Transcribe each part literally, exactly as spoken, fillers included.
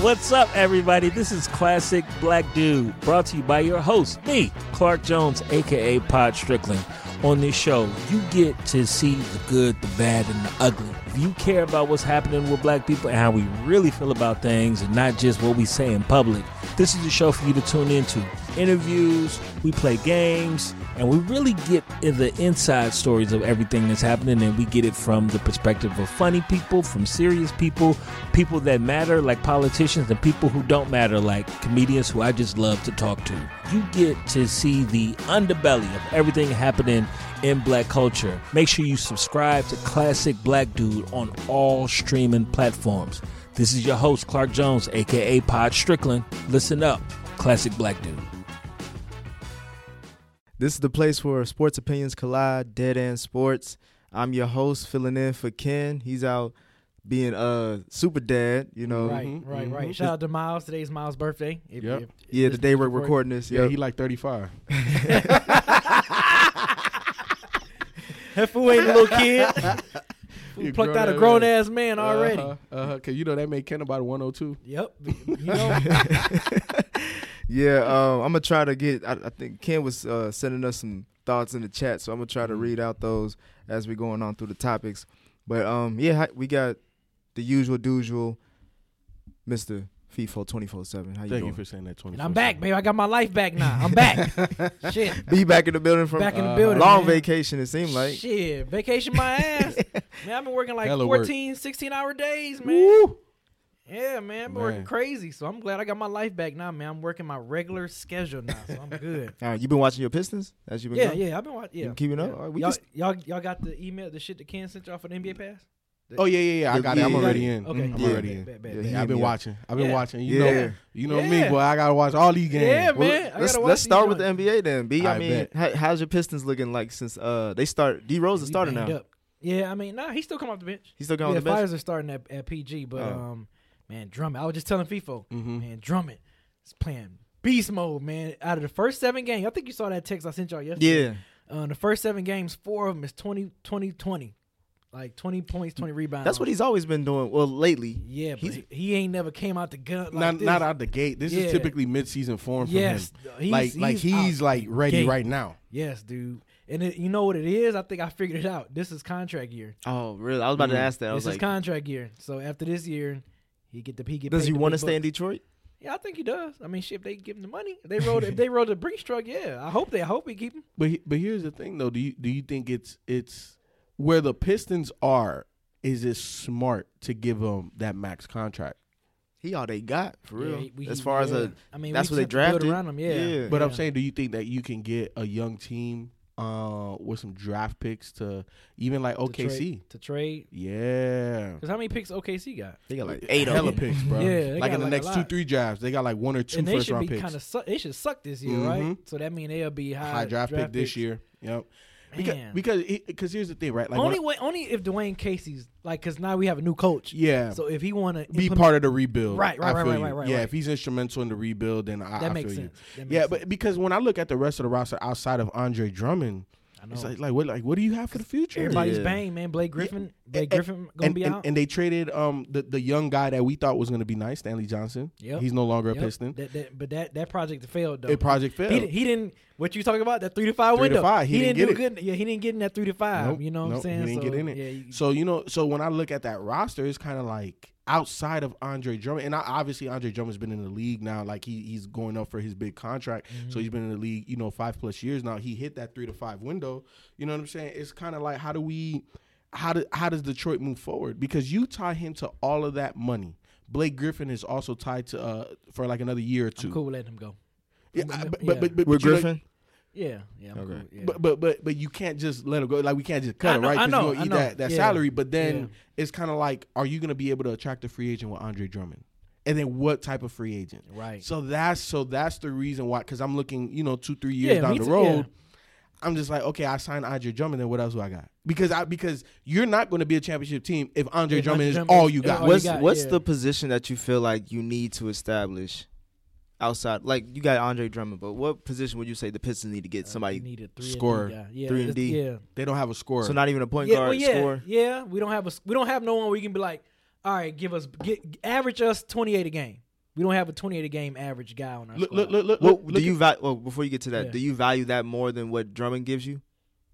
What's up, everybody? This is Classic Black Dude, brought to you by your host, me, Clark Jones, a k a. Pod Strickland. On this show, you get to see the good, the bad, and the ugly. If you care about what's happening with black people and how we really feel about things and not just what we say in public, this is the show for you to tune into. Interviews, we play games, and we really get in the inside stories of everything that's happening, and we get it from the perspective of funny people, from serious people, people that matter like politicians, and people who don't matter like comedians who I just love to talk to. You get to see the underbelly of everything happening in black culture. Make sure you subscribe to Classic Black Dude on all streaming platforms. This is your host, Clark Jones, a k a. Pod Strickland. Listen up, Classic Black Dude. This is the place where sports opinions collide, Dead End Sports. I'm your host, filling in for Ken. He's out being a uh, super dad, you know. Right, mm-hmm. right, right. Shout out to Miles. Today's Miles' birthday. If, yep. if, if yeah, the day we're recording this. Yeah, yep. he like thirty-five. That fool ain't a little kid. Fool plucked out a grown-ass man already. Uh-huh, uh-huh. Cause you know that made Ken about one oh two. Yep. You know. Yeah, um, I'm going to try to get, I, I think Ken was uh, sending us some thoughts in the chat, so I'm going to try to read out those as we're going on through the topics. But, um, yeah, we got the usual, usual Mister FIFO twenty-four seven. How you Thank doing? you for saying that twenty-four seven. And I'm back, baby. I got my life back now. I'm back. Shit. Be back in the building from Back in the uh, building, long man. vacation, it seemed like. Shit. Vacation my ass. Man, I've been working like Hella fourteen, sixteen-hour days, man. Woo! Yeah, man. I've been Man. working crazy. So I'm glad I got my life back now, man. I'm working my regular schedule now, so I'm good. All right, you been watching your Pistons as you been Yeah, going? yeah. I've been watching. Yeah. been keeping up? Yeah. All right, we y'all, can- y'all, y'all got the email, the shit that Ken sent y'all for the N B A pass? Oh yeah, yeah, yeah. I got Yeah, it. I'm yeah, already yeah. in. Okay. I'm Yeah. already in. Bet, bet, Yeah, bet. he Yeah, I've been hit me up. watching. I've been Yeah. watching. You Yeah. know, you know me, Yeah. boy. I gotta watch all these games. Yeah, Well, man. I let's gotta watch let's these start with the joints. N B A then. B, I, I mean, bet. how, how's your Pistons looking like since uh they start? D Rose is We starting banged now. up. Yeah, I mean, nah, he's still coming off the bench. He's still going Yeah, on the bench. Fires are starting at, at P G, but Oh. um, man, Drummond. I was just telling FIFO, Mhm. man, Drummond is playing beast mode, man. Out of the first seven games, I think you saw that text I sent y'all yesterday. Yeah, Uh, the first seven games, four of them is twenty, twenty, twenty. Like twenty points, twenty rebounds. that's what he's always been doing. Well, lately, Yeah, but he's- he, he ain't never came out the gun like Not this. not out the gate. This Yeah. is typically mid-season form for Yes, him. he's, Like like he's he's out like the ready gate. right now. Yes, dude. And it, you know what it is? I think I figured it out. This is contract year. oh really? I was about to Mm. ask that. I This was is like, contract year. So after this year, he get the he get. does paid he the want to big stay in bucks. Detroit? Yeah, I think he does. I mean, shit, if they give him the money, if they rode if they rode the Brinks truck, yeah. I hope they. I hope he keep him. But he- but here's the thing though. Do you do you think it's it's where the Pistons are? Is it smart to give him that max contract? He all they got for Yeah, real. he- we- as he- far as yeah. a, I mean, that's we what they set the build drafted. around him. Yeah, Yeah. But I'm Yeah. saying, do you think that you can get a young team uh, with some draft picks to even like O K C? to trade. Yeah. Because how many picks O K C got? they got like eight Hella of them. picks, bro. Yeah, they like got in the like a next two, lot. three drafts, they got like one or two and they first should round be picks. kind of suck. They should suck this year, Mhm. right? So that means they'll be high, High draft, pick this picks. year. Yep. Because Man. because because here's the thing, right? Like only when way, only if Dwayne Casey's like, because now we have a new coach. I- yeah. So if he want to be part of the rebuild. Right, right, I right, feel right, you. right, right, Yeah, right. if he's instrumental in the rebuild, then I, that I makes feel sense. That you. makes Yeah, sense. but because when I look at the rest of the roster outside of Andre Drummond, I know. it's like like what like what do you have for the future? Everybody's Yeah. bang, man. Blake Griffin, Blake And- Griffin gonna and, be and, out. and they traded um the, the young guy that we thought was going to be nice, Stanley Johnson. Yep. He's no longer Yep. a Piston. That, that, but that, that project failed though. It project failed. He, di- he didn't. What you talking about? That three to five Three to window. five, he didn't do get good. Yeah, he didn't get in that three to five. Nope, you know what nope, I'm saying? he didn't so, get in it. Yeah, you- So you know, so when I look at that roster, it's kind of like outside of Andre Drummond, and I, obviously Andre Drummond's been in the league now, like he he's going up for his big contract, Mm-hmm. so he's been in the league, you know, five plus years now. He hit that three to five window. You know what I'm saying? It's kind of like how do we, how do how does Detroit move forward? Because you tie him to all of that money. Blake Griffin is also tied to uh for like another year or two. I'm cool with letting him go. Yeah, I'm- I- I'm- but, yeah. but, but, but With you know- Griffin? Yeah, yeah, I'm Okay. cool. Yeah. But but but but you can't just let him go. Like we can't just cut I him, know, right? I 'Cause know, you're I gonna eat know. that, that Yeah. salary. But then Yeah. it's kind of like, are you gonna be able to attract a free agent with Andre Drummond? And then what type of free agent? Right. So that's so that's the reason why. Because I'm looking, you know, two three years Yeah, down me the too, road. yeah. I'm just like, okay, I signed Andre Drummond. Then what else do I got? Because I because you're not going to be a championship team if Andre If Drummond is Andre Drummond all is- you is got. all you What's got, what's yeah. the position that you feel like you need to establish outside? Like you got Andre Drummond, but what position would you say the Pistons need to get Uh, somebody? you need a three scorer. And D guy. Yeah, Three and it's- D. Yeah. They don't have a scorer. So not even a point Yeah, guard well, yeah, score. yeah. We don't have a we don't have no one where you can be like, all right, give us get average us twenty-eight a game. We don't have a twenty-eight a game average guy on our Look, squad. look, look, look, Well, look do you at- value? Well, before you get to that, Yeah. do you value that more than what Drummond gives you?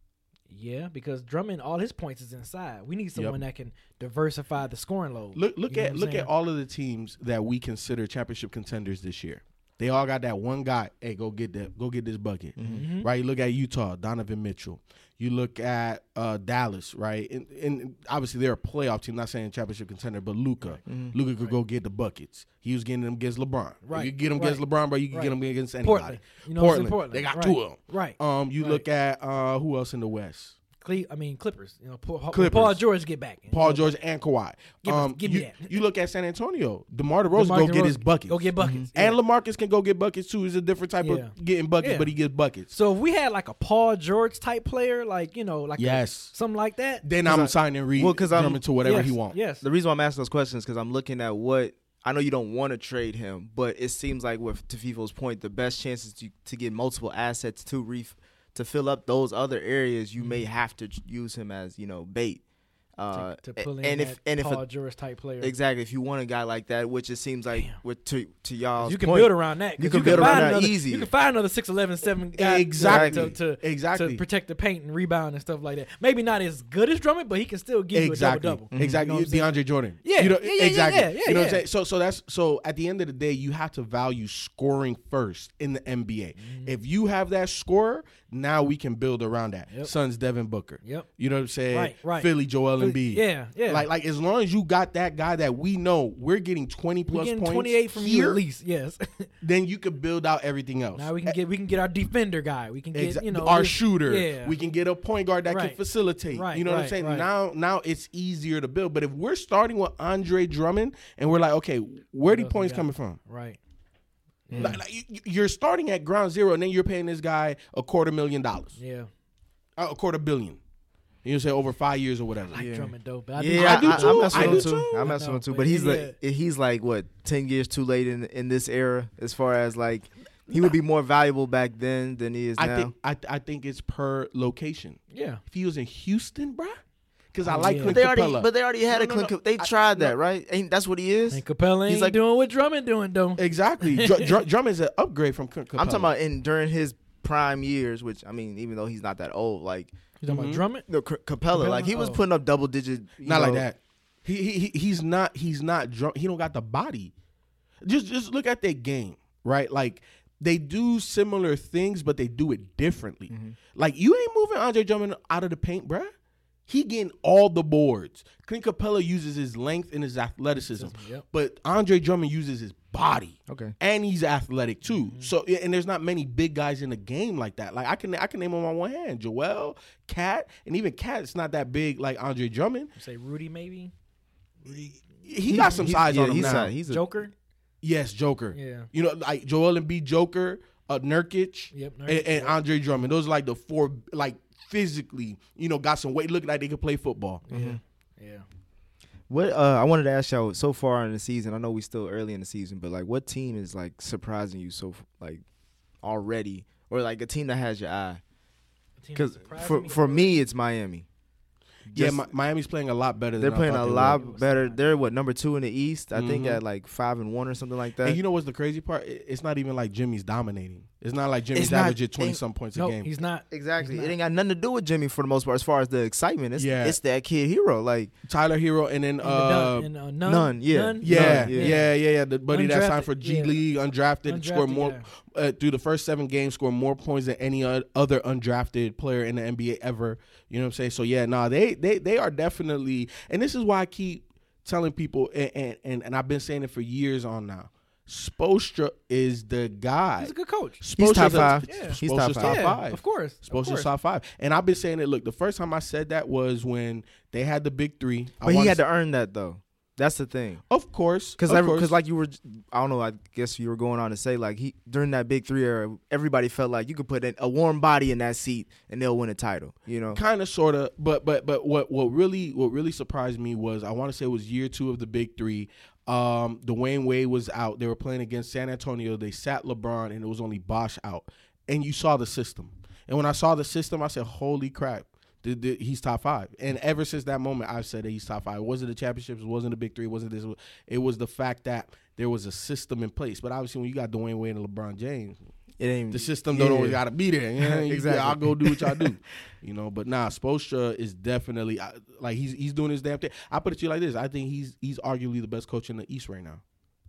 Yeah, because Drummond, all his points is inside. We need Yep. someone that can diversify the scoring load. Look, look You know at what I'm look saying? at all of the teams that we consider championship contenders this year. They all got that one guy. Hey, go get that. Go get this bucket. Mhm. Right. You look at Utah, Donovan Mitchell. You look at uh, Dallas. Right. And, and obviously they're a playoff team. Not saying championship contender, but Luka. Luka could go get the buckets. He was getting them against LeBron. Right, You get them right, against LeBron, bro. You can right. get them against anybody. Portland. You know what I'm saying? Portland. Portland. They got Right. two of them. Right. Um. You Right. look at uh, who else in the West? Cle- I mean Clippers. You know, Paul, Clippers. Paul George get back. You Paul know, George and Kawhi. Give us- um, give me you, that. you look at San Antonio. DeMar DeRozan DeMar go get DeRozan, his buckets. Go get buckets. And Yeah. LaMarcus can go get buckets too. He's a different type Yeah. of getting buckets, Yeah. but he gets buckets. So if we had like a Paul George type player, like you know, like a- Yes. something like that. Then 'Cause I'm I- signing Reed well, 'cause I'm- Drummond to whatever yes, he wants. Yes. The reason why I'm asking those questions is because I'm looking at what I know you don't want to trade him, but it seems like with Tefifo's point, the best chances to to get multiple assets to reef to fill up those other areas, you may have to use him as you know bait. Uh, to, to pull in and that if and if Paul a, George type player. exactly if you want a guy like that, which it seems like Damn. with to to y'all's You can point, build around that. 'cause You can build around find that another, easy. You can find another six eleven, seven guy Exactly. to, to, Exactly. to protect the paint and rebound and stuff like that. Maybe not as good as Drummond, but he can still give Exactly. you a double double. Exactly. You know what I'm saying? DeAndre Jordan. Yeah. You know, Yeah, yeah, exactly. yeah, yeah, you know what I'm yeah. saying? So so that's so at the end of the day, you have to value scoring first in the N B A. Mm-hmm. If you have that scorer, now we can build around that. Yep. Suns Devin Booker. Yep. You know what I'm saying? Right, right. Philly Joel Embiid. Yeah, yeah. Like like as long as you got that guy that we know we're getting twenty We're plus getting points twenty-eight from you here, at least. Yes. then you could build out everything else. Now we can get we can get our defender guy. We can get Exa- you know our this- shooter. Yeah. We can get a point guard that Right. can facilitate. Right, You know what I'm right, saying? right. Now now it's easier to build. But if we're starting with Andre Drummond and we're like, okay, where the else we points got? coming from? right. Like, like, you- you're starting at ground zero and then you're paying this guy a quarter million dollars. Yeah. Uh, a quarter billion. You say over five years or whatever. I like Yeah. Drummond though, but I Yeah, do, I I, do I, too. am messing I with do him too. too. I'm messing No, with him too. but But he's yeah. like he's like what ten years too late in in this era as far as like he would be more valuable back then than he is I now. think I, I think it's per location. Yeah. If he was in Houston, bruh, because I Oh, like yeah. but Clint they already Capella. but they already had No, a no, Clint no. Cap- they I- tried that no. right. Ain't that's what he is? And Capella He's ain't like- doing what Drummond doing though. Exactly. Dr- Dr- Drummond's an upgrade from Clint Capella. I'm talking about in during his prime years, which I mean, even though he's not that old, like You talking Mhm. about Drummond? no, C- Capella, Capella? like he was Oh. putting up double digit. you not like know, that. He, he he- he's not he's not drunk. He don't got the body. Just just look at their game, right? Like they do similar things, but they do it differently. Mm-hmm. Like you ain't moving Andre Drummond out of the paint, bruh. He getting all the boards. Clint Capella uses his length and his athleticism, Yep. but Andre Drummond uses his body. Okay. And he's athletic too. Mm-hmm. So and there's not many big guys in the game like that. Like I can I can name them on one hand. Joel, Cat, and even Cat's not that big like Andre Drummond. You say Rudy maybe? He got some he's- size yeah, on him he's now. a- he's a Joker? Yes, Joker. Yeah. You know, like Joel Embiid, Joker, uh, Nurkic, Yep, and, Nurkic, and yep. Andre Drummond. Those are like the four, like physically, you know, got some weight. Look like they could play football. Yeah. Yeah. What uh, I wanted to ask y'all so far in the season. I know we still early in the season, but like, what team is like surprising you so like already, or like a team that has your eye? The team Because that surprised for me for the me, it's Miami. Yeah, Just- Mi- Miami's playing a lot better. they're than I playing thought a they lot would. better. They're what number two in the East. I think Mhm. at like five and one or something like that. And you know what's the crazy part? It- It's not even like Jimmy's dominating. It's not like Jimmy's It's not- averaging twenty ain't- some points No, a game. he's not. exactly. He's It not. ain't got nothing to do with Jimmy for the most part. As far as the excitement, it's Yeah. it's that kid hero. Like Tyler Hero, and then And the uh, Dunn- and, uh, Nunn, Nunn, yeah. Nunn? yeah, Nunn, yeah, yeah. yeah, yeah, The buddy that signed for Undrafted, G yeah. League, undrafted, scored Undrafted, more yeah. uh, through the first seven games, scored more points than any o- other undrafted player in the N B A ever. You know what I'm saying? So yeah, nah, they they they are definitely, and this is why I keep telling people, and and, and, and I've been saying it for years on now. Spoelstra is the guy. He's a good coach. He's top Spoelstra's a- five. Yeah. He's Spoelstra's top top five. yeah, five. of course. of Spoelstra's course. top five, and I've been saying it. Look, the first time I said that was when they had the big three. I But he wanna had s- to earn that though. That's the thing. of course, Because of course. because like you were, I don't know. I guess you were going on to say like he during that big three era, everybody felt like you could put in a warm body in that seat and they'll win a title. You know. kind of, sort of, but but but what what really what really surprised me was I want to say it was year two of the big three. Um, Dwayne Wade was out. They were playing against San Antonio. They sat LeBron, and it was only Bosh out. And you saw the system. And when I saw the system, I said, "Holy crap! The, the, he's top five. And ever since that moment, I've said that he's top five. It wasn't the championships. It wasn't the big three. It wasn't this. It was the fact that there was a system in place. But obviously, when you got Dwayne Wade and LeBron James, it ain't, the system yeah. don't always got to be there. You know? Exactly. Yeah, I'll go do what y'all do. You know, but nah, Spoelstra is definitely like he's he's doing his damn thing. I put it to you like this: I think he's he's arguably the best coach in the East right now.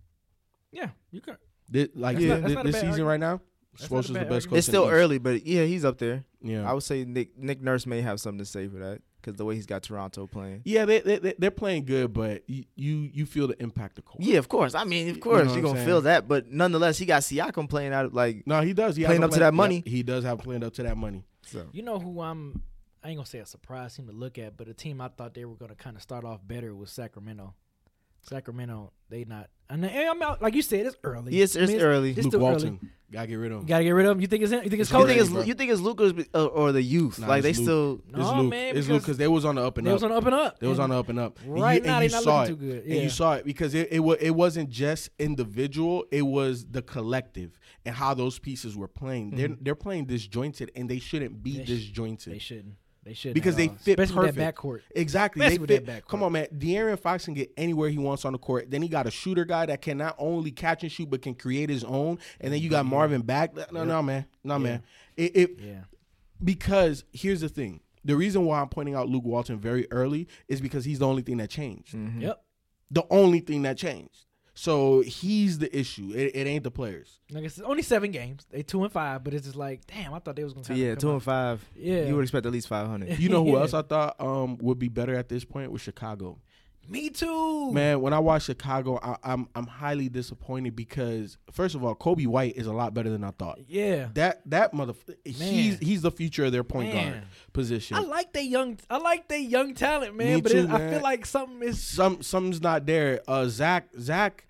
Yeah, you can. This, like That's yeah, not- that's this, not a this bad season argument. right now, That's not a Spoelstra's bad the best argument. coach. It's in still the East. early, but yeah, he's up there. Yeah, I would say Nick Nick Nurse may have something to say for that because the way he's got Toronto playing. yeah, they, they they're playing good, but you you, you feel the impact of Kawhi. Yeah, of course. I mean, of You course, know you what are I'm gonna saying? feel that, but nonetheless, he got Siakam playing out like. No, he does. He Playing has up to play- that money. yeah, he does have playing up to that money. So. You know who I'm. I ain't gonna say a surprise team to look at, but a team I thought they were gonna kind of start off better was Sacramento. Sacramento, they not. And they- I'm out, like you said, it's early. Yes, it's I mean, early. It's Luke still Walton, early. gotta get rid of him. You gotta get rid of him. You think it's him? You think it's You Coach? think it's bro. you think it's Lucas uh, or the youth? Nah, like they it's Luke. still. It's No, Luke. man, It's Luke because because they was on the up and They up. was on the up and up. They was And on the up and up. And Right you, now, and they you not saw looking it. too good. And Yeah. you saw it because it it, wa- it wasn't just individual. It was the collective and how those pieces were playing. They're they're playing disjointed, and they shouldn't be They sh- disjointed. They shouldn't. They shouldn't. Because at they all. fit especially with perfect. that backcourt. Exactly. Especially They with fit. that backcourt. Come on, man. De'Aaron Fox can get anywhere he wants on the court. Then he got a shooter guy that can not only catch and shoot but can create his own. And then you got Marvin back. No, no, man. No, man. It, it Yeah. because here's the thing. The reason why I'm pointing out Luke Walton very early is because he's the only thing that changed. Yep. The only thing that changed. So he's the issue. It, it ain't the players. Like it's only seven games. They two and five, but it's just like, damn, I thought they was gonna. So kinda yeah, come two out. and five. Yeah. You would expect at least five hundred. You know who Yeah. else I thought um, would be better at this point was Chicago. Me too. Man, when I watch Chicago, I, I'm I'm highly disappointed because first of all, Kobe White is a lot better than I thought. Yeah. That that motherfucker, he's he's the future of their point Man. guard position. I like they young. I like they young talent, man. Me but too, it, I man. feel like something is. Some something's not there. Uh, Zach Zach,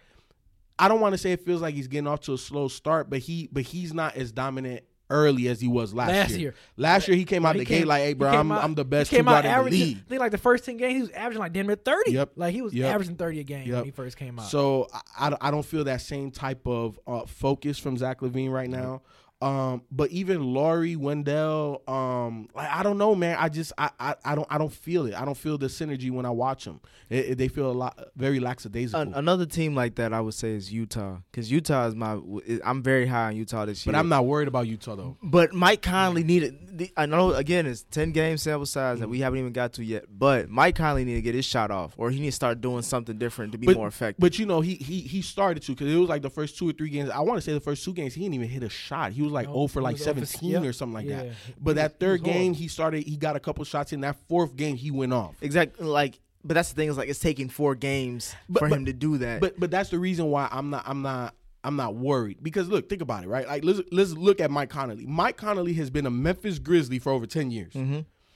I don't want to say it feels like he's getting off to a slow start, but he but he's not as dominant early as he was last, Last year. year. Last year he came out He the came- gate like, hey, he bro, came I'm out- I'm the he best came two out guard in the averaging- league. I think like the first ten games, he was averaging like damn near thirty. Yep. Like he was Yep. averaging thirty a game Yep. when he first came out. So I, I, I don't feel that same type of uh, focus from Zach LaVine right now. Um, but even Laurie, Wendell, um, like I don't know, man. I just I, I, I don't I don't feel it. I don't feel the synergy when I watch them. It, it- they feel a lot very lackadaisical. An- another team like that I would say is Utah because Utah is my. I'm very high on Utah this year. but I'm not worried about Utah though. But Mike Conley needed. The, I know again it's ten game sample size that we haven't even got to yet. But Mike Conley need to get his shot off, or he need to start doing something different to be But- more effective. But you know, he he he started to because it was like the first two or three games. I want to say the first two games he didn't even hit a shot. He was like No, oh for he like was oh for- seventeen yep. or something like Yeah. that. He But was- that he third was game horrible. he started. He got a couple shots in. That fourth game he went off. exactly like. But that's the thing is like it's taking four games But- for but- him to do that. But but that's the reason why I'm not I'm not I'm not worried because look, think about it, right? Like let's let's look at Mike Conley. Mike Conley has been a Memphis Grizzly for over ten years. mm-hmm.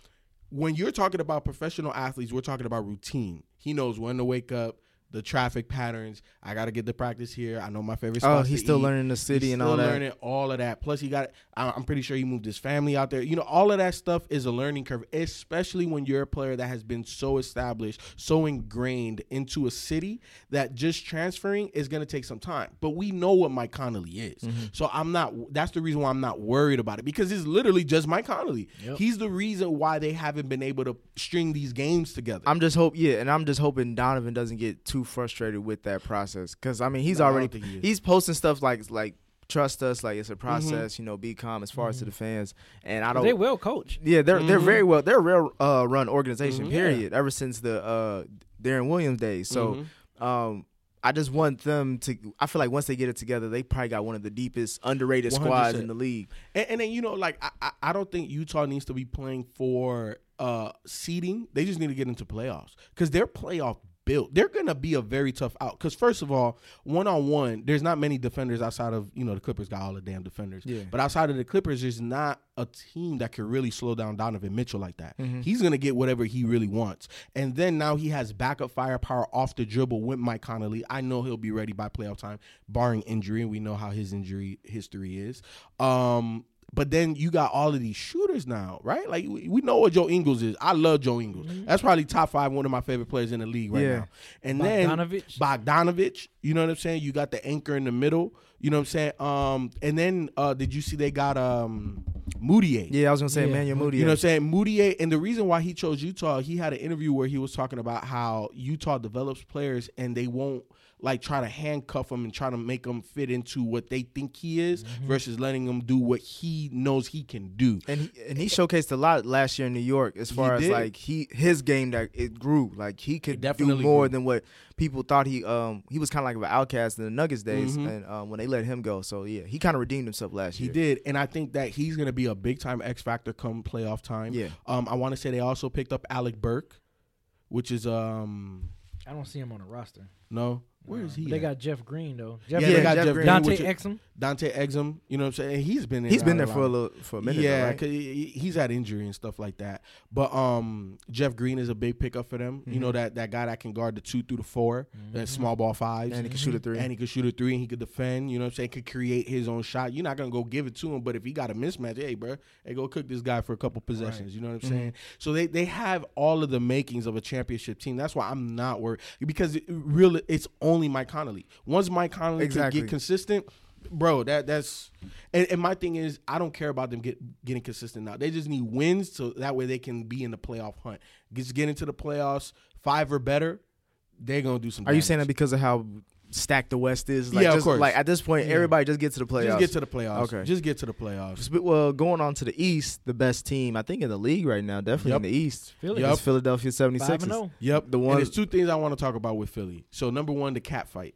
When you're talking about professional athletes, we're talking about routine. He knows when to wake up, the traffic patterns. I got to get the practice here. I know my favorite Oh, spots he's to still eat. learning the city He's and still all that. learning all of that. Plus, he got. I- I'm pretty sure he moved his family out there. You know, all of that stuff is a learning curve, especially when you're a player that has been so established, so ingrained into a city that just transferring is going to take some time. But we know what Mike Conley is, so I'm not. That's the reason why I'm not worried about it because it's literally just Mike Conley. Yep. He's the reason why they haven't been able to string these games together. I'm just hope yeah, and I'm just hoping Donovan doesn't get too frustrated with that process because I mean he's No, I already don't think he is. he's posting stuff like like trust us like it's a process Mm-hmm. you know be calm as far as to the fans and I don't They well coached. yeah they're they're Mhm. very well they're a real uh, run organization Mhm. period ever since the uh, Darren Williams days so Mhm. um, I just want them to I feel like once they get it together they probably got one of the deepest underrated one hundred squads percent. in the league. And, and then you know, like I, I, I don't think Utah needs to be playing for uh, seeding. They just need to get into playoffs because they're playoff built. They're gonna be a very tough out. Because first of all, one on one, there's not many defenders outside of you know the Clippers got all the damn defenders. Yeah. But outside of the Clippers, there's not a team that can really slow down Donovan Mitchell like that. Mm-hmm. He's gonna get whatever he really wants. And then now he has backup firepower off the dribble with Mike Conley. I know he'll be ready by playoff time, barring injury. We know how his injury history is. Um, But then you got all of these shooters now, right? Like we, we know what Joe Ingles is. I love Joe Ingles. That's probably top five, one of my favorite players in the league right Yeah. now. And Bogdanovich. then Bogdanovich, You know what I'm saying? You got the anchor in the middle. You know what I'm saying? Um, and then uh, did you see they got um, Moutier? Yeah, I was gonna say Yeah. Emmanuel Moutier. You know what I'm saying? Moutier, and the reason why he chose Utah, he had an interview where he was talking about how Utah develops players and they won't like try to handcuff him and try to make him fit into what they think he is Mm-hmm. versus letting him do what he knows he can do. And he, and he showcased a lot last year in New York as far He as did. like he his game that it grew. Like he It could do definitely more grew. than what people thought he um he was kind of like an outcast in the Nuggets days Mhm. and um, when they let him go. So yeah, he kind of redeemed himself last He year. did, and I think that he's going to be a big time X factor come playoff time. Yeah. Um, I want to say they also picked up Alec Burke, which is um I don't see him on the roster. no, where is he? They at? got Jeff Green though. Jeff yeah, Yeah, they got Jeff Jeff Green, Green, Dante which is- Exum. Dante Exum. You know what I'm saying? And he's been in He's and been out there a for a lot. little for a minute. Yeah, though, right? cause he, he's had injury and stuff like that. But um, Jeff Green is a big pickup for them. You know that that guy that can guard the two through the 4 that small ball fives, and he can shoot a three. and he could shoot a three, and he could defend. You know what I'm saying? Could create his own shot. You're not gonna go give it to him, but if he got a mismatch, hey, bro, hey, go cook this guy for a couple possessions. You know what I'm saying? So they they have all of the makings of a championship team. That's why I'm not worried because it really it's only Mike Conley. Once Mike Conley Exactly. can get consistent. Bro, that that's and, and my thing is I don't care about them get getting consistent now. They just need wins so that way they can be in the playoff hunt. Just get into the playoffs, five or better, they're gonna do some Are you damage. saying that because of how stacked the West is? Like, Yeah, of just, course. Like at this point, Yeah. everybody just get to the playoffs. just get to the playoffs. Okay. Just get to the playoffs. Just- Well, going on to the East, the best team I think in the league right now, definitely Yep. in the East, Philly. Yup. is Philadelphia Five and seventy-sixers. oh. Yep. The The one- one and there's two things I want to talk about with Philly. So number one, the cat fight.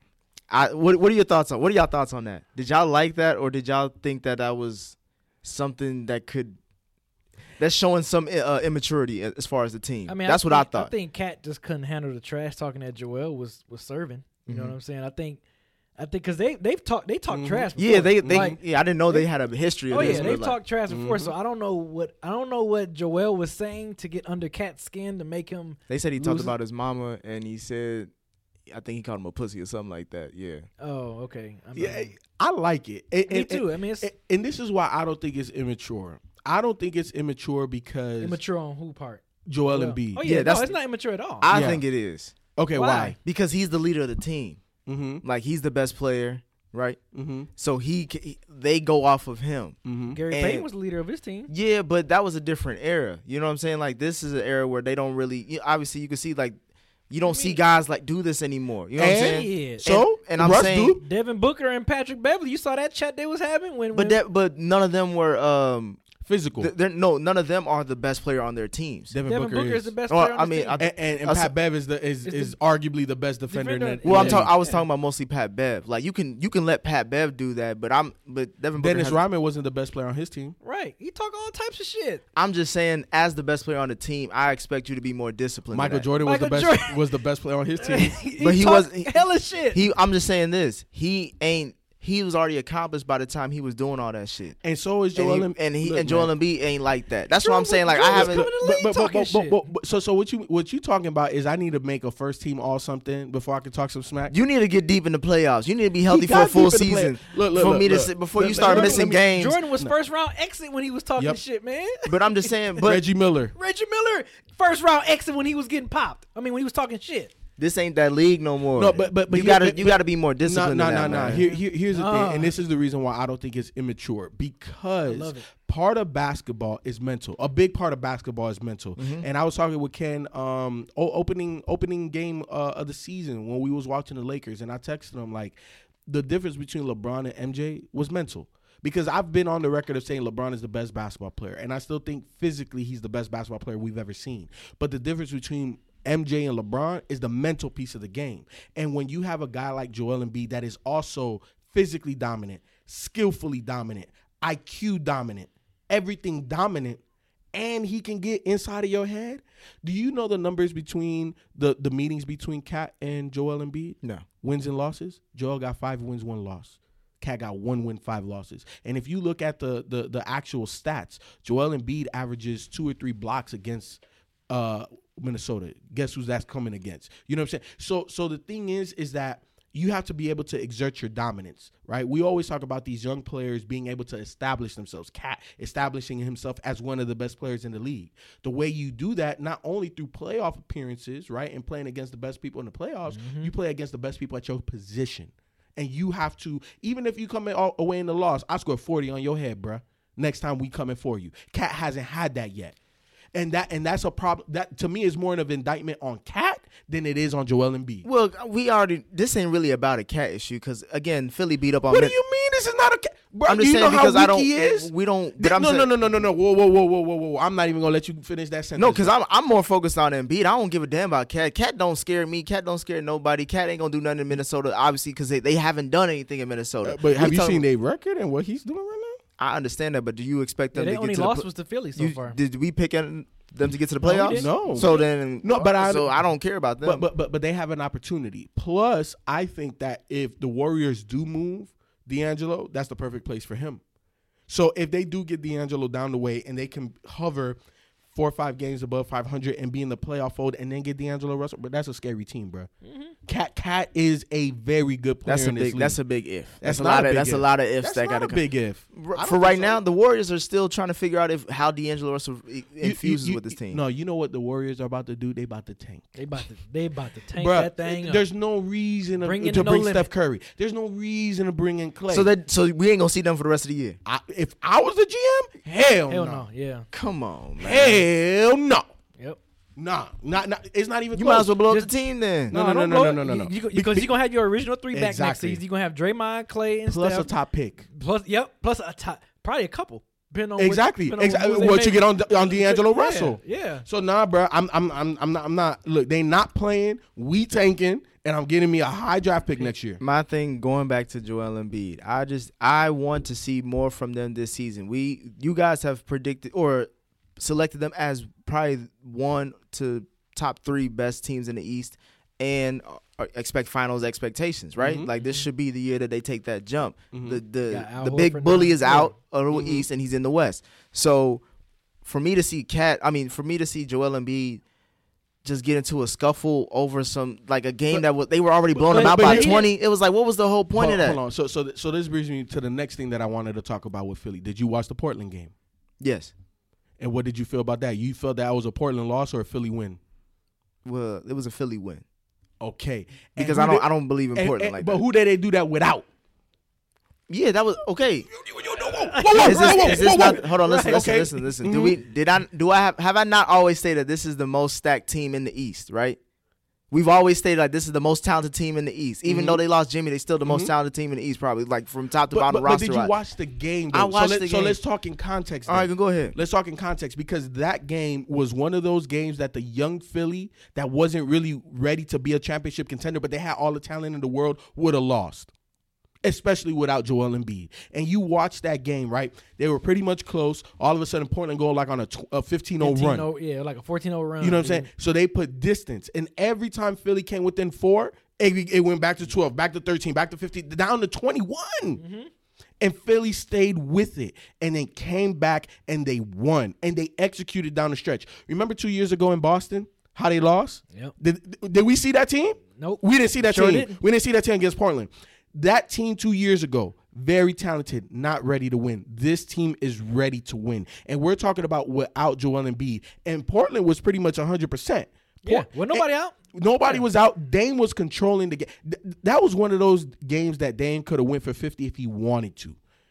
I what what are your thoughts on what are y'all thoughts on that? Did y'all like that or did y'all think that that was something that could that's showing some uh, immaturity as far as the team? I mean, that's I what I think, thought. I think Cat just couldn't handle the trash talking that Joel was was serving. You know Mhm. what I'm saying? I think, I think because they they've talked they talked Mhm. trash. Before. yeah, they they Like, yeah, I didn't know they, they- had a history of oh this. yeah, but they've like, talked trash before. Mhm. So I don't know what I don't know what Joel was saying to get under Cat's skin to make him. They said he talked lose- about his mama and he said I think he called him a pussy or something like that. Yeah. Oh, okay. I mean, Yeah, I like it. And, me and- too. I mean, it's And, and this is why I don't think it's immature. I don't think it's immature because immature on who part? Joel Well, Embiid. Oh Yeah, yeah, no, that's- it's not immature at all. I Yeah. think it is. Okay, Why? why? Because he's the leader of the team. Mm-hmm. Like he's the best player, right? Mm-hmm. So he ca- he- they go off of him. Mm-hmm. Gary and- Payton was the leader of his team. Yeah, but that was a different era. You know what I'm saying? Like this is an era where they don't really. You obviously, you can see like you don't see mean- guys like do this anymore. You know what I'm And- saying? Yeah. So And- and I'm Russ saying- do? Devin Booker and Patrick Beverly. You saw that chat they was having when. But when that, but none of them were. Um, physical. th- they're, no, none of them are the best player on their teams. Devin, Devin Booker, Booker is. is the best Well, player on I his mean, team. I- and, and, and I Pat said- Bev is the is, Is is the- arguably the best defender. in Defender- that. Well, I'm Yeah. talking. I was Yeah. talking about mostly Pat Bev. Like you can you can let Pat Bev do that, but I'm but Devin Booker. Dennis has- Rodman wasn't the best player on his team. right. He talk all types of shit. I'm just saying, as the best player on the team, I expect you to be more disciplined. than Michael that. Jordan was the Michael best Jordan- was the best player on his team. he, But he talk was- he- hella shit. He, I'm just saying this. He ain't. He was already accomplished by the time he was doing all that shit. And so is Joel and Em- he, and, he look, and Joel man. Embiid ain't like that. That's Joel what I'm saying. Like Joel I was haven't. coming in the league talking shit. but, but, so so what you what you talking about is I need to make a first team all something before I can talk some smack. You need to get deep in the playoffs. You need to be healthy He for a got full deep in the play- season. Look, look, for look, me to look. sit, before you Let- start let- missing let me- games. Jordan was No. first round exit when he was talking Yep. shit, man. But I'm just saying. But Reggie Miller. Reggie Miller, first round exit when he was getting popped. I mean, when he was talking shit. this ain't that league no more. No, but but but you here- gotta but- you but- gotta be more No, disciplined. no, than no, that, no. man. Here, here, here's the Ah. thing, and this is the reason why I don't think it's immature because love it. part of basketball is mental. A big part of basketball is mental. Mm-hmm. And I was talking with Ken, um, o- opening opening game uh, of the season when we was watching the Lakers, and I texted him like, the difference between LeBron and M J was mental. Because I've been on the record of saying LeBron is the best basketball player, and I still think physically he's the best basketball player we've ever seen. But the difference between M J and LeBron is the mental piece of the game. And when you have a guy like Joel Embiid that is also physically dominant, skillfully dominant, I Q dominant, everything dominant, and he can get inside of your head. Do you know the numbers between the, the meetings between Cat and Joel Embiid? No. Wins and losses? Joel got five wins, one loss. Cat got one win, five losses. And if you look at the the the actual stats, Joel Embiid averages two or three blocks against uh, Minnesota. Guess who's that's coming against? You know what I'm saying? So so the thing is, is that you have to be able to exert your dominance, right? We always talk about these young players being able to establish themselves, Cat establishing himself as one of the best players in the league. The way you do that, not only through playoff appearances, right, and playing against the best people in the playoffs, mm-hmm. you play against the best people at your position. And you have to, even if you come in all, away in the loss, I score forty on your head, bruh. Next time we coming for you. Cat hasn't had that yet. And that and that's a problem. That to me is more of an indictment on Cat than it is on Joel Embiid. Well, we already. This ain't really about a Cat issue because again, Philly beat up on. What Min- do you mean? This is not a Cat. Bro, I'm just you saying know because how I don't. weak he is? We don't. But Th- I'm no, saying, no, no, no, no, no. Whoa, whoa, whoa, whoa, whoa, whoa. I'm not even gonna let you finish that sentence. No, because I'm I'm more focused on Embiid. I don't give a damn about Cat. Cat don't scare me. Cat don't scare nobody. Cat ain't gonna do nothing in Minnesota, obviously, because they, they haven't done anything in Minnesota. Uh, but have We you talking- seen their record and what he's doing right now? I understand that, but do you expect Yeah, them they to only get to lost the was to Philly so you, far. Did we pick them to get to the No, we playoffs? didn't. No. So then, No, but I- so I don't care about them. But but but but they have an opportunity. Plus, I think that if the Warriors do move D'Angelo, that's the perfect place for him. So if they do get D'Angelo down the way and they can hover four or five games above five hundred and be in the playoff fold and then get D'Angelo Russell, but that's a scary team, bro. Mm-hmm. Cat Cat is a very good player. that's a in this big. league. That's a big if. That's, That's a not lot a of. big That's if. a lot of ifs That's that not got a to big if. I don't For think right so. now, the Warriors are still trying to figure out if how D'Angelo Russell i- You- infuses you- with this team. No, you know what the Warriors are about to do? They about to tank. They about to they about to tank Bruh, that thing. up. there's no reason to Bring bring, in to no bring limit. Steph Curry. There's no reason to bring in Clay. So that so we ain't gonna see them for the rest of the year. I, if I was the G M, hell, Hell no. no, yeah, Come on, man. Hell no. yep. Nah, not, not it's not even You close. might as well blow Just- up the team then. No, no, no, don't no, blow no, it. no, no, no. You, Be- because be- you're gonna have your original three back next Exactly. season. You're gonna have Draymond, Clay, and Plus Steph. a top pick. Plus, yep. Plus a top, probably a couple. Depending on Exactly. What, depending on Exactly. who they What you make. get on on D'Angelo Yeah, Russell. Yeah. So nah, bro. I'm I'm I'm I'm not I'm not. Look, they not playing. We tanking, and I'm getting me a high draft pick next year. My thing, going back to Joel Embiid, I just I want to see more from them this season. We, you guys have predicted or selected them as probably one to top three best teams in the East, and uh, expect finals expectations. Right, Mhm. like this should be the year that they take that jump. Mhm. The the Got Al the big Horford bully now. is out of the Mhm. East and he's in the West. So for me to see Cat, I mean for me to see Joel Embiid just get into a scuffle over some like a game But- that was they were already blowing but- them out but by he- twenty. It was like, what was the whole point hold, of that? Hold on. So so th- so this brings me to the next thing that I wanted to talk about with Philly. Did you watch the Portland game? Yes. And what did you feel about that? You felt that was a Portland loss or a Philly win? Well, it was a Philly win Okay. And because who I don't did- I don't believe in and- Portland and- like but that. who did they do that without? Yeah, that was okay. Whoa, whoa, Is this, whoa, is this whoa, not? whoa. Hold on, listen, Right, listen, okay. listen, listen. Do Mhm. we did I do I have have I not always stated that this is the most stacked team in the East? Right. We've always stated like this is the most talented team in the East. Even Mhm. though they lost Jimmy, they still the most Mhm. talented team in the East, probably like from top to But, bottom but, but roster. did you wise. watch the game? I Though? watched so let, the So game. let's talk in context. All right, then. go ahead. Let's talk in context because that game was one of those games that the young Philly that wasn't really ready to be a championship contender, but they had all the talent in the world, would have lost, especially without Joel Embiid. And you watch that game, right? They were pretty much close. All of a sudden, Portland go like on a, tw- a fifteen oh run. fifteen oh Yeah, like a fourteen oh run. You know what I'm dude. saying? So they put distance. And every time Philly came within four, it, it went back to twelve, back to thirteen, back to fifteen, down to twenty-one. Mm-hmm. And Philly stayed with it and then came back and they won. And they executed down the stretch. Remember two years ago in Boston, how they lost? Yep. Did, did we see that team? Nope. We didn't see that Sure team. didn't. We didn't see that team against Portland. That team two years ago, very talented, not ready to win. This team is ready to win. And we're talking about without Joel Embiid. And Portland was pretty much one hundred percent. Yeah. Well, nobody out. Nobody was out. Dame was controlling the game. Th- that was one of those games that Dame could have went for fifty if he wanted to.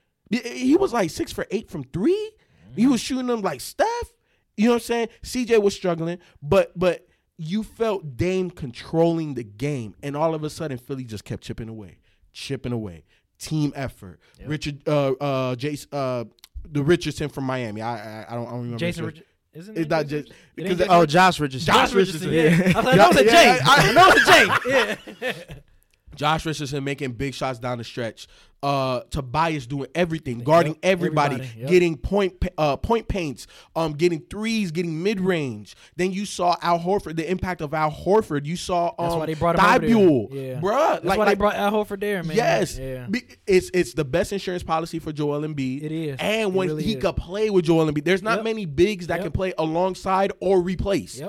He was like six for eight from three. He was shooting them like Steph. You know what I'm saying? C J was struggling, but but you felt Dame controlling the game, and all of a sudden Philly just kept chipping away, chipping away. Team effort. Yep. Richard, uh, uh, Jace, uh, the Richardson from Miami. I I, I don't I don't remember. Jason his name. Richard. Isn't It's it not Jason just Richardson? It because ain't they- Jason Oh, Josh Richardson. Josh Richardson. Yeah. I was like, that was a Yeah, J. yeah, I- I know it's a J. Yeah. Josh Richardson making big shots down the stretch. Uh, Tobias doing everything, guarding Yep, everybody, everybody, yep. getting point pa- uh, point paints, um, getting threes, getting mid range. Then you saw Al Horford, the impact of Al Horford. You saw um, That's why they brought him over there. Thibault, Yeah. bruh. That's like, why they like- brought Al Horford there, man. Yes, Yeah. Be- it's it's the best insurance policy for Joel Embiid. It is. and It when really he is. could play with Joel Embiid, there's not Yep. many bigs that Yep. can play alongside or replace. Yep.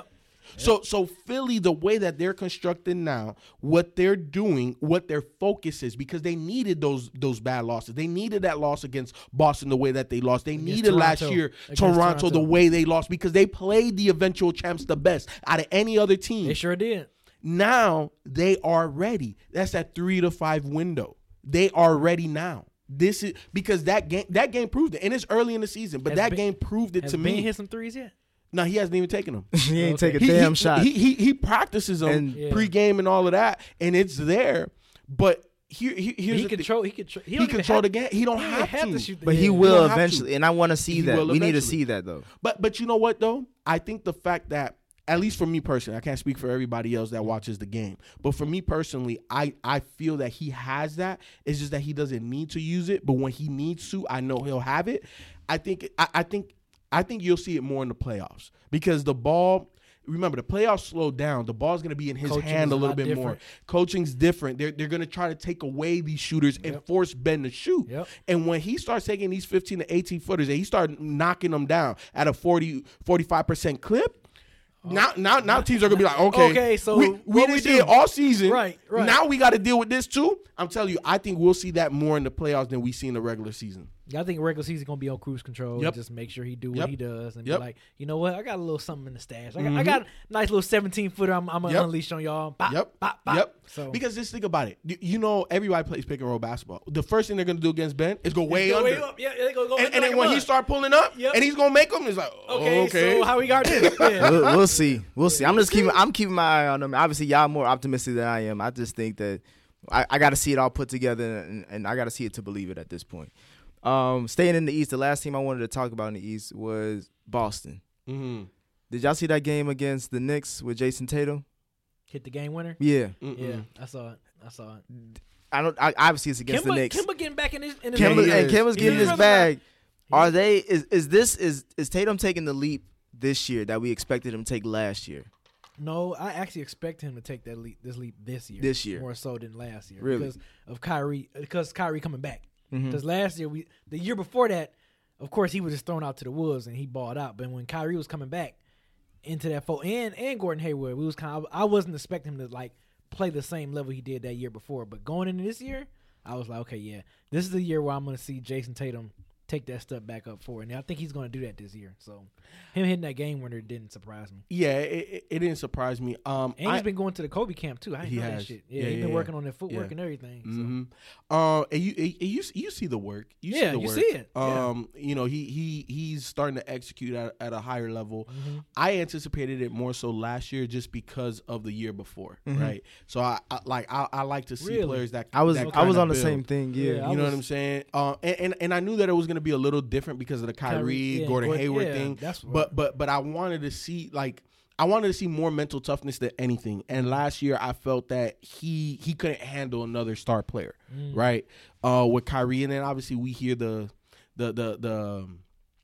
So so Philly, the way that they're constructed now, what they're doing, what their focus is, because they needed those those bad losses. They needed that loss against Boston the way that they lost. They Against needed last Toronto. year Against Toronto, Toronto. the way they lost because they played the eventual champs the best out of any other team. They sure did. Now they are ready. That's that three to five window. They are ready now. This is because that game that game proved it, and it's early in the season, but Has that Ben- game proved it Has to Ben me. hit some threes yet? No, he hasn't even taken them. he ain't Okay. take a He- damn he, shot. He, he he practices them And- Yeah. pregame and all of that, and it's there. But here, here But here's he the thing. control. He control. He, He don't even control have- the game. He don't he don't have, have to. to shoot the but he Yeah. will don't have eventually, to. and I want to see He that. will We need to eventually. see that though. But but you know what though? I think the fact that, at least for me personally, I can't speak for everybody else that watches the game, but for me personally, I, I feel that he has that. It's just that he doesn't need to use it, but when he needs to, I know he'll have it. I think I, I think I think you'll see it more in the playoffs because the ball. Remember, the playoffs slowed down. The ball's going to be in his Coaching hand is a a little lot bit more. different. Coaching's different. They're they're going to try to take away these shooters and Yep. force Ben to shoot. Yep. And when he starts taking these fifteen to eighteen footers and he started knocking them down at a forty, forty-five percent clip, now now now teams are going to be like, okay, Okay, so we, we what didn't we see do? it all season. Right, right. Now we got to deal with this too. I'm telling you, I think we'll see that more in the playoffs than we see in the regular season. Yeah, I think regular season gonna be on cruise control. Yep. And just make sure he do what Yep. he does and Yep. be like, you know what? I got a little something in the stash. I got, I Mhm. got a nice little seventeen footer. I'm, I'm gonna Yep. unleash on y'all. Bop, Yep. bop, bop. Yep. So Because just think about it. You- You know, everybody plays pick and roll basketball. The first thing they're going to do against Ben is go way Go under. way up. Yeah, they gonna go And, under and like then a when he mug. start pulling up Yep. and he's going to make them, it's like, Okay, okay. okay. so how we got this? Yeah. we'll, we'll see. We'll see. I'm just keeping. I'm keeping my eye on them. Obviously, y'all more optimistic than I am. I just think that I, I got to see it all put together, and, and I got to see it to believe it at this point. Um, staying in the East, the last team I wanted to talk about in the East was Boston. Mm-hmm. Did y'all see that game against the Knicks with Jason Tatum? Hit the game winner. Yeah, Yeah, I saw it. I saw it. I don't. I, obviously, it's against Kimba, the Knicks. Kimba getting back in his in his Kimba, he and is. Kimba's He getting is. his bag. He- Are they? Is is this is is Tatum taking the leap this year that we expected him to take last year? No, I actually expect him to take that leap, this leap this year. This year. more so than last year. Really? Because of Kyrie, because Kyrie coming back. Mhm. Because last year we, the year before that, of course he was just thrown out to the wolves and he balled out. But when Kyrie was coming back into that fold, and and Gordon Hayward, we was kind of, I wasn't expecting him to like play the same level he did that year before. But going into this year, I was like, okay, yeah, this is the year where I'm going to see Jason Tatum take that step back up for it. And I think he's going to do that this year. So him hitting that game winner didn't surprise me. Yeah, it, it, it didn't surprise me. Um, And I, he's been going to the Kobe camp too. I didn't He know that has. shit. Yeah, Yeah, he's yeah, been yeah. working on that footwork Yeah. and everything. So. hmm Uh, and you, and you you see the work. You Yeah, see the you work. see it. Yeah. Um, you know he he he's starting to execute at, at a higher level. Mhm. I anticipated it more so last year just because of the year before, Mhm. right? So I, I like I, I like to see Really? players that I was that I was kinda on the build. same thing. Yeah. Yeah, I You know was- what I'm saying? Uh, and, and and I knew that it was going to be a little different because of the Kyrie, Kyrie, yeah, Gordon, Gordon- Hayward yeah, thing. that's what- but but but I wanted to see like I wanted to see more mental toughness than anything. And last year I felt that he he couldn't handle another star player, Mm. right? Uh, with Kyrie, and then obviously we hear the the the the. Um,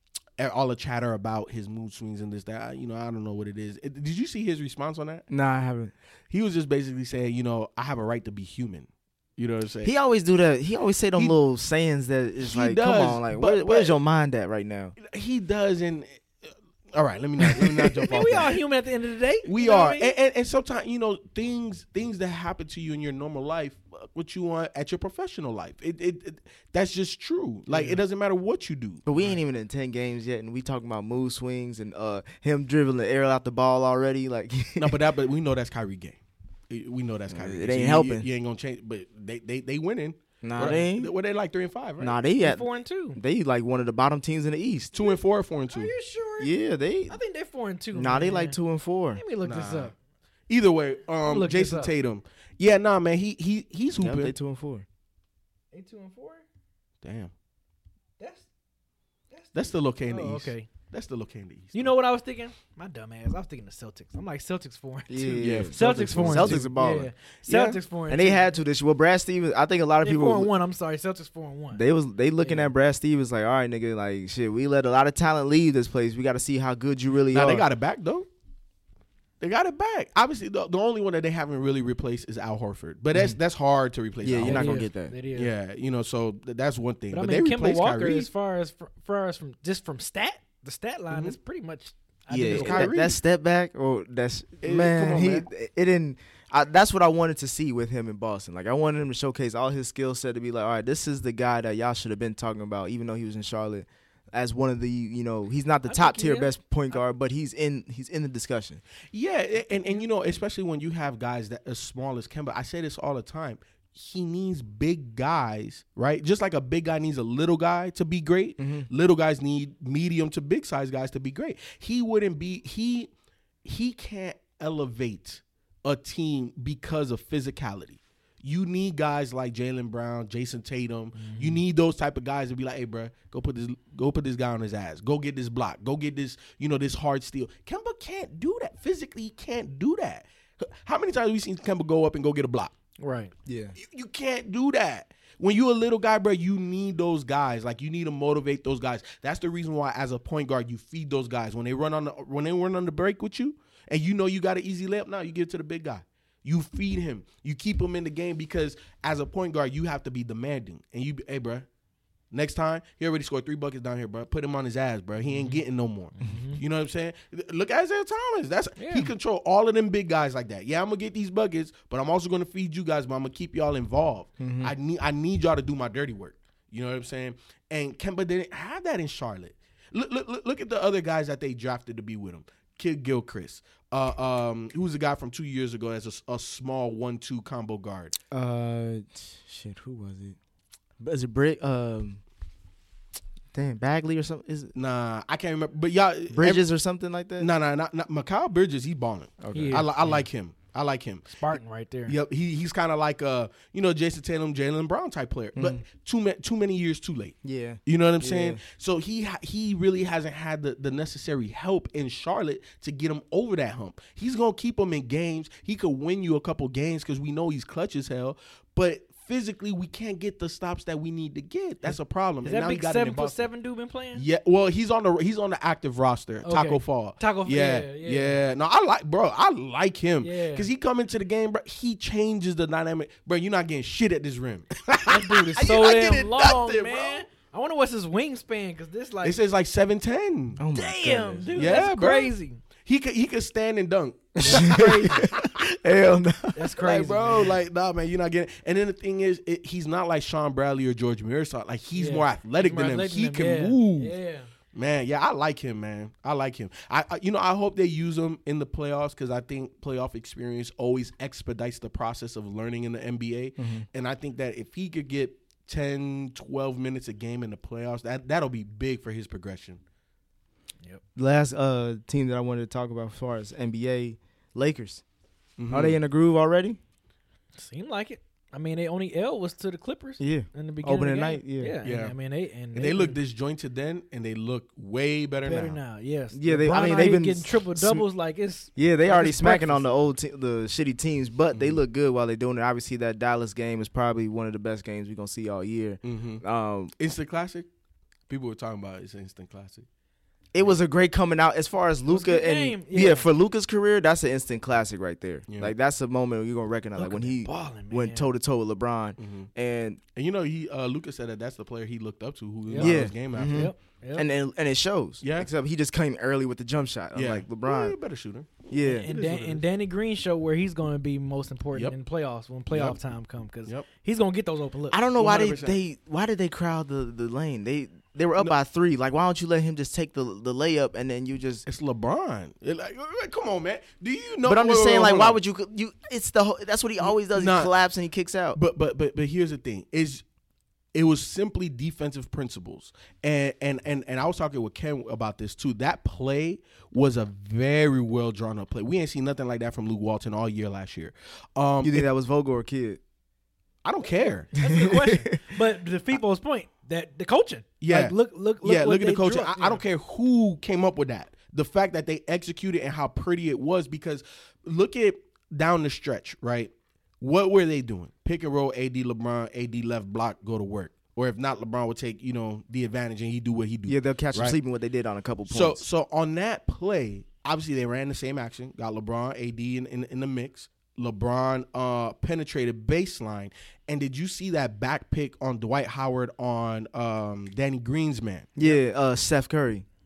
all the chatter about his mood swings and this that you know I don't know what it is. It- did you see his response on that? Nah, I haven't. He was just basically saying, you know, I have a right to be human. You know what I'm saying? He always do that. He always say them He- little sayings that is he like, does, come on, like, but- where, where's but- your mind at right now? he does, and uh, all right, let me not let me not jump I mean, off. we that. all human at the end of the day. We You know are, what I mean? and, and, and sometimes you know things things that happen to you in your normal life, uh, what you want at your professional life. It, it, it that's just true. Like Yeah. it doesn't matter what you do. But we ain't even in ten games yet, and we talking about mood swings and uh him dribbling the air out the ball already. Like, No, but that but we know that's Kyrie game. We know that's Kyrie. It game. ain't you- helping. You, you ain't gonna change, but they they they winning. nah, What- they ain't. What they like three and five, right? Nah, they They're at four and two. they like one of the bottom teams in the East. two and four, or four and Are two. you sure? Yeah, they. I think they're four and two. Nah, they man. like two and four. Let me look this Nah. up. Either way, um, Look this Jason up. Tatum. Yeah, nah, man, he he he's Yep, hooping. they two and four. They two and four. Damn, That's that's that's still okay in the oh, East. okay. That's still okay in the East. You know what I was thinking? My dumb ass. I was thinking the Celtics. I'm like Celtics four and two. Yeah, Celtics four and Celtics two. are balling. Yeah. Celtics four and And two. they had to this year. Well, Brad Stevens, I think a lot of They people four and one. I'm sorry, Celtics four and one. they was they looking Yeah. at Brad Stevens like, all right, nigga, like shit, we let a lot of talent leave this place. We got to see how good you really Now are. they got it back though. They got it back. Obviously, the, the only one that they haven't really replaced is Al Horford, but that's that's hard to replace. Yeah, Al you're not It gonna is. get that. It is. Yeah, you know, so th- that's one thing. But, But, I mean, they Kemba replaced Walker, Kyrie. as far as fr- far as from just from stat, the stat line Mhm. is pretty much I yeah, think that, that step back, or that's It- man, come on, he man. it didn't. I, that's what I wanted to see with him in Boston. Like I wanted him to showcase all his skill set to be like, all right, this is the guy that y'all should have been talking about, even though he was in Charlotte as one of the, you know, he's not the I top think he tier is. best point guard, but he's in he's in the discussion. Yeah, a- and and you know, especially when you have guys that as small as Kemba, I say this all the time. He needs big guys, right? Just like a big guy needs a little guy to be great. Little guys need medium to big size guys to be great. He wouldn't be he he can't elevate a team because of physicality. You need guys like Jaylen Brown, Jason Tatum. Mm-hmm. You need those type of guys to be like, hey, bro, go put this, go put this guy on his ass. Go get this block. Go get this, you know, this hard steal. Kemba can't do that physically. He can't do that. How many times have we seen Kemba go up and go get a block? Right. Yeah. You, you can't do that. When you're a little guy, bro, you need those guys. Like you need to motivate those guys. That's the reason why, as a point guard, you feed those guys when they run on the when they run on the break with you, and you know you got an easy layup. Now you give it to the big guy. You feed him. You keep him in the game because as a point guard, you have to be demanding. And you, hey, bro, next time he already scored three buckets down here, bro. Put him on his ass, bro. He ain't getting no more. Mm-hmm. You know what I'm saying? Look at Isaiah Thomas. That's Yeah. he control all of them big guys like that. Yeah, I'm gonna get these buckets, but I'm also gonna feed you guys. But I'm gonna keep y'all involved. Mm-hmm. I need I need y'all to do my dirty work. You know what I'm saying? And Kemba didn't have that in Charlotte. Look, look, look, look at the other guys that they drafted to be with him. Kid Gilchrist, uh, um, who was a guy from two years ago as a, a small one two combo guard. Uh, shit, who was it? Is it Brick? Um, damn, Bagley or something? Is it Nah, I can't remember. But y'all, Bridges or something like that? every, nah, nah, not, not Mikal Bridges. He's balling. Okay. He I, is, li- I yeah. like him. I like him. Spartan right there. Yep, he he's kind of like a you know Jason Tatum, Jaylen Brown type player, but too ma- too many years too late. Yeah. You know what I'm Yeah. saying? So he ha- he really hasn't had the, the necessary help in Charlotte to get him over that hump. He's gonna keep him in games. He could win you a couple games because we know he's clutch as hell. But physically, we can't get the stops that we need to get. That's a problem. Is And that now he big got it in seven foot Boston. seven dude been playing? Yeah, well, he's on the he's on the active roster. Okay. Taco Fall. Taco- yeah, yeah, yeah, yeah. No, I like, bro. I like him Yeah. because he come into the game, bro. He changes the dynamic, bro. You're not getting shit at this rim. That dude is You're so not damn getting long, nothing, man. I wonder what's his wingspan because this like It says like seven ten. Oh my damn, goodness. dude, Yeah, that's bro. crazy. He could he could stand and dunk. That's crazy. Hell no. That's crazy, Like, bro, man. like, nah, man, you're not getting. And then the thing is, it, he's not like Sean Bradley or George Mearsaw. Like, he's Yeah. more athletic He's more than them. athletic He than can them, yeah. move. Yeah. Man, yeah, I like him, man. I like him. I, I you know, I hope they use him in the playoffs because I think playoff experience always expedites the process of learning in the N B A. Mm-hmm. And I think that if he could get ten, twelve minutes a game in the playoffs, that that'll be big for his progression. Last uh team that I wanted to talk about as far as N B A, Lakers. Mhm. Are they in the groove already? Seemed like it. I mean, they only L was to the Clippers Yeah. in the beginning. Opening of the night, game. yeah. yeah. Yeah. And, I mean, they and, And they look been disjointed then, and they look way better, better now. now. Yes. Yeah, they- I LeBron mean, out they've here been getting triple sm- doubles like it's Yeah, they Like already it's smacking on breakfast. the old te- the shitty teams, but they Mhm. look good while they're doing it. Obviously, that Dallas game is probably one of the best games we're gonna see all year. Mm-hmm. Um, Instant classic. People were talking about it's an instant classic. it was a great coming out as far as was a Luca good and game, yeah. yeah. for Luca's career, that's an instant classic right there. Yeah. Like that's a moment you're gonna recognize, like Luka when been he balling, went man. toe to toe with LeBron, Mm-hmm. and And you know, he uh, Lucas said that that's the player he looked up to, who Yeah. got Yeah. his game after. Mhm. Yep. Yep. and and and it shows. Yeah. except he just came early with the jump shot. I'm Yeah, like Yeah, LeBron. better shooter. Yeah, and, It is Dan, what it and is. Danny Green showed where he's going to be most important Yep. in playoffs when playoff Yep. time comes because Yep. he's going to get those open looks. I don't know why they, one hundred percent. they why did they crowd the, the lane? They they were up No. by three. Like why don't you let him just take the the layup and then you just. It's LeBron. It like, like, come on, man. Do you know? But I'm wait, just wait, saying, wait, like, hold why on. would you? You, it's the whole, that's what he always does. Nah. He collapses and he kicks out. But but but but here's the thing: is it was simply defensive principles, and and and and I was talking with Ken about this too. That play was a very well drawn up play. We ain't seen nothing like that from Luke Walton all year last year. Um, You think it- that was Vogel or Kid? I don't care. That's a good question. But to FIFO's point, that the coaching. Yeah. Like, look, look, look. yeah, what look at the they coaching. drew I, up. I don't care who came up with that. The fact that they executed and how pretty it was, because look at down the stretch, right? What were they doing? Pick and roll, A D LeBron, A D left block, go to work. Or if not, LeBron would take, you know, the advantage and he do what he do. Yeah, they'll catch him Right. sleeping what they did on a couple So points. so on that play, obviously they ran the same action, got LeBron, A D in, in, in the mix. LeBron uh, penetrated baseline. And did you see that back pick on Dwight Howard on um, Danny Green's man? yeah, uh, Steph Curry.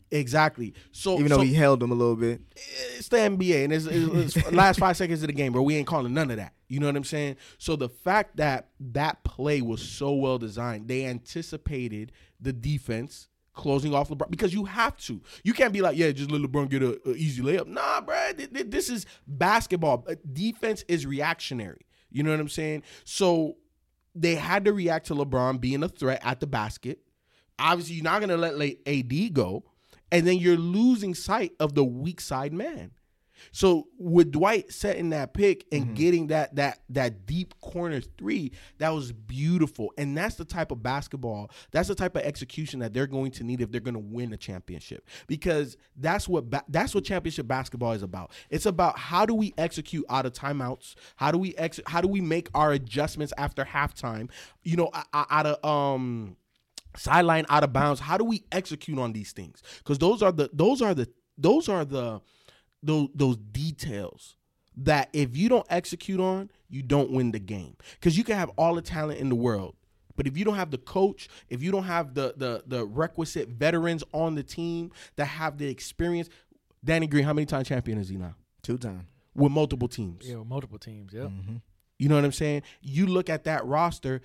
Exactly. So Even though so he held him a little bit. it's the N B A, and it's, it's, it's last five seconds of the game, bro. We ain't calling none of that. You know what I'm saying? So the fact that that play was so well designed, they anticipated the defense closing off LeBron, because you have to. You can't be like, yeah, just let LeBron get a, a easy layup. Nah, bro. This is basketball. Defense is reactionary. You know what I'm saying? So they had to react to LeBron being a threat at the basket. Obviously, you're not going to let A D go, and then you're losing sight of the weak side man. So with Dwight setting that pick and mm-hmm. getting that that that deep corner three, that was beautiful. And that's the type of basketball, that's the type of execution that they're going to need if they're going to win a championship. Because that's what ba- that's what championship basketball is about. It's about how do we execute out of timeouts? How do we ex- how do we make our adjustments after halftime? You know, out of um sideline, out of bounds. How do we execute on these things? Because those are the those are the those are the Those, those details that if you don't execute on, you don't win the game. Because you can have all the talent in the world, but if you don't have the coach, if you don't have the the the requisite veterans on the team that have the experience. Danny Green, how many time champion is he now? Two time. With multiple teams. Yeah, with multiple teams, yeah. Mm-hmm. You know what I'm saying? You look at that roster,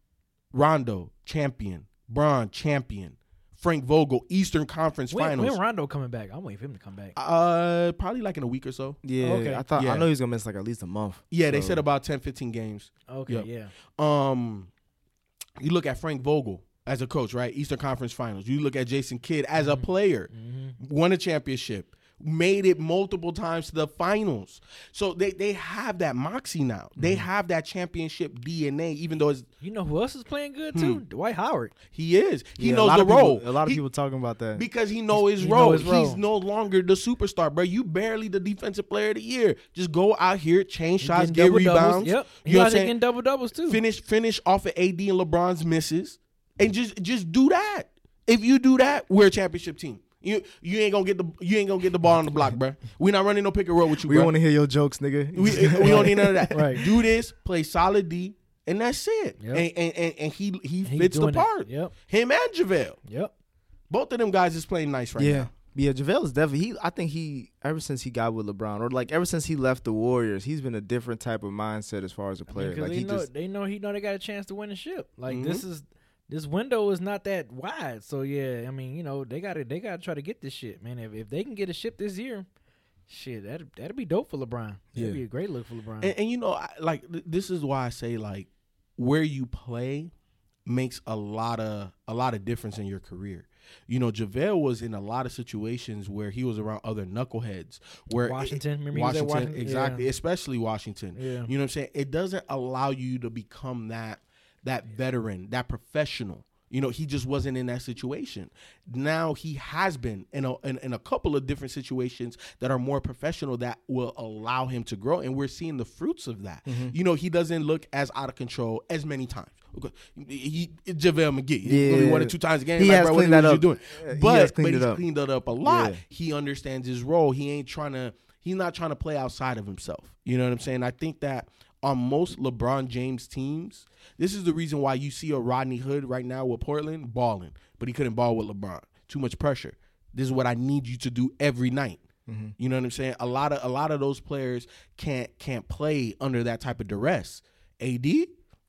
Rondo, champion. Bron, champion. Frank Vogel, Eastern Conference when, Finals. When Rondo coming back? I'm waiting for him to come back. Uh, probably like in a week or so. Yeah, oh, okay. I thought yeah. I know he was gonna miss like at least a month. Yeah, so. they said about ten, fifteen games. Okay, yep. yeah. Um, you look at Frank Vogel as a coach, right? Eastern Conference Finals. You look at Jason Kidd as a player, mm-hmm. won a championship, made it multiple times to the finals. So they, they have that moxie now. Mm-hmm. They have that championship D N A, even though it's... You know who else is playing good, too? Hmm. Dwight Howard. He is. He yeah, knows the role. People, a lot of he, people talking about that. Because he know his, he role. know his role. He's no longer the superstar, bro. You barely the defensive player of the year. Just go out here, change He's shots, get rebounds. Yep. You know what I'm saying? Getting double-doubles, too. Finish, finish off of A D and LeBron's misses. And just, just do that. If you do that, we're a championship team. You you ain't gonna get the you ain't gonna get the ball on the block, bro. We not running no pick and roll with you, we bro. want to hear your jokes, nigga. We, we don't need none of that. Right. Do this, play solid D, and that's it. Yep. And, and, and and he he He's fits the doing part. It. Yep. Him and JaVale. Yep. Both of them guys is playing nice right yeah. now. Yeah, JaVale is definitely. He, I think he ever since he got with LeBron, or like ever since he left the Warriors, he's been a different type of mindset as far as a player. I mean, like they he know just they know he know they got a chance to win the ship. Like Mm-hmm. this is. This window is not that wide, so yeah. I mean, you know, they got to they got to try to get this shit, man. If if they can get a ship this year, shit, that that'd be dope for LeBron. That'd Yeah. be a great look for LeBron. And, and you know, I, like th- this is why I say like where you play makes a lot of a lot of difference in your career. You know, JaVale was in a lot of situations where he was around other knuckleheads. Where Washington, it, remember he was at Washington, Washington? exactly, Yeah. especially Washington. Yeah. You know what I'm saying? It doesn't allow you to become that that veteran, that professional. You know, he just wasn't in that situation. Now he has been in a, in, in a couple of different situations that are more professional that will allow him to grow. And we're seeing the fruits of that. Mm-hmm. You know, he doesn't look as out of control as many times. Okay. He, he, JaVale McGee. He's yeah. only one or two times a game. He like, has bro, cleaned what that you up. doing? He But, has cleaned but it he's up. cleaned it up a lot. Yeah. He understands his role. He ain't trying to, he's not trying to play outside of himself. You know what I'm saying? I think that on most LeBron James teams, this is the reason why you see a Rodney Hood right now with Portland balling, but he couldn't ball with LeBron. Too much pressure. This is what I need you to do every night. Mm-hmm. You know what I'm saying? A lot of a lot of those players can't can't play under that type of duress. A D,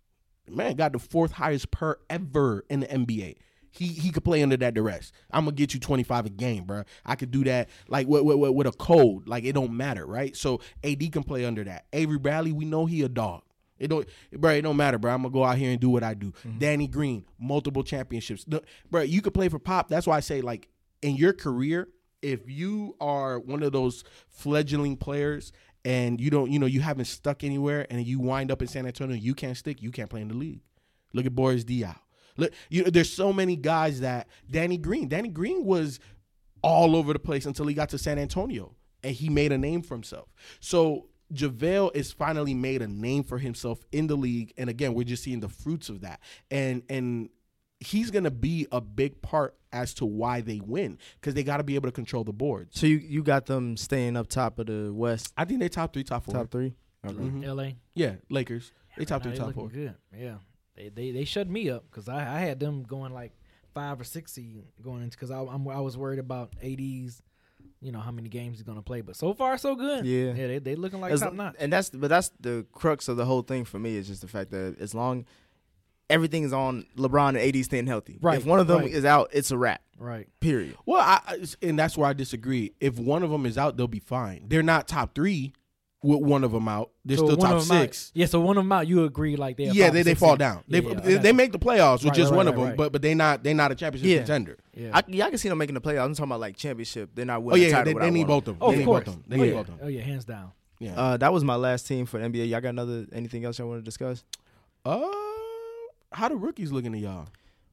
man, got the fourth highest per ever in the N B A. He he could play under that duress. I'm gonna get you twenty-five a game, bro. I could do that like with, with, with a code. Like it don't matter, right? So A D can play under that. Avery Bradley, we know he a dog. It don't, bro. It don't matter, bro. I'm gonna go out here and do what I do. Mm-hmm. Danny Green, multiple championships, no, bro. You could play for Pop. That's why I say, like, in your career, if you are one of those fledgling players and you don't, you know, you haven't stuck anywhere, and you wind up in San Antonio, you can't stick. You can't play in the league. Look at Boris Diaw. Look, you know, there's so many guys that Danny Green. Danny Green was all over the place until he got to San Antonio, and he made a name for himself. So JaVale is finally made a name for himself in the league, and again, we're just seeing the fruits of that. And and he's gonna be a big part as to why they win, because they got to be able to control the boards. So you, you got them staying up top of the West. I think they top three, top four, top three. Okay. Mm-hmm. L A. Yeah, Lakers. They top Nah, three, they top looking four. Good. Yeah. They they they shut me up because I, I had them going like five or six seed going into because I I'm, I was worried about A D's. You know how many games he's gonna play, but so far so good. Yeah, yeah, they they looking like As- top notch. and that's but that's the crux of the whole thing for me is just the fact that as long everything is on LeBron and A D staying healthy. Right, If one of them right. is out, it's a wrap. Right. Period. Well, I, I- and that's where I disagree. If one of them is out, they'll be fine. They're not top three with one of them out. They're So still one top of 'em out- six. yeah, so one of them out, you agree like they Yeah, they, they fall down. They Yeah, yeah, I they, got they you. make the playoffs with Right, just right, one right, of them, right. but but they not they not a championship Yeah. contender. Yeah. I, yeah, I can see them making the playoffs. I'm talking about like championship. They're not Oh winning yeah, the yeah, title they, without they need one both of of them. Oh, they of need course. both of them. They oh, need yeah. both of them. oh yeah, hands down. Yeah. Uh, that was my last team for the N B A. Y'all got another anything else y'all want to discuss? Uh, how the rookies looking to y'all?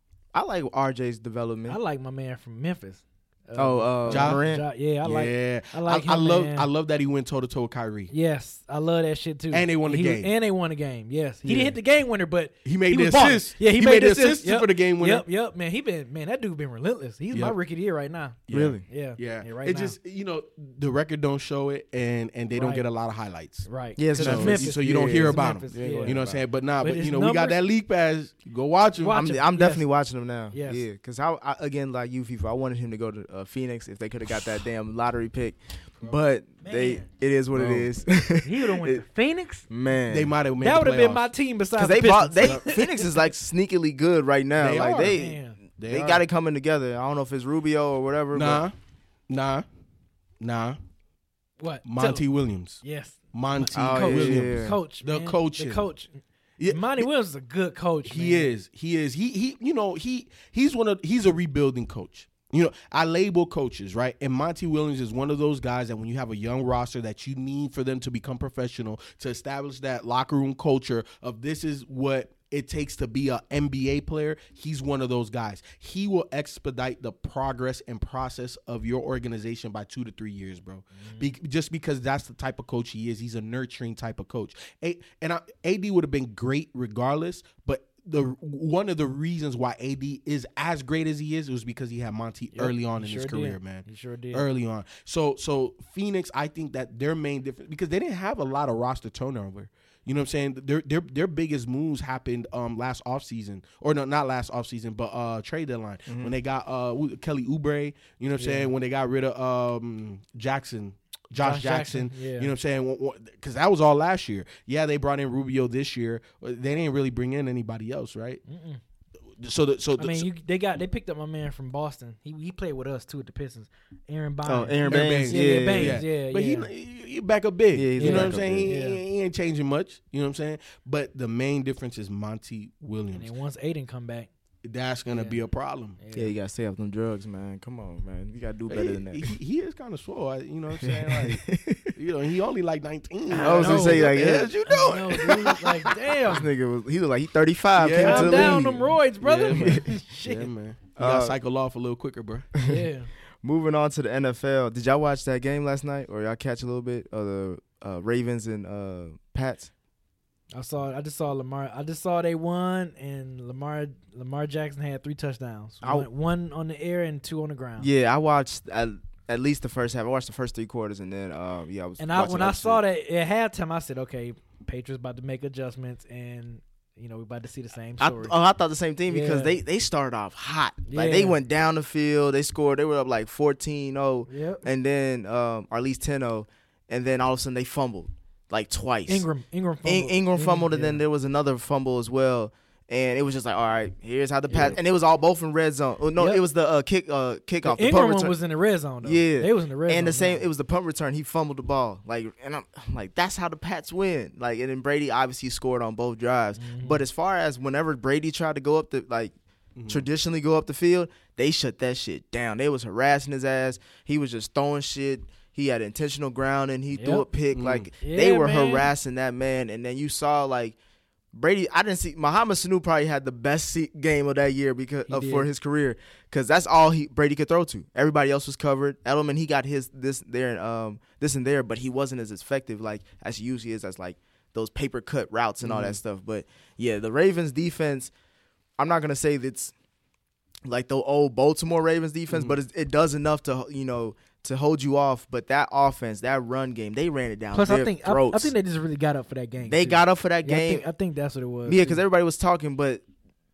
I like R J's development. I like my man from Memphis. Uh, oh, uh, Ja? Morant. Ja- yeah, I like. yeah, I like I, him, love man. I love that he went toe to toe with Kyrie. Yes, I love that shit too. And they won the He was- game. and they won the game. Yes, he Yeah. didn't hit the game winner, but He made he the was balling. assist. Yeah, he, He made, made the the assist assist for the game winner. Yep, yep, man. He been man. That dude been relentless. He's my Yep. rookie of the year right now. Yeah. Really? Yeah, Yeah, right it now. just you know the record don't show it, and and they don't Right. get a lot of highlights. right. Yeah, it's 'Cause So, Memphis. Memphis. so you don't Yeah, hear it's about Memphis, them. yeah. You know what I'm saying? But nah, But but, his you know we got numbers- that league pass. Go watch him. Watch I'm, him. I'm Yes. definitely watching him now. Yes. Yeah, because I, I again like you, FIFA. I wanted him to go to uh, Phoenix if they could have got that damn lottery pick, but they Man. it is what Bro. it is. He would have went It- to Phoenix. Man, They might have made That the would have been playoffs. my team besides because the they bought they Pistons. Phoenix is like sneakily good right now. They like are. they Man. they, are. got it coming together. I don't know if it's Rubio or whatever. Nah, nah, nah. What? Monty Tell- Williams. Yes. Monty Oh, coach. Williams. yeah. Coach. The man. coaching. The coach. Yeah, Monty Williams is a good coach. He man. is. He is. He he. You know he he's one of he's a rebuilding coach. You know I label coaches right, and Monty Williams is one of those guys that when you have a young roster that you need for them to become professional, to establish that locker room culture of this is what it takes to be a N B A player. He's one of those guys. He will expedite the progress and process of your organization by two to three years, bro. Mm-hmm. Be, just because that's the type of coach he is. He's a nurturing type of coach. A, and I, A D would have been great regardless, but the one of the reasons why A D is as great as he is was because he had Monty Yep, early on in he his sure career, did. man. He sure did. Early on. So so Phoenix, I think that their main difference because they didn't have a lot of roster turnover. You know what I'm saying? Their their their biggest moves happened um last offseason. Or no, not last offseason, but uh trade deadline. Mm-hmm. When they got uh Kelly Oubre, you know what I'm Yeah. saying? When they got rid of um Jackson. Josh, Josh Jackson, Jackson, yeah. you know what I'm saying? Because that was all last year. Yeah, they brought in Rubio this year. They didn't really bring in anybody else, right? Mm-mm. So, the, so I the, mean, you, they got they picked up my man from Boston. He he played with us too at the Pistons. Aaron Bynes. Oh, Aaron Aaron Baines. Baines. Yeah, Yeah, yeah, Baines. yeah. Yeah, but yeah. he, he he back up big. Yeah, he's you know back what I'm up saying? big. He, Yeah. he ain't changing much. You know what I'm saying? But the main difference is Monty And Williams. then once Aiden come back, That's gonna Yeah. be a problem. Yeah, you gotta stay off them drugs, man. Come on, man. You gotta do better than that. He, he is kind of swole. I- You know what I'm saying? Like, you know, he only like nineteen. I was gonna know. say what like, the yeah, hell is you I doing? know, dude, like this damn, nigga was he was like he thirty-five. Yeah. Came into calm the down league. them roids, brother. Yeah, man. Yeah, Shit. man. You Uh, gotta cycle off a little quicker, bro. Yeah. Moving on to the N F L. Did y'all watch that game last night, or y'all catch a little bit of the uh, Ravens and uh, Pats? I saw. I just saw Lamar. I just saw they won, and Lamar Lamar Jackson had three touchdowns. I- One, one on the air and two on the ground. Yeah, I watched at, at least the first half. I watched the first three quarters, and then uh, yeah, I was. And I watching when other I saw shit. that at halftime, I said, okay, Patriots about to make adjustments, and you know we're about to see the same I, story. oh, I thought the same thing because Yeah. they, they started off hot. Like they Yeah. went down the field, they scored, they were up like fourteen oh, yep. and then um, or at least ten oh, and then all of a sudden they fumbled like twice. Ingram Ingram fumbled. In- Ingram fumbled, and yeah. then there was another fumble as well. And it was just like, all right, here's how the pass, Yeah. and it was all both in red zone. Oh, no, Yep. it was the uh, kick, uh, kickoff. The The Ingram punt one return. was in the red zone though. Yeah. they was in the red zone. And the same, yeah. it was the punt return. He fumbled the ball, like, and I'm, I'm like, that's how the Pats win. Like, and then Brady obviously scored on both drives. Mhm. But as far as whenever Brady tried to go up the like, Mhm. traditionally go up the field, they shut that shit down. They was harassing his ass. He was just throwing shit. He had intentional grounding. He threw Yep. a pick. Mm. Like Yeah, they were man. harassing that man. And then you saw like Brady. I didn't see Muhammad Sanu probably had the best se- game of that year because He uh, for did. his career because that's all he Brady could throw to. Everybody else was covered. Edelman he got his this there and um this and there, but he wasn't as effective like as he usually is as like those paper cut routes and all Mm-hmm. that stuff. But yeah, the Ravens defense. I'm not gonna say that's like the old Baltimore Ravens defense, Mhm. but it, it does enough to you know to hold you off. But that offense, that run game, they ran it down. Plus, their I think I, throats. I think they just really got up for that game. They too. got up for that Yeah, I game. think, I think that's what it was. Yeah, too. because everybody was talking, but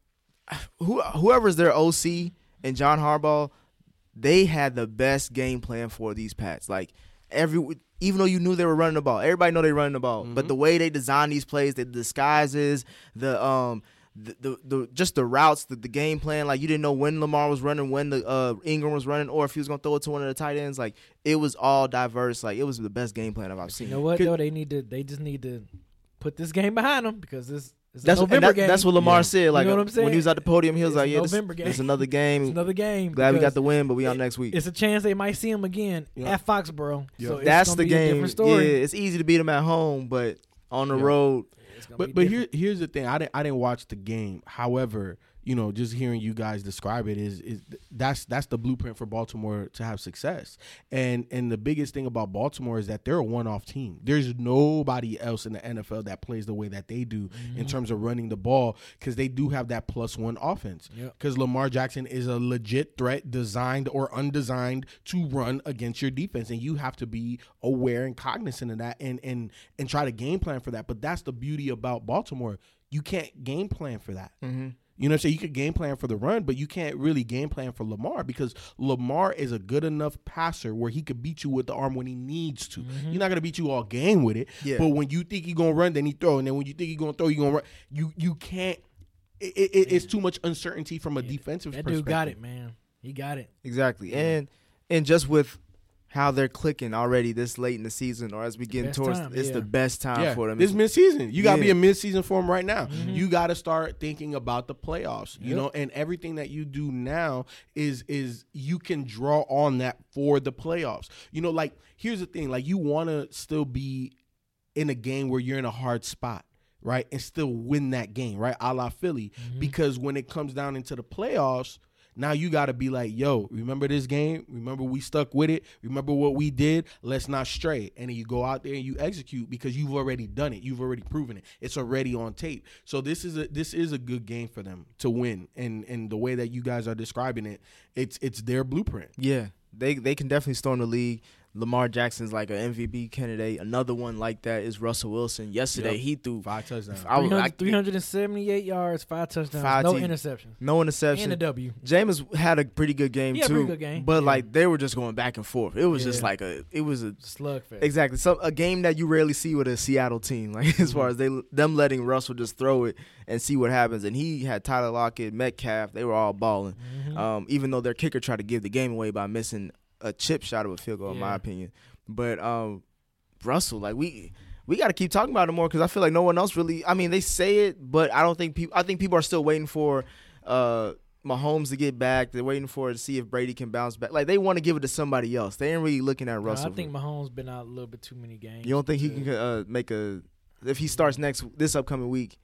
who whoever's their O C and John Harbaugh, they had the best game plan for these Pats. Like every, even though you knew they were running the ball, everybody know they running the ball, mm-hmm. but the way they design these plays, the disguises, the um. The, the the just the routes, the, the game plan, like you didn't know when Lamar was running, when the uh, Ingram was running, or if he was gonna throw it to one of the tight ends. Like it was all diverse. Like it was the best game plan I've seen. You know what? Though they need to, they just need to put this game behind them because this is a that's November that, game. That's what Lamar yeah. said. Like you know what I'm saying? When he was at the podium, he was it's like, "Yeah, November this, game. it's another game. It's another game. Glad we got the win, but we on next week. It's a chance they might see him again yeah. at Foxborough. Yeah. So it's that's gonna the be game. A different story. Yeah, it's easy to beat them at home, but on the yeah. road. But but here here's the thing. I didn't I didn't watch the game. However, you know, just hearing you guys describe it is is that's that's the blueprint for Baltimore to have success. And and the biggest thing about Baltimore is that they're a one-off team. There's nobody else in the N F L that plays the way that they do mm-hmm. in terms of running the ball because they do have that plus one offense. Because yep. Lamar Jackson is a legit threat designed or undesigned to run against your defense. And you have to be aware and cognizant of that and and and try to game plan for that. But that's the beauty about Baltimore. You can't game plan for that. Mm-hmm. You know what I'm saying? You could game plan for the run, but you can't really game plan for Lamar because Lamar is a good enough passer where he could beat you with the arm when he needs to. Mm-hmm. He's not going to beat you all game with it. Yeah. But when you think he's going to run, then he throw. And then when you think he's going to throw, he's going to run. You you can't. It, it, it's too much uncertainty from a yeah. defensive that perspective. That dude got it, man. He got it. Exactly. Yeah. And and just with how they're clicking already this late in the season or as we get towards time, it's yeah. the best time yeah. for them. This mid-season. You got to yeah. be in mid-season form right now. Mm-hmm. You got to start thinking about the playoffs, you yep. know, and everything that you do now is is you can draw on that for the playoffs. You know, like here's the thing, like you want to still be in a game where you're in a hard spot, right? And still win that game, right? A la Philly, mm-hmm. because when it comes down into the playoffs, now you got to be like, yo, remember this game? Remember we stuck with it? Remember what we did? Let's not stray. And then you go out there and you execute because you've already done it. You've already proven it. It's already on tape. So this is a this is a good game for them to win. And and the way that you guys are describing it, it's it's their blueprint. Yeah, they they can definitely storm the league. Lamar Jackson's like an M V P candidate. Another one like that is Russell Wilson. Yesterday, yep. he threw five touchdowns. I was, I, three hundred seventy-eight yards, five touchdowns, five no te- interceptions. No interception. And a W. Jameis had a pretty good game, yeah, too. Pretty good game. But, yeah. like, they were just going back and forth. It was yeah. just like a – it was a – slugfest. Exactly. So a game that you rarely see with a Seattle team, like mm-hmm. as far as they them letting Russell just throw it and see what happens. And he had Tyler Lockett, Metcalf. They were all balling, mm-hmm. um, even though their kicker tried to give the game away by missing a chip shot of a field goal, yeah. in my opinion. But um, Russell, like we we got to keep talking about it more because I feel like no one else really. I mean, they say it, but I don't think people. I think people are still waiting for uh, Mahomes to get back. They're waiting for to see if Brady can bounce back. Like they want to give it to somebody else. They ain't really looking at Russell. No, I think Mahomes been out a little bit too many games. You don't think he can uh, make a if he starts next this upcoming week?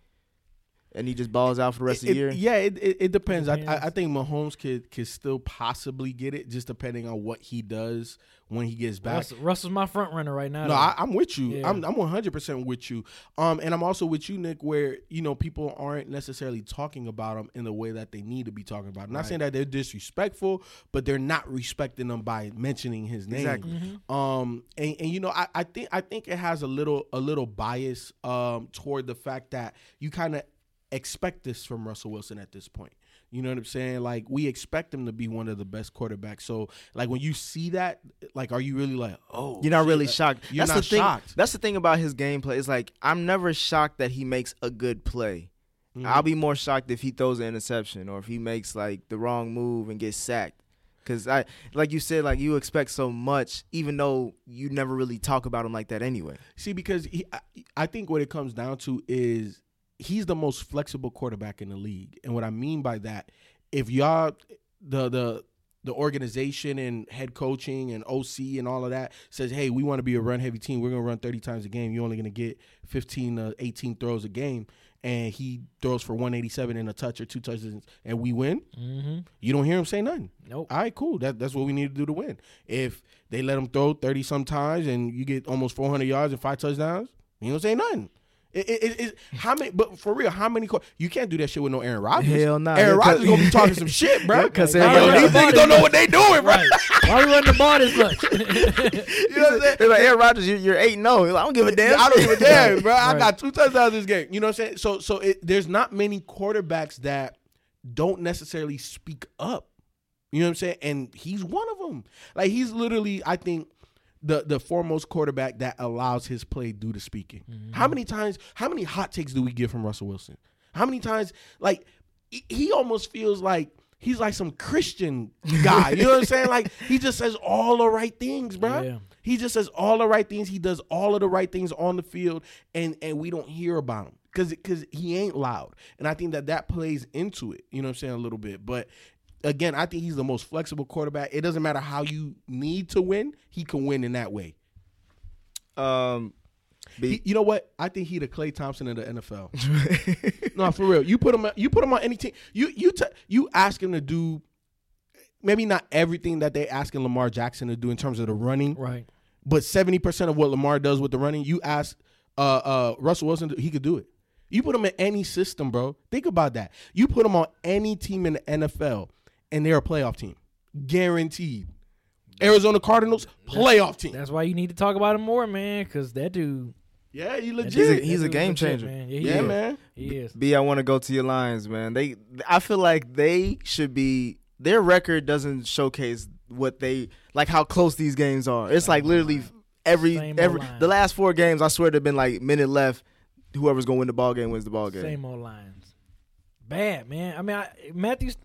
And he just balls out for the rest it, of the year? Yeah, it, it, it depends. It depends. I, I think Mahomes could, could still possibly get it, just depending on what he does when he gets back. Russell, Russell's my front runner right now. No, I, I'm with you. Yeah. I'm I'm one hundred percent with you. Um, and I'm also with you, Nick, where, you know, people aren't necessarily talking about him in the way that they need to be talking about him. Not right. saying that they're disrespectful, but they're not respecting him by mentioning his name. Exactly. Mm-hmm. Um, and, and you know, I, I think I think it has a little a little bias um toward the fact that you kind of expect this from Russell Wilson at this point. You know what I'm saying? Like, we expect him to be one of the best quarterbacks. So, like, when you see that, like, are you really like, oh, you're not shit, really like, shocked. You're that's not the thing, shocked. That's the thing about his gameplay. It's like, I'm never shocked that he makes a good play. Mm-hmm. I'll be more shocked if he throws an interception or if he makes, like, the wrong move and gets sacked. Because, I, like you said, like, you expect so much, even though you never really talk about him like that anyway. See, because he, I, I think what it comes down to is he's the most flexible quarterback in the league. And what I mean by that, if y'all, the the the organization and head coaching and O C and all of that says, hey, we want to be a run-heavy team. We're going to run thirty times a game. You're only going to get fifteen to eighteen throws a game. And he throws for one eighty-seven and a touch or two touchdowns, and we win. Mm-hmm. You don't hear him say nothing. Nope. All right, cool. That, that's what we need to do to win. If they let him throw thirty sometimes and you get almost four hundred yards and five touchdowns, you don't say nothing. It, it, it, it, how many? But for real, how many? You can't do that shit with no Aaron Rodgers. Hell nah. Aaron Yeah, Rodgers gonna be talking some shit, bro. Because Like, yo, these niggas don't know what they doing, bro. Right. Why we running the ball this much? You know what I'm saying? They're like, Aaron Rodgers, you're, you're eight and oh. I don't give a damn. I don't give a damn, bro. I Right. got two touchdowns this game. You know what I'm saying? So, so it, there's not many quarterbacks that don't necessarily speak up. You know what I'm saying? And he's one of them. Like, he's literally, I think, the the foremost quarterback that allows his play due to speaking. Mm-hmm. How many times, how many hot takes do we get from Russell Wilson? How many times, like, he almost feels like he's like some Christian guy. You know what I'm saying? Like, he just says all the right things, bro. Yeah. He just says all the right things. He does all of the right things on the field, and and we don't hear about him because because he ain't loud. And I think that that plays into it, you know what I'm saying, a little bit. But, again, I think he's the most flexible quarterback. It doesn't matter how you need to win. He can win in that way. Um, he, you know what? I think he the Klay Thompson of the N F L. No, for real. You put him. You put him on any team. You you t- you ask him to do maybe not everything that they asking Lamar Jackson to do in terms of the running, right? But seventy percent of what Lamar does with the running, you ask uh, uh, Russell Wilson, he could do it. You put him in any system, bro. Think about that. You put him on any team in the N F L, and they're a playoff team, guaranteed. Arizona Cardinals, playoff team. That's why you need to talk about him more, man, because that dude. Yeah, he legit. He's a, he's a game legit, changer. Man. Yeah, yeah is. man. He is. B, I want to go to your Lions, man. They, I feel like they should be. Their record doesn't showcase what they like. How close these games are. It's Same like literally line. every Same every old line. the last four games. I swear they've been like minute left. Whoever's gonna win the ball game wins the ball game. Same old Lions. Bad, man. I mean, I, Matthews.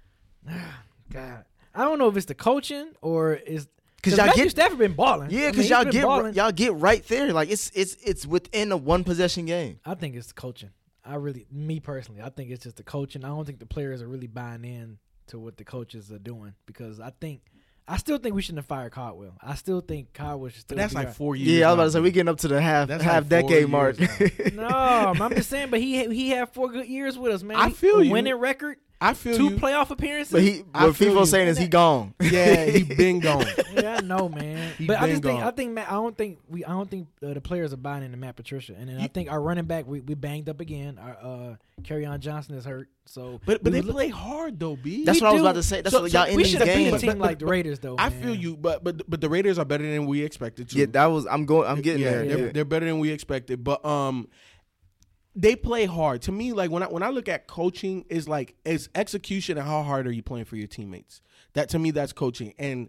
God, I don't know if it's the coaching or is. Because y'all Matthew get Stafford been balling. Yeah, I because mean, y'all he's get been balling. y'all get right there. Like it's it's it's within a one possession game. I think it's the coaching. I really, me personally, I think it's just the coaching. I don't think the players are really buying in to what the coaches are doing because I think, I still think we shouldn't have fired Caldwell. I still think Caldwell should still. But that's be like our, four years. Yeah, I was about to now, say we getting up to the half That's half like four decade mark. years No, I'm just saying, but he he had four good years with us, man. I feel a you. winning record, I feel two you. playoff appearances. But he, I what feel people you. saying is he gone. Yeah, he been gone. Yeah, I know, man. He but I been just think gone. I think Matt, I don't think we I don't think uh, the players are buying into Matt Patricia, and then I think our running back we, we banged up again. Our uh, Kerryon Johnson is hurt, so But but we they look- play hard though, B. That's We what I was do. about to say. That's So- what so y'all in we these should have beat a games. team But- like but- the Raiders, though. I man. feel you, but but but the Raiders are better than we expected to. Yeah, that was. I'm going. I'm getting yeah, there. They're, Yeah. they're better than we expected. But um, they play hard. To me, like when I when I look at coaching, is like it's execution and how hard are you playing for your teammates. That to me, that's coaching. And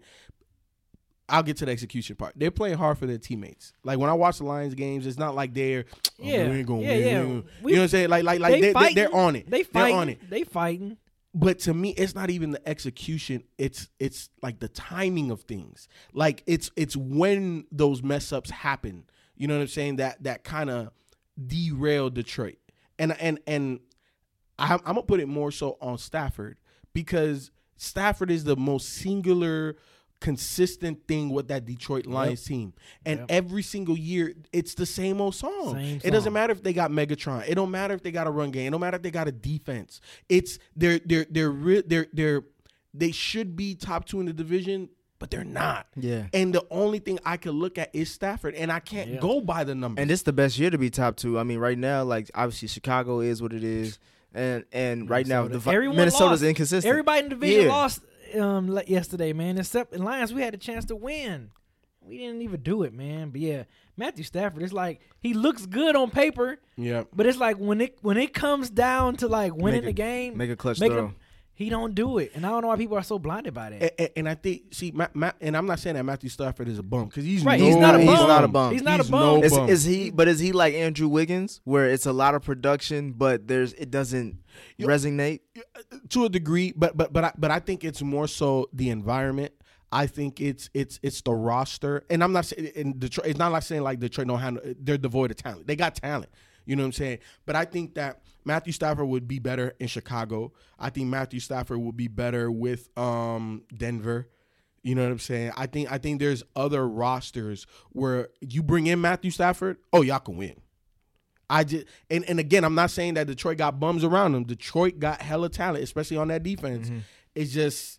I'll get to the execution part. They're playing hard for their teammates. Like when I watch the Lions games, it's not like they're oh, Yeah, we ain't gonna yeah, win. yeah. We ain't gonna-" We- you know what I'm saying? Like like like they, they, fighting. they're on it. They They're fighting. on it. They fighting. But to me, it's not even the execution. It's it's like the timing of things. Like it's it's when those mess ups happen. You know what I'm saying? That that kind of derailed Detroit. And and and I'm, I'm gonna put it more so on Stafford because Stafford is the most singular, consistent thing with that Detroit Lions team. And Yep. every single year, it's the same old song. Same It doesn't song. matter if they got Megatron. It don't matter if they got a run game. It don't matter if they got a defense. It's they're they're they're re- they're they're they should be top two in the division, but they're not. Yeah. And the only thing I can look at is Stafford, and I can't Yeah. go by the numbers. And this the best year to be top two. I mean, right now, like obviously Chicago is what it is, and and right now Minnesota. the Vi- Everyone Minnesota's lost. inconsistent. Everybody in the division Yeah. lost um le- yesterday, man. Except in Lions, we had a chance to win. We didn't even do it, man. But yeah, Matthew Stafford, it's like he looks good on paper, yeah. but it's like when it when it comes down to like winning Make a- the game, make a clutch make throw. a- he don't do it, and I don't know why people are so blinded by that. And, and, and I think, see, Matt, Matt, and I'm not saying that Matthew Stafford is a bum because he's Right, no he's not a he's bum. not a bum. He's not He's a bum. no Is, bum. is he? But is he like Andrew Wiggins, where it's a lot of production, but there's it doesn't Yo- resonate? to a degree, but but but I, but I think it's more so the environment. I think it's it's it's the roster, and I'm not saying in Detroit. It's not like saying like Detroit don't handle. They're devoid of talent. They got talent. You know what I'm saying? But I think that Matthew Stafford would be better in Chicago. I think Matthew Stafford would be better with um, Denver. You know what I'm saying? I think I think there's other rosters where you bring in Matthew Stafford. Oh, y'all can win. I just and, and again, I'm not saying that Detroit got bums around them. Detroit got hella talent, especially on that defense. Mm-hmm. It's just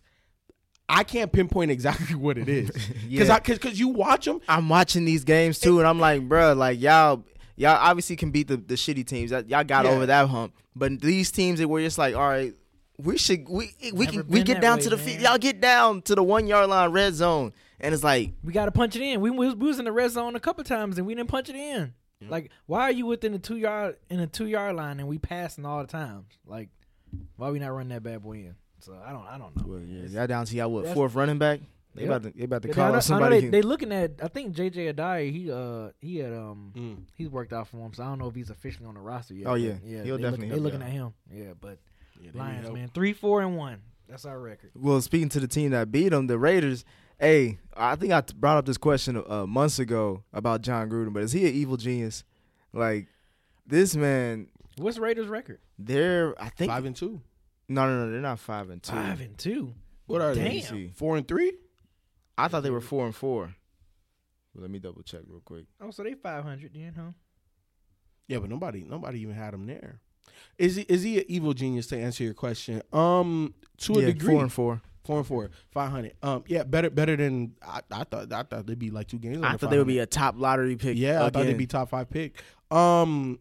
I can't pinpoint exactly what it is because Yeah. because you watch them. I'm watching these games too, and I'm like, bruh, like y'all, y'all obviously can beat the, the shitty teams. That y'all got Yeah. over that hump. But these teams that were just like, all right, we should we we Never can we been get that down way, to the man. field. Y'all get down to the one yard line, red zone, and it's like, We got to punch it in. We, we was in the red zone a couple times and we didn't punch it in. Like, why are you within the two yard in the two yard line and we passing all the times? Like, Why we not running that bad boy in? So I don't I don't know. Well, yeah, y'all down to y'all what That's- fourth running back? They Yep. about to they about to Yeah, call I know, up I know somebody. they, can- they looking at. I think J J Adai. He uh he had um Mm. he's worked out for him. So I don't know if he's officially on the roster yet. Oh, yeah. but yeah. He'll they definitely Look, help they looking y'all. at him. Yeah, but Yeah, they need Lions help. man, three four and one. That's our record. Well, speaking to the team that beat them, the Raiders. Hey, I think I t- brought up this question uh, months ago about John Gruden, but is he an evil genius? Like this man, What's Raiders' record? they're I think Five and two. no, no, no, they're not five and two. Five and two. What are Damn. they? See. Four and three. I thought they were four and four. Let me double check real quick. Oh, so they five hundred then, huh? Yeah, but nobody, nobody even had him there. Is he? Is he an evil genius? To answer your question, um, to a yeah, degree, four and four. four and four, five hundred. Um, yeah, better, better than I, I thought. I thought they'd be like two games. I under thought they would five hundred. be a top lottery pick. Yeah, I thought again. they'd be top five pick. Um,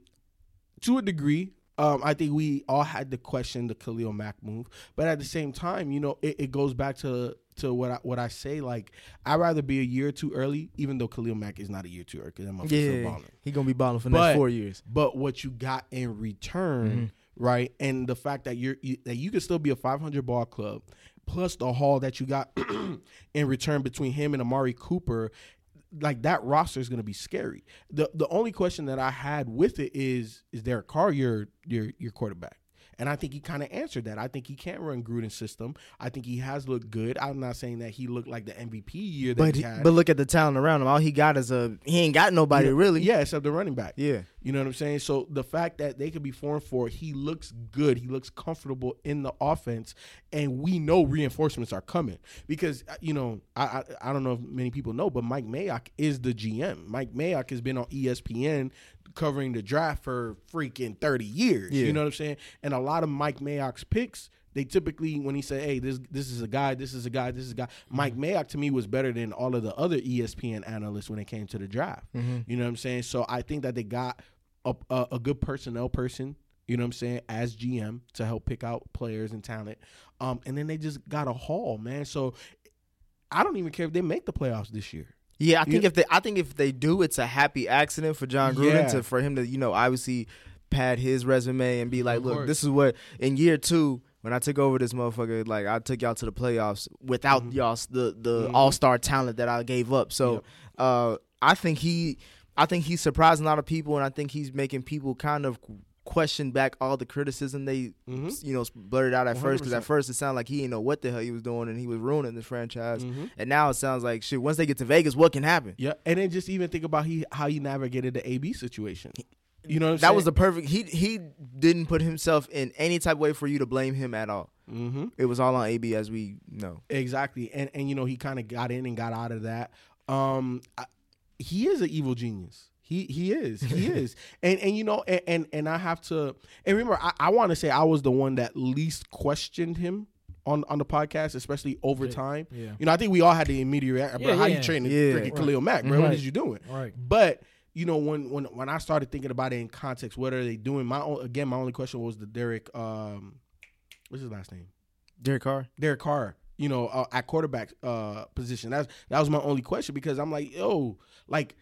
to a degree, um, I think we all had to question the Khalil Mack move, but at the same time, you know, it, it goes back to to what I what I say. Like, I'd rather be a year too early, even though Khalil Mack is not a year too early because that motherfucker's still Yeah, balling. he gonna be balling for the But- next four years. But what you got in return, right, and the fact that you're you, that you can still be a five hundred ball club, plus the haul that you got in return between him and Amari Cooper. Like, that roster is going to be scary. The the only question that I had with it is is Derek Carr your your your quarterback? And I think he kind of answered that. I think he can run Gruden's system. I think he has looked good. I'm not saying that he looked like the M V P year that But he he- had. but look at the talent around him. All he got is a he ain't got nobody Yeah, really. Yeah, except the running back. Yeah. You know what I'm saying? So the fact that they could be four and four, he looks good. He looks comfortable in the offense, and we know reinforcements are coming because uh, you know I, I I don't know if many people know, but Mike Mayock is the G M. Mike Mayock has been on E S P N covering the draft for freaking thirty years. Yeah. You know what I'm saying? And a lot of Mike Mayock's picks, they typically, when he said, hey, this this is a guy, this is a guy, this is a guy, Mike Mayock to me was better than all of the other E S P N analysts when it came to the draft. You know what I'm saying? So I think that they got a, a, a good personnel person, you know what I'm saying, as G M to help pick out players and talent. Um, and then they just got a haul, man. So I don't even care if they make the playoffs this year. Yeah, I think Yeah. if they I think if they do, it's a happy accident for John Gruden Yeah. to for him to, you know, obviously pad his resume and be like, Of look, course. this is what in year two, when I took over this motherfucker, like I took y'all to the playoffs without Mhm. y'all the the Mhm. all star talent that I gave up. So Yep. uh I think he I think he's surprising a lot of people, and I think he's making people kind of question back all the criticism they Mhm. you know blurted out at first, because at one hundred percent. first it sounded like he didn't know what the hell he was doing and he was ruining this franchise. Mhm. And now it sounds like shit. Once they get to Vegas, what can happen? Yeah, and then just even think about he how he navigated the A B situation. You know what I'm That saying? was the perfect. He he didn't put himself in any type of way for you to blame him at all. mm-hmm. It was all on A B, as we know. Exactly, and and you know he kind of got in and got out of that. Um, I, he is an evil genius. He he is he is, and and you know, and and, and I have to. And remember, I, I want to say I was the one that least questioned him on on the podcast, especially over Yeah. time. Yeah. You know, I think we all had the immediate reaction. Yeah, Bro, how yeah. you training Yeah. freaking Right. Khalil Mack, bro? Right. What is you doing? All right. But you know, when when when I started thinking about it in context, what are they doing? My own, again, my only question was the Derek. Um, what's his last name? Derek Carr. Derek Carr, you know, uh, at quarterback uh, position. That's that was my only question, because I'm like, yo, like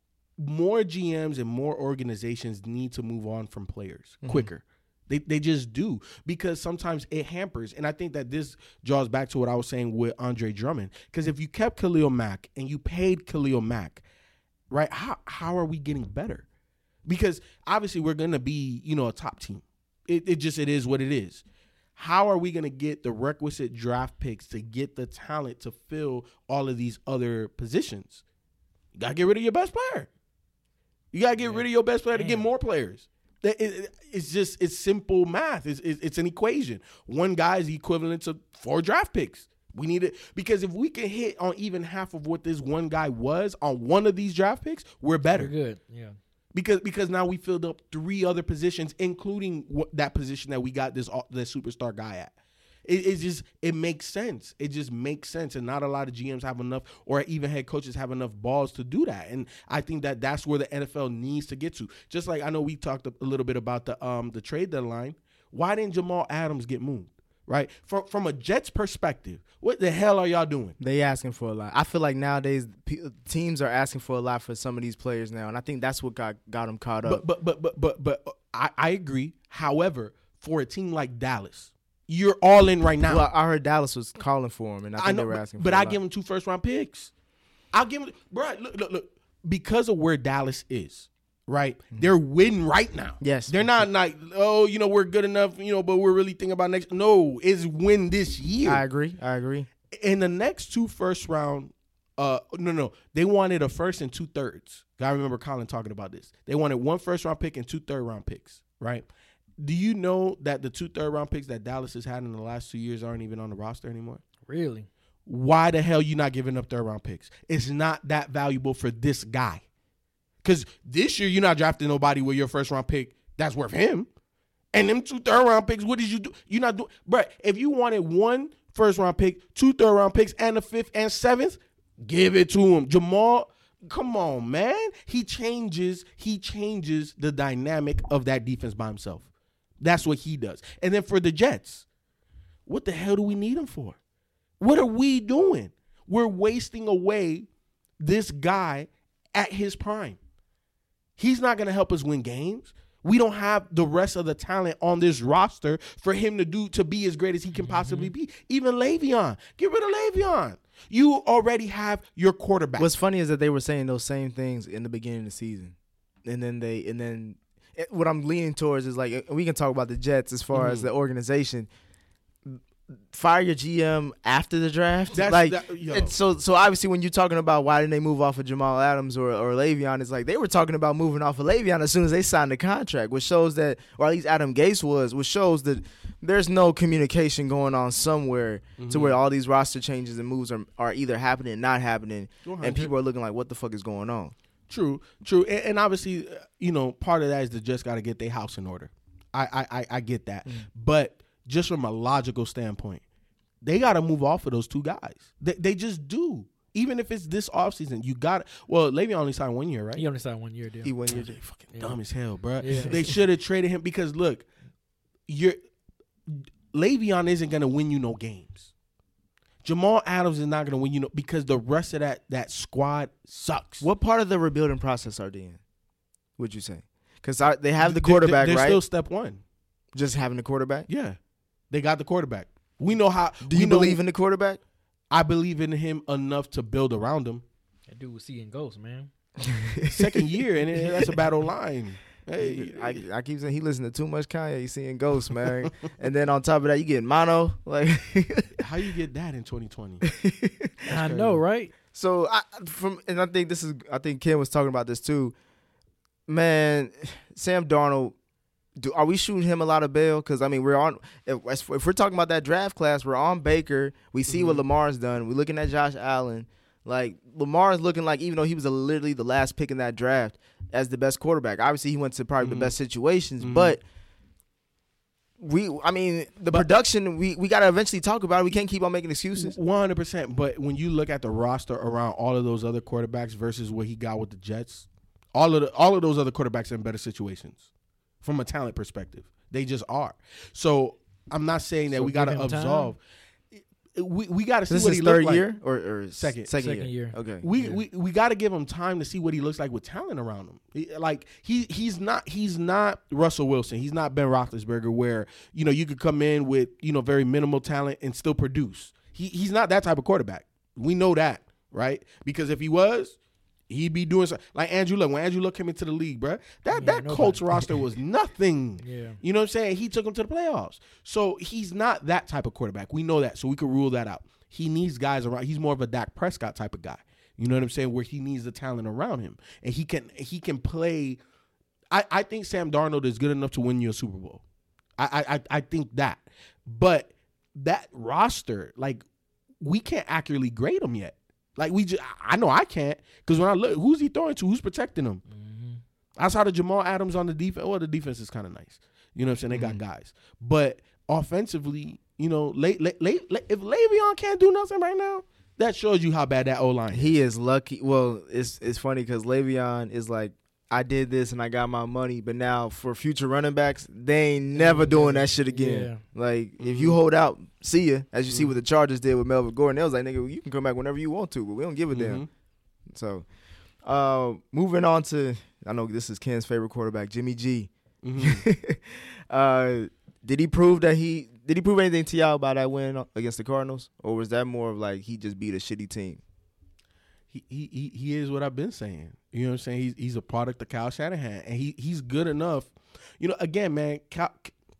more G Ms and more organizations need to move on from players Mhm. quicker. They they just do, because sometimes it hampers. And I think that this draws back to what I was saying with Andre Drummond. Because if you kept Khalil Mack and you paid Khalil Mack, right, how how are we getting better? Because obviously we're going to be, you know, a top team. It, it just, it is what it is. How are we going to get the requisite draft picks to get the talent to fill all of these other positions? You got to get rid of your best player. You got to get Yeah. rid of your best player to get Damn. more players. That- it- it- It's just, it's simple math. It's, it's, it's an equation. One guy is equivalent to four draft picks. We need it, because if we can hit on even half of what this one guy was on one of these draft picks, we're better. You're good. Yeah. Because because now we filled up three other positions, including what, that position that we got this uh, this superstar guy at. It, it just it makes sense. It just makes sense, and not a lot of G Ms have enough, or even head coaches have enough balls to do that. And I think that that's where the N F L needs to get to. Just like I know we talked a little bit about the um the trade deadline. Why didn't Jamal Adams get moved? Right, from from a Jets perspective, what the hell are y'all doing? They asking for a lot. I feel like nowadays pe- teams are asking for a lot for some of these players now, and I think that's what got got them caught up. But but but but but but I, I agree. However, for a team like Dallas. You're all in right now. Well, I heard Dallas was calling for him, and I think I know, they were asking. but for I a lot. give him two first round picks. I'll give him, bro. Look, look, look. Because of where Dallas is, right? Mm-hmm. They're winning right now. Yes, they're not like, oh, you know, we're good enough, you know, but we're really thinking about next. No, it's win this year. I agree. I agree. In the next two first round, uh, no, no, they wanted a first and two thirds. I remember Colin talking about this. They wanted one first round pick and two third round picks, right? Do you know that the two third round picks that Dallas has had in the last two years aren't even on the roster anymore? Really? Why the hell you not giving up third round picks? It's not that valuable for this guy. Because this year you're not drafting nobody with your first round pick that's worth him. And them two third round picks, what did you do? You're not doing. But if you wanted one first round pick, two third round picks, and a fifth and seventh, give it to him. Jamal, come on, man. He changes, he changes the dynamic of that defense by himself. That's what he does. And then for the Jets, what the hell do we need him for? What are we doing? We're wasting away this guy at his prime. He's not going to help us win games. We don't have the rest of the talent on this roster for him to do to be as great as he can possibly be. Even Le'Veon. Get rid of Le'Veon. You already have your quarterback. What's funny is that they were saying those same things in the beginning of the season. And then they and then what I'm leaning towards is like we can talk about the Jets as far mm-hmm. as the organization. Fire your G M after the draft. That's, like that, yo. it's so so obviously when you're talking about why didn't they move off of Jamal Adams or, or Le'Veon, it's like they were talking about moving off of Le'Veon as soon as they signed the contract, which shows that, or at least Adam Gase was, which shows that there's no communication going on somewhere mm-hmm. to where all these roster changes and moves are, are either happening and not happening, one hundred and people are looking like, what the fuck is going on? True, true, and, and obviously, you know, part of that is they just got to get their house in order. I I I, I get that, mm-hmm. but just from a logical standpoint, they got to move off of those two guys. They, they just do. Even if it's this offseason, you got – well, Le'Veon only signed one year, right? He only signed one year deal. He one year. They fucking yeah. dumb as hell, bro. Yeah. They should have traded him because, look, you're, Le'Veon isn't going to win you no games. Jamal Adams is not going to win you no – because the rest of that that squad sucks. What part of the rebuilding process are they in, would you say? Because they have the They're, quarterback, they're right? They're still step one. Just having the quarterback? Yeah. They got the quarterback. We know how. Do you know, believe in the quarterback? I believe in him enough to build around him. That dude was seeing ghosts, man. Second year, and it, that's a battle line. Hey, I, I keep saying he listening to too much Kanye. He's seeing ghosts, man. And then on top of that, you get mono. Like, how you get that in twenty twenty? I know, right? So I from and I think this is. I think Ken was talking about this too. Man, Sam Darnold. Do, are we shooting him a lot of bail? Because, I mean, we're on if, – if we're talking about that draft class, we're on Baker. We see mm-hmm. what Lamar's done. We're looking at Josh Allen. Like, Lamar's looking like, even though he was a, literally the last pick in that draft, as the best quarterback. Obviously, he went to probably mm-hmm. the best situations. Mm-hmm. But, we – I mean, the but, production, we, we got to eventually talk about it. We can't keep on making excuses. one hundred percent. But when you look at the roster around all of those other quarterbacks versus what he got with the Jets, all of the, all of those other quarterbacks are in better situations. From a talent perspective, they just are. So I'm not saying that so we got to absolve. We we got to see this what is he third looks year like. or, or second second, second year. year. Okay. We yeah. we we got to give him time to see what he looks like with talent around him. He, like he he's not he's not Russell Wilson. He's not Ben Roethlisberger, where you know you could come in with you know very minimal talent and still produce. He he's not that type of quarterback. We know that, right? Because if he was, he'd be doing something. Like Andrew Luck. When Andrew Luck came into the league, bro, that, yeah, that Colts roster was nothing. Yeah. You know what I'm saying? He took him to the playoffs. So he's not that type of quarterback. We know that. So we could rule that out. He needs guys around. He's more of a Dak Prescott type of guy. You know what I'm saying? Where he needs the talent around him. And he can he can play. I, I think Sam Darnold is good enough to win you a Super Bowl. I, I, I think that. But that roster, like, we can't accurately grade him yet. Like, we just, I know I can't, because when I look, who's he throwing to? Who's protecting him? Mm-hmm. Outside of Jamal Adams on the defense, well, the defense is kind of nice. You know what I'm saying? They mm-hmm. got guys. But offensively, you know, late, late, late, late, if Le'Veon can't do nothing right now, that shows you how bad that O-line is. He is lucky. Well, it's it's funny because Le'Veon is like, I did this and I got my money, but now for future running backs, they ain't never doing that shit again. Yeah. Like, mm-hmm. if you hold out, see ya. As you mm-hmm. see what the Chargers did with Melvin Gordon. They was like, nigga, you can come back whenever you want to, but we don't give a damn. Mm-hmm. So, uh, moving on to, I know this is Ken's favorite quarterback, Jimmy G. Mm-hmm. uh, did he prove that he did he prove anything to y'all by that win against the Cardinals, or was that more of like he just beat a shitty team? He he he, he is what I've been saying. You know what I'm saying? He's he's a product of Kyle Shanahan, and he he's good enough. You know, again, man. Cal,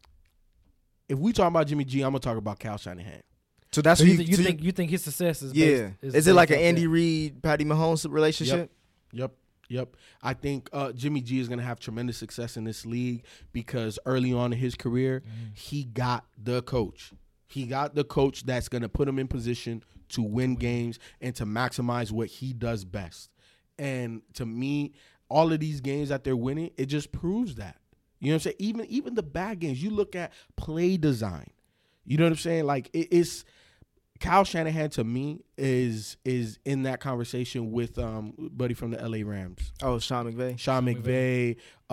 if we talk about Jimmy G, I'm gonna talk about Kyle Shanahan. So that's So what you, th- you so think you think his success is yeah. based, Is, is it like an based off Andy that? Reid, Patty Mahomes relationship? Yep. Yep. I think uh, Jimmy G is going to have tremendous success in this league because early on in his career, mm. he got the coach. He got the coach that's going to put him in position to win games and to maximize what he does best. And to me, all of these games that they're winning, it just proves that. You know what I'm saying? Even even the bad games, you look at play design. You know what I'm saying? Like it, it's Kyle Shanahan to me is is in that conversation with um buddy from the L A Rams. Oh, Sean McVay. Sean McVay,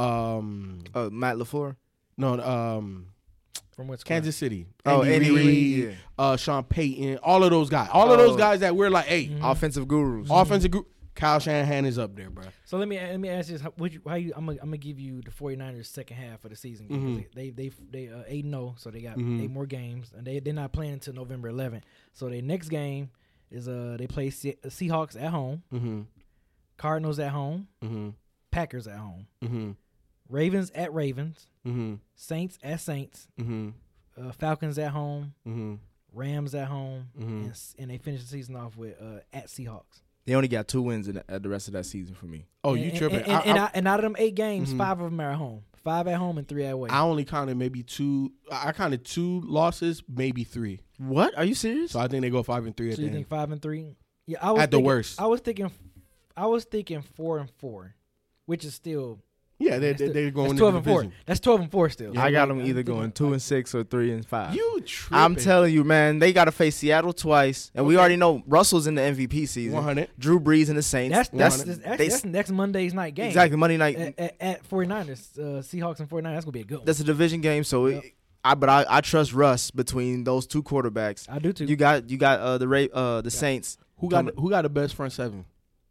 um uh, Matt LaFleur. No, um From what's Kansas City. Oh, Andy, Andy Reid, Reid, yeah. uh Sean Payton, all of those guys. All of those Oh. guys that we're like, hey, Mhm. Offensive gurus. offensive group. Kyle Shanahan is up there, bro. So let me let me ask you this: how, would you, how you? I'm gonna I'm gonna give you the 49ers second half of the season. Mhm. They they they uh, eight and oh, so they got Mhm. eight more games, and they they're not playing until November eleventh. So their next game is uh they play Se- Seahawks at home, Mm-hmm. Cardinals at home, Mm-hmm. Packers at home, Mm-hmm. Ravens at Ravens, Mm-hmm. Saints at Saints, Mm-hmm. uh, Falcons at home, Mm-hmm. Rams at home, Mhm. and, s- and they finish the season off with uh, at Seahawks. They only got two wins in the, at the rest of that season for me. Oh, and, you and- tripping? And, I, and, I, I, and out of them eight games, Mhm. five of them are at home, five at home and three at away. I only counted maybe two. I counted two losses, maybe three. What? Are you serious? So I think they go five and three at So the you end. think five and three? Yeah, I was At the thinking- worst. I was thinking, I was thinking four and four, which is still Yeah, they, that's they, still- they're going that's into twelve the and four. division. That's twelve and four still. I got them I'm either thinking going about two five. and six or three and five. You tripping. I'm telling you, man, they got to face Seattle twice, and we Okay. already know Russell's in the M V P season. one hundred. Drew Brees and the Saints. That's that's, that's that's, they- that's next Monday's night game. exactly Monday night. At, at, at 49ers, uh, Seahawks and 49ers, that's gonna be a good one. That's a division game, so Yep. it, I but I, I trust Russ between those two quarterbacks. I do too. You got you got uh, the Ra- uh the Saints. Who got Coming- who got the best front seven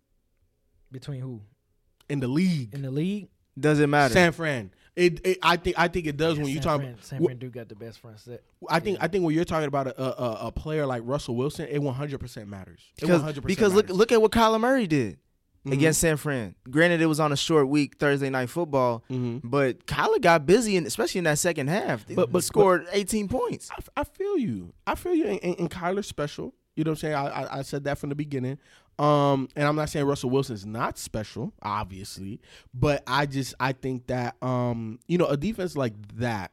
Between who in the league? in the league? Doesn't matter. San Fran. It, it. I think. I think it does when San you talk. Fran, San wh- Fran do got the best front set. I think. Yeah. I think when you're talking about a, a, a player like Russell Wilson, it one hundred percent matters. It because one hundred percent because look matters. look at what Kyler Murray did Mhm. against San Fran. Granted, it was on a short week, Thursday night football, Mhm. but Kyler got busy, and especially in that second half. But- But but- but scored eighteen points. I, f- I feel you. I feel you. And, and, and Kyler's special. You know what I'm saying? I, I I said that from the beginning. Um, and I'm not saying Russell Wilson's not special, obviously, but I just I think that um, you know, a defense like that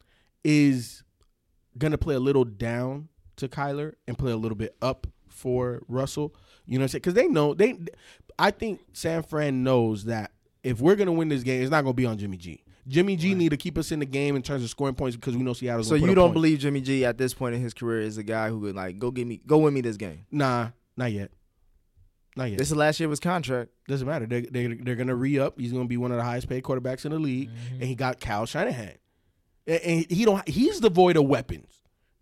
is gonna play a little down to Kyler and play a little bit up for Russell. You know what I'm saying? Because they know they. I think San Fran knows that if we're gonna win this game, it's not gonna be on Jimmy G. Jimmy G Right. need to keep us in the game in terms of scoring points because we know Seattle's. So gonna put you up don't points. believe Jimmy G at this point in his career is a guy who would like go get me go win me this game? Nah, not yet. Not yet. This is last year of his contract. Doesn't matter. They they they're gonna re up. He's gonna be one of the highest paid quarterbacks in the league, Mhm. and he got Kyle Shanahan, and, and he don't. He's devoid of weapons.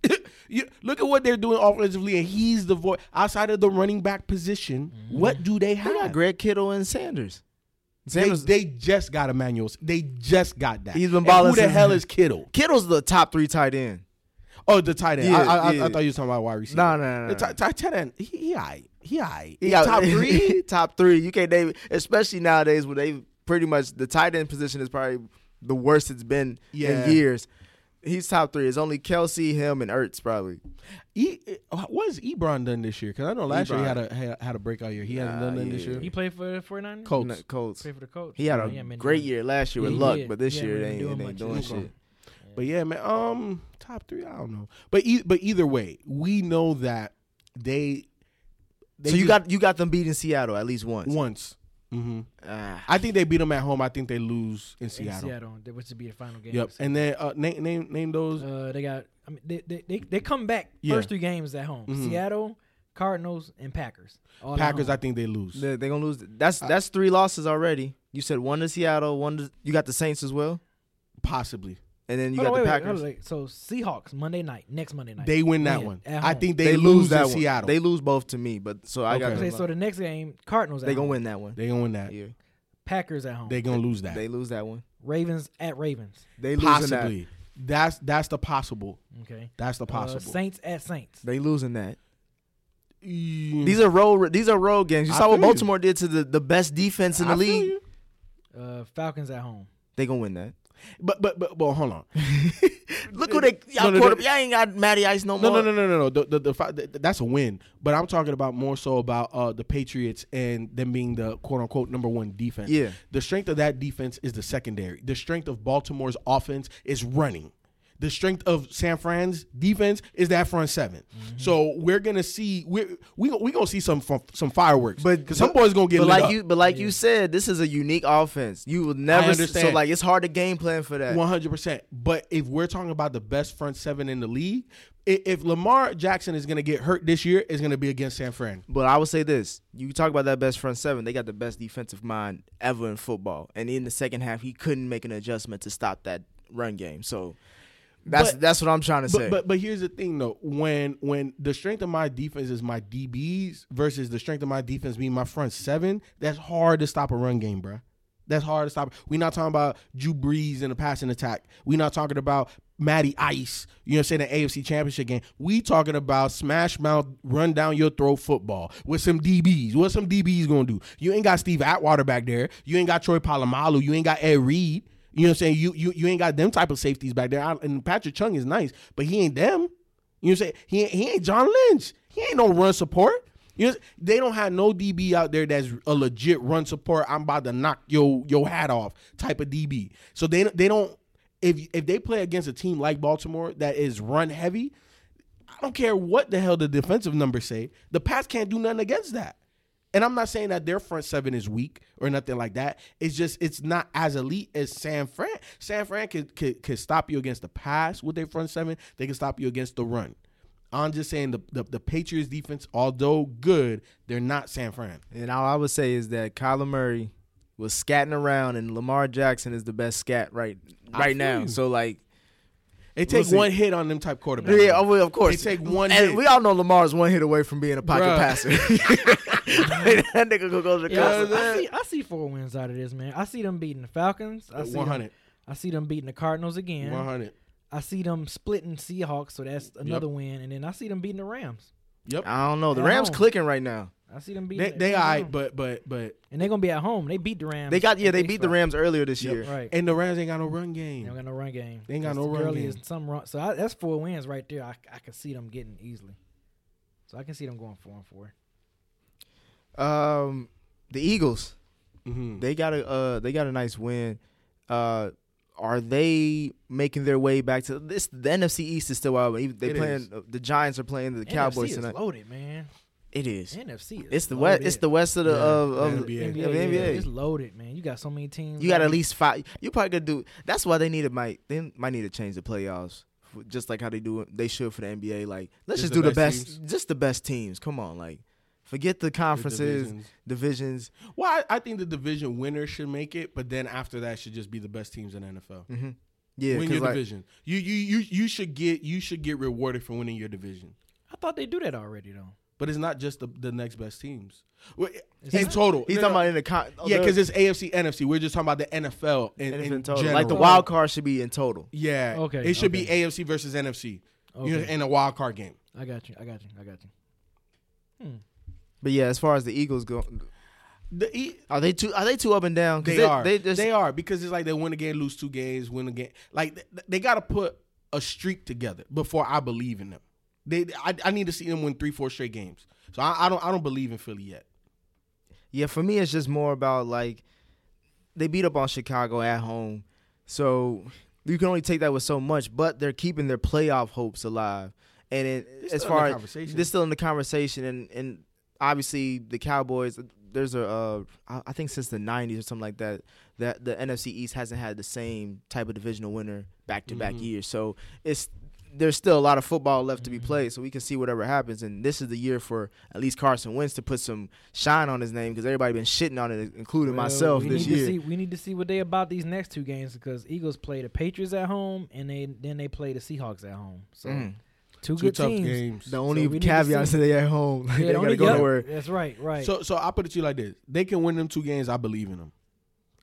You look at what they're doing offensively, and he's the void outside of the running back position. Mhm. What do they They have? got Greg Kittle and Sanders. They, Sanders they just got Emmanuel. They just got that. He's been And balling Who the since- hell is Kittle? Kittle's the top three tight end. Oh, the tight end. Yeah, I, I, yeah. I thought you were talking about wide receiver. No, no, no, The no. ti- ti- tight end. He he aight. He aight. He got top three. top three. You can't name it, especially nowadays where they pretty much the tight end position is probably the worst it's been Yeah. in years. He's top three. It's only Kelsey, him, and Ertz probably. E, what has Ebron done this year? Because I know last year he had Ebron. a had, had a breakout year. He hasn't Nah, done nothing this yeah. year. He played for the 49ers? Colts. No, Colts. Played for the coach. He had Oh, a he ain't been great doing- year last year Yeah, with he luck, did. but this He year ain't they ain't, been they doing ain't much. doing Okay. shit. But yeah, man. Um, top three. I don't know. But e- but either way, we know that they. they So you just- got you got them beating Seattle at least once. once. Mm-hmm. Ah. I think they beat them at home. I think they lose in In Seattle. Seattle, that was to be the final game. Yep. And then uh, name name name those. Uh, they got. I mean, they they they, they come back Yeah. first three games at home. Mhm. Seattle, Cardinals, and Packers. All at Packers. home. I think they lose. They're, they're gonna lose. That's that's three losses already. You said one to Seattle, one to you got the Saints as well, Possibly. and then you Hold got on, the wait, wait, Packers. hold on, wait. So Seahawks Monday night, next Monday night. They win that Win one. at I home. think they, They, lose, lose that in one. Seattle. They lose both to me, but so I got Okay. Okay, them. so the next game, Cardinals. At they home. gonna win that one. they gonna win that. Yeah. Packers at home. They gonna lose that. They lose that one. Ravens at Ravens. They losing that. Possibly. That's that's the possible. Okay. That's the Uh, possible. Saints at Saints. They losing that. Mm, These are road. These are road games. You I saw what feel you. Baltimore did to the, the best defense in the I feel league. you. Uh, Falcons at home. They gonna win that. But but but but hold on. Look who they y'all No, no, quarter, no. y'all ain't got Matty Ice no No, more. no, no, no, no, no. The, the, the, fi- the, that's a win. But I'm talking about more so about uh, the Patriots and them being the quote unquote number one defense. Yeah. The strength of that defense is the secondary. The strength of Baltimore's offense is running. The strength of San Fran's defense is that front seven. Mm-hmm. So we're gonna see we're, we we gonna see some fu- some fireworks. But because some boys gonna get But lit like up. you, but like Yeah. you said, this is a unique offense. You will never. s- So understand. like it's hard to game plan for that. One hundred percent. But if we're talking about the best front seven in the league, i- if Lamar Jackson is gonna get hurt this year, it's gonna be against San Fran. But I would say this: you talk about that best front seven. They got the best defensive mind ever in football. And in the second half, he couldn't make an adjustment to stop that run game. So that's But- that's what I'm trying to say. But, but but here's the thing though, when when the strength of my defense is my D Bs versus the strength of my defense being my front seven, that's hard to stop a run game, bruh. That's hard to stop. We're not talking about Drew Brees in a passing attack. We're not talking about Matty Ice, you know what I'm saying, the A F C Championship game. We talking about smash mouth, run down your throat football with some D Bs. What some D Bs gonna do? You ain't got Steve Atwater back there. You ain't got Troy Polamalu. You ain't got Ed Reed. You know what I'm saying? You you you ain't got them type of safeties back there. I, and Patrick Chung is nice, but he ain't them. You know what I'm saying? He ain't, he ain't John Lynch. He ain't no run support. You know, they don't have no D B out there that's a legit run support. I'm about to knock your your hat off type of D B. So they they don't. If if they play against a team like Baltimore that is run heavy, I don't care what the hell the defensive numbers say. The Pats can't do nothing against that. And I'm not saying that their front seven is weak or nothing like that. It's just it's not as elite as San Fran. San Fran could could, could stop you against the pass with their front seven. They can stop you against the run. I'm just saying the, the the Patriots defense, although good, they're not San Fran. and all I would say is that Kyler Murray was scatting around, and Lamar Jackson is the best scat right I right feel now. you. So like, It takes see. one hit on them type quarterbacks. yeah, oh, well, of course, They take one and hit. we all know Lamar's one hit away from being a pocket Bruh. passer. that nigga go go to Yeah, I, Kyler. see- I see. I see four wins out of this, man. I see them beating the Falcons. I see one them, hundred. I see them beating the Cardinals again. one hundred. I see them splitting Seahawks, so that's another win. And then I see them beating the Rams. Yep. I don't know. The At Rams home. clicking right now. I see them beating. They they beating all the right, Rams. but but but and they're gonna be at home. They beat the Rams. They got yeah. in They big beat the spot. Rams earlier this Yep. year. Right. and the Rams ain't got no run They game. don't got no run game. They ain't got That's no run Gurley game. is some run. So I, that's four wins right there. I I can see them getting easily. So I can see them going four and four. Um, the Eagles. Mm-hmm. They got a uh, they got a nice win. Uh, are they making their way back to this? The N F C East is still out. Even they It playing. is. uh, The Giants are playing the Cowboys N F C tonight. is loaded, man. It is. N F C is It's the loaded. west. It's the west of the Yeah, of, the of N B A. N B A. of the N B A. yeah, it's loaded, man. You got so many teams. You got at like- least five. You probably could do. That's why they need to might. They might need to change the playoffs, f- just like how they do. They should for the N B A. Like let's Just just, the do the best best. Just the best teams. Come on, like forget the conferences, divisions. divisions. Well, I, I think the division winner should make it, but then after that should just be the best teams in the N F L. Mm-hmm. Yeah, Win 'cause your like, division. You you you you should get you should get rewarded for winning your division. I thought they do that already though. But it's not just the, the next best teams. Well, Is in that- total, he's No, talking no. about in the con. oh, yeah, the- because it's A F C, N F C. We're just talking about the N F L in, N F L in in total. general. Like the wild card should be in total. Yeah. Okay, It should be okay. A F C versus N F C. Okay. You know, in a wild card game. I got you. I got you. I got you. Hmm. But yeah, as far as the Eagles go, The e- are they too? Are they too up and down? 'Cause They, are. They, They, just, are because it's like they win a game, lose two games, win a game. Like they, they got to put a streak together before I believe in them. They, I, I need to see them win three, four straight games. So I, I don't, I don't believe in Philly yet. Yeah, for me, it's just more about like they beat up on Chicago at home, so you can only take that with so much. But they're keeping their playoff hopes alive, and it, It's as still in far the as conversation. they're still in the conversation, and and obviously the Cowboys. There's a uh, I I think since the nineties or something like that, that the N F C East hasn't had the same type of divisional winner back to back Mhm. years. So it's there's still a lot of football left to be Mhm. played, so we can see whatever happens. And this is the year for at least Carson Wentz to put some shine on his name because everybody been shitting on it, including Well, myself we this need year. To see, we need to see what they about these next two games because Eagles play the Patriots at home and they then they play the Seahawks at home. So Mm. two, Two good tough teams. games. The only we need to caveat is see. that they at home. Yeah, they the only- gotta go yep, nowhere. That's right, right. So, so I put it to you like this: they can win them two games. I believe in them.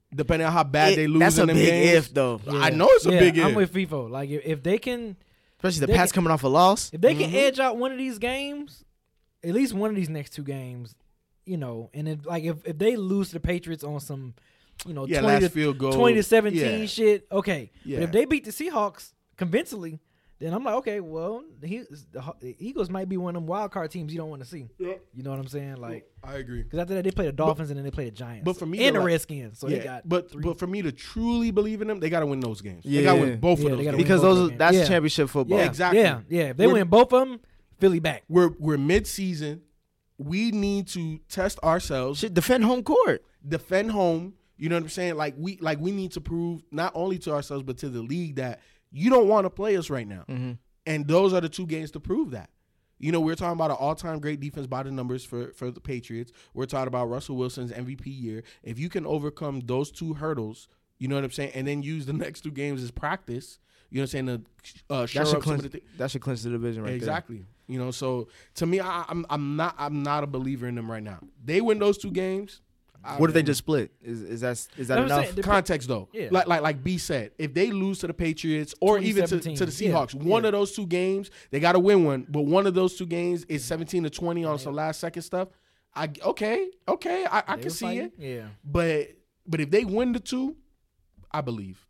Depending on how bad It- they lose that's in a them big games. if though, Yeah. I know it's a Yeah, big if. I'm with FIFO. Like if, if they can, especially the They Pats can- coming off a loss. if they can Mhm. edge out one of these games, at least one of these next two games, you know, and if like if, if they lose to the Patriots on some, you know, Yeah, twenty last to field goal. twenty to seventeen Yeah. shit, okay. Yeah. But if they beat the Seahawks convincingly, then I'm like, okay, well, he, the, Haw- the Eagles might be one of them wild card teams you don't want to see. Yep. You know what I'm saying? Like, I agree. because after that they play the Dolphins and then they play the Giants. but for me and to the like- Redskins, so yeah, they got but three. but for me to truly believe in them, they got to win those games. Yeah. They got to win both Yeah, of they those gotta games. win Because both those of are, them. that's Yeah. championship football. yeah, exactly. Yeah, yeah. If they We're- win both of them, Philly back. We're we're mid season. We need to test ourselves, Should defend home court. defend home. You know what I'm saying? Like we like we need to prove not only to ourselves but to the league that you don't want to play us right now. Mm-hmm. And those are the two games to prove that. You know, we're talking about an all-time great defense by the numbers for, for the Patriots. We're talking about Russell Wilson's M V P year. If you can overcome those two hurdles, you know what I'm saying, and then use the next two games as practice, you know what I'm saying, to uh, shore That should up some of clinch. the things. That should clinch the division right Exactly. You know, so to me, I, I'm I'm not I'm not a believer in them right now. They win those two games. there. I What if they mean, just split? Is is that is that I'm enough? saying, the- context though? Yeah. Like like like B said, if they lose to the Patriots or even to, to the twenty seventeen, Seahawks, yeah, one yeah. of those two games they got to win one. But one of those two games is seventeen to twenty on some last second stuff. I okay okay I, I They can were see fighting. it. Yeah. But but if they win the two, I believe.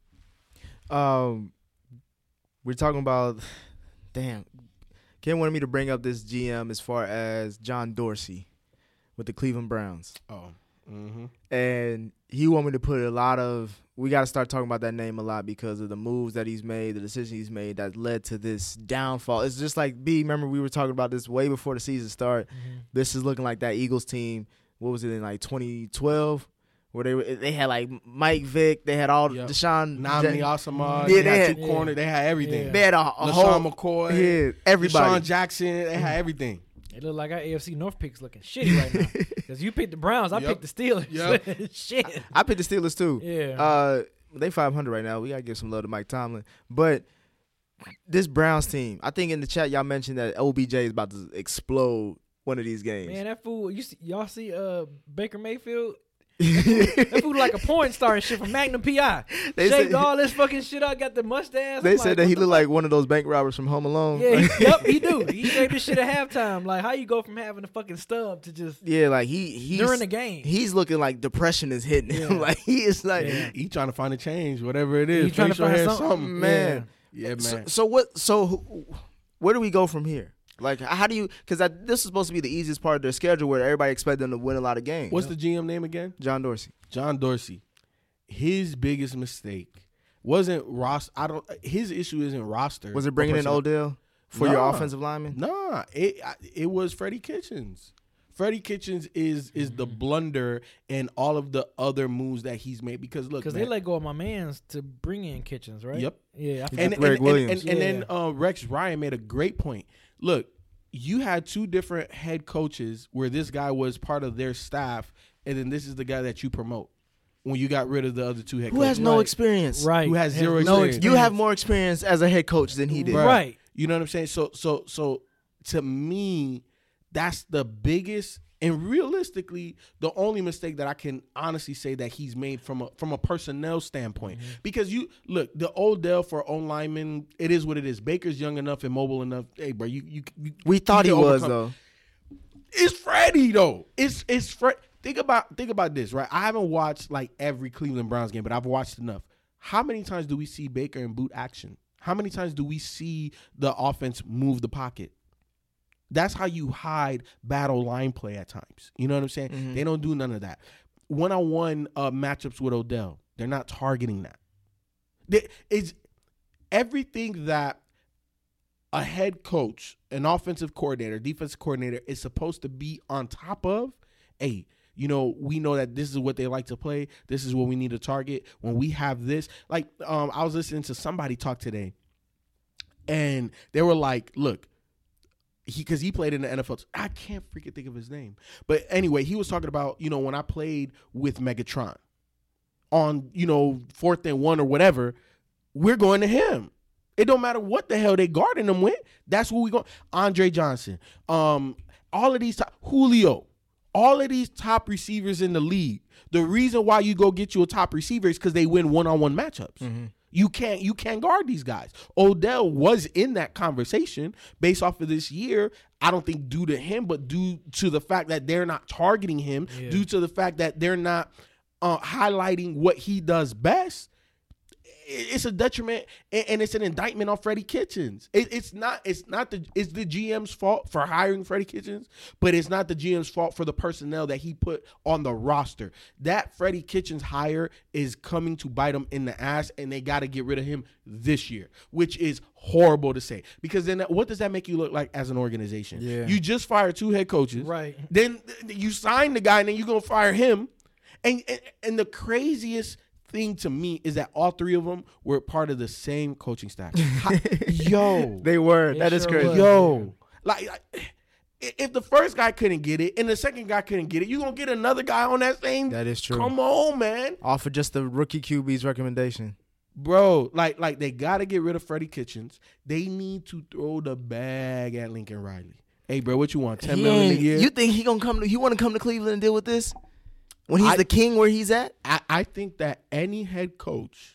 Um, we're talking about. Damn, Ken wanted me to bring up this G M as far as John Dorsey with the Cleveland Browns, Oh. Mm-hmm. and he wanted me to put a lot of. We got to start talking about that name a lot because of the moves that he's made, the decisions he's made that led to this downfall. It's just like B. Remember we were talking about this way before the season started. Mm-hmm. This is looking like that Eagles team. What was it in like twenty twelve? Where they were, they had like Mike Vick, they had all Yep. Deshaun, Namdi Ja- Asamoah, Yeah, they, they had had- two corners, they had everything. they had a, a LaShawn whole McCoy, yeah, everybody. Deshaun Jackson, they had everything. It look like our A F C North picks looking shitty right now. Because you picked the Browns, I Yep. picked the Steelers. Yep. Shit. I picked the Steelers too. Yeah. Uh, they five hundred right now. We gotta give some love to Mike Tomlin. But this Browns team, I think in the chat y'all mentioned that O B J is about to explode one of these games. Man, that fool. You see, y'all see uh Baker Mayfield? That fool like a porn star and shit from Magnum P I. They Shaved said- all this fucking shit out, got the mustache. They I'm said like, that he what the looked like one of those bank robbers from Home Alone. Yeah, he, yep, he do. He shaved this shit at halftime. Like, how you go from having a fucking stub to just Yeah, like he he's, during the game? he's looking like depression is hitting him. Yeah. Like he is like, Yeah. He trying to find a change, whatever it is. He trying to facial find hair, something. something. man. Yeah, man. So, so what? So who- where do we go from here? Like, how do you? Because this is supposed to be the easiest part of their schedule, where everybody expect them to win a lot of games. What's the G M name again? John Dorsey? John Dorsey. His biggest mistake wasn't Ross. I don't. His issue isn't roster. Was it or bringing in personnel. Odell for your Nah. offensive lineman? Nah, it it was Freddie Kitchens. Freddie Kitchens is is the blunder in all of the other moves that he's made. Because look, Because they man, let go of my mans to bring in Kitchens, right? Yep. Yeah. I He feel and, took and, Greg and, Williams. and, and then Yeah. uh, Rex Ryan made a great point. Look, you had two different head coaches where this guy was part of their staff, and then this is the guy that you promote when you got rid of the other two head Who coaches. has no Right. experience? right. Who has zero no experience. You have more experience as a head coach than he did. Right. You know what I'm saying? So so so to me, that's the biggest and realistically the only mistake that I can honestly say that he's made from a from a personnel standpoint. Mm-hmm. Because you look, the Odell for O lineman, it is what it is. Baker's young enough and mobile enough. Hey, bro, you you, you We thought he you can was overcome- though. It's Freddie though. It's it's Fred. Think about think about this, right? I haven't watched like every Cleveland Browns game, but I've watched enough. How many times do we see Baker in boot action? How many times do we see the offense move the pocket? That's how you hide battle line play at times. You know what I'm saying? Mhm. They don't do none of that. One-on-one uh, matchups with Odell, they're not targeting that. They, it's everything that a head coach, an offensive coordinator, defensive coordinator is supposed to be on top of. Hey, you know, we know that this is what they like to play. This is what we need to target. When we have this, like, um, I was listening to somebody talk today, and they were like, look, he because he played in the N F L. I can't freaking think of his name. But anyway, he was talking about, you know, when I played with Megatron on, you know, fourth and one or whatever, we're going to him. It don't matter what the hell they guarding him with. That's who we go. Andre Johnson, um, all of these, t- Julio, all of these top receivers in the league, the reason why you go get you a top receiver is because they win one-on-one matchups. Mm-hmm. You can't you can't guard these guys. Odell was in that conversation based off of this year. I don't think due to him, but due to the fact that they're not targeting him, yeah. due to the fact that they're not uh, highlighting what he does best. It's a detriment, and it's an indictment on Freddie Kitchens. It, it's not. It's not the. It's the G M's fault for hiring Freddie Kitchens, but it's not the G M's fault for the personnel that he put on the roster. That Freddie Kitchens hire is coming to bite him in the ass, and they got to get rid of him this year, which is horrible to say. Because then, what does that make you look like as an organization? Yeah. You just fired two head coaches, right? Then you sign the guy, and then you're gonna fire him, and and, and the craziest thing to me is that all three of them were part of the same coaching staff. Yo, they were. It that is sure crazy. was. Yo, like, like if the first guy couldn't get it and the second guy couldn't get it, you gonna get another guy on that same. That is true. Come on, man. Off of just the rookie Q B's recommendation, bro. Like, like they gotta get rid of Freddie Kitchens. They need to throw the bag at Lincoln Riley. Hey, bro, what you want? Ten He million a ain't- year? You think he gonna come? To, he want to come to Cleveland and deal with this when he's I- the king where he's at? I, I think that any head coach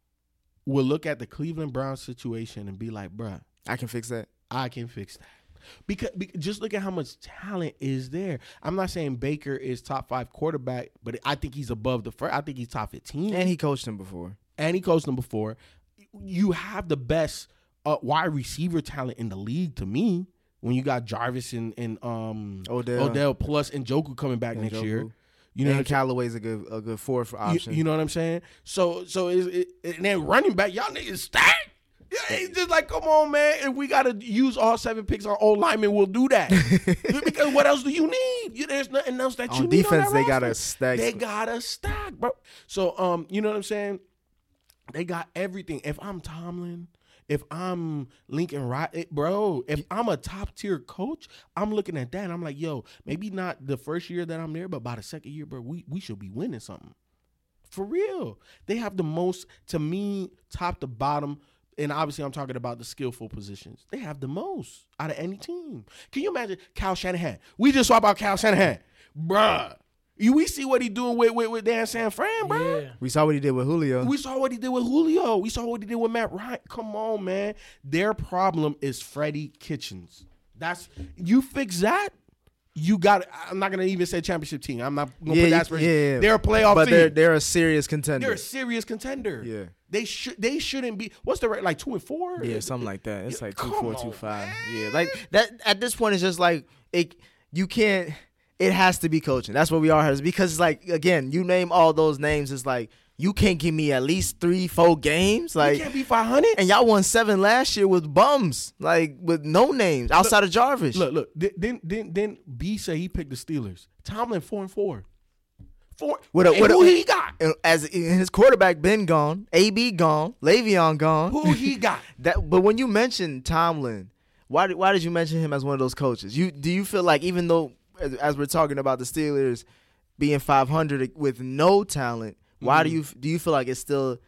will look at the Cleveland Browns situation and be like, bruh, I can fix that. I can fix that. Because, because just look at how much talent is there. I'm not saying Baker is top five quarterback, but I think he's above the first. I think he's top fifteen. And he coached him before. And he coached them before. You have the best uh, wide receiver talent in the league to me when you got Jarvis and, and um, Odell. Odell plus Njoku coming back And next Njoku. year. You know, and what I'm saying? Callaway's a good a good fourth option. You, you know what I'm saying? So, so is it, and then running back, y'all niggas stacked. Yeah, it's just like, come on, man. If we gotta use all seven picks on old linemen, we'll do that. Because what else do you need? You, there's nothing else that you On need. defense, on they that got a roster. stack. They got a stack, bro. So, um, you know what I'm saying? They got everything. If I'm Tomlin, if I'm Lincoln Riley, bro, if I'm a top tier coach, I'm looking at that and I'm like, yo, maybe not the first year that I'm there, but by the second year, bro, we, we should be winning something. For real. They have the most, to me, top to bottom, and obviously I'm talking about the skillful positions. They have the most out of any team. Can you imagine Kyle Shanahan? We just swap out Kyle Shanahan. Bruh. You, we see what he doing with, with, with Dan San Fran, bro. Yeah. We saw what he did with Julio. We saw what he did with Julio. We saw what he did with Matt Ryan. Come on, man. Their problem is Freddie Kitchens. That's you fix that. You got. I'm not gonna even say championship team. I'm not gonna Yeah, put you- that. yeah, yeah. They're a playoff but team. they're they're a serious contender. They're a serious contender. Yeah. They should. They shouldn't be. What's the rate? Like two and four. yeah, something like that. It's like two Come four, on, two five. man. Yeah, like That at this point, it's just like it. You can't. It has to be coaching. That's what we all have. Because it's like again, you name all those names. It's like you can't give me at least three, four games. You Like can't be five hundred. and y'all won seven last year with bums, like with no names outside of Jarvis. Look, look. Then, then, then B say he picked the Steelers. Tomlin four and four. Four. What a- And what a- who he got? And as his quarterback been gone, A B gone, Le'Veon gone. Who he got? That, but when you mentioned Tomlin, why did why did you mention him as one of those coaches? You do you feel like even though as, as we're talking about the Steelers being five hundred with no talent, why do you do you feel like it's still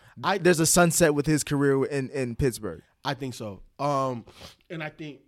I there's a sunset with his career in, in Pittsburgh? I think so. Um, and I think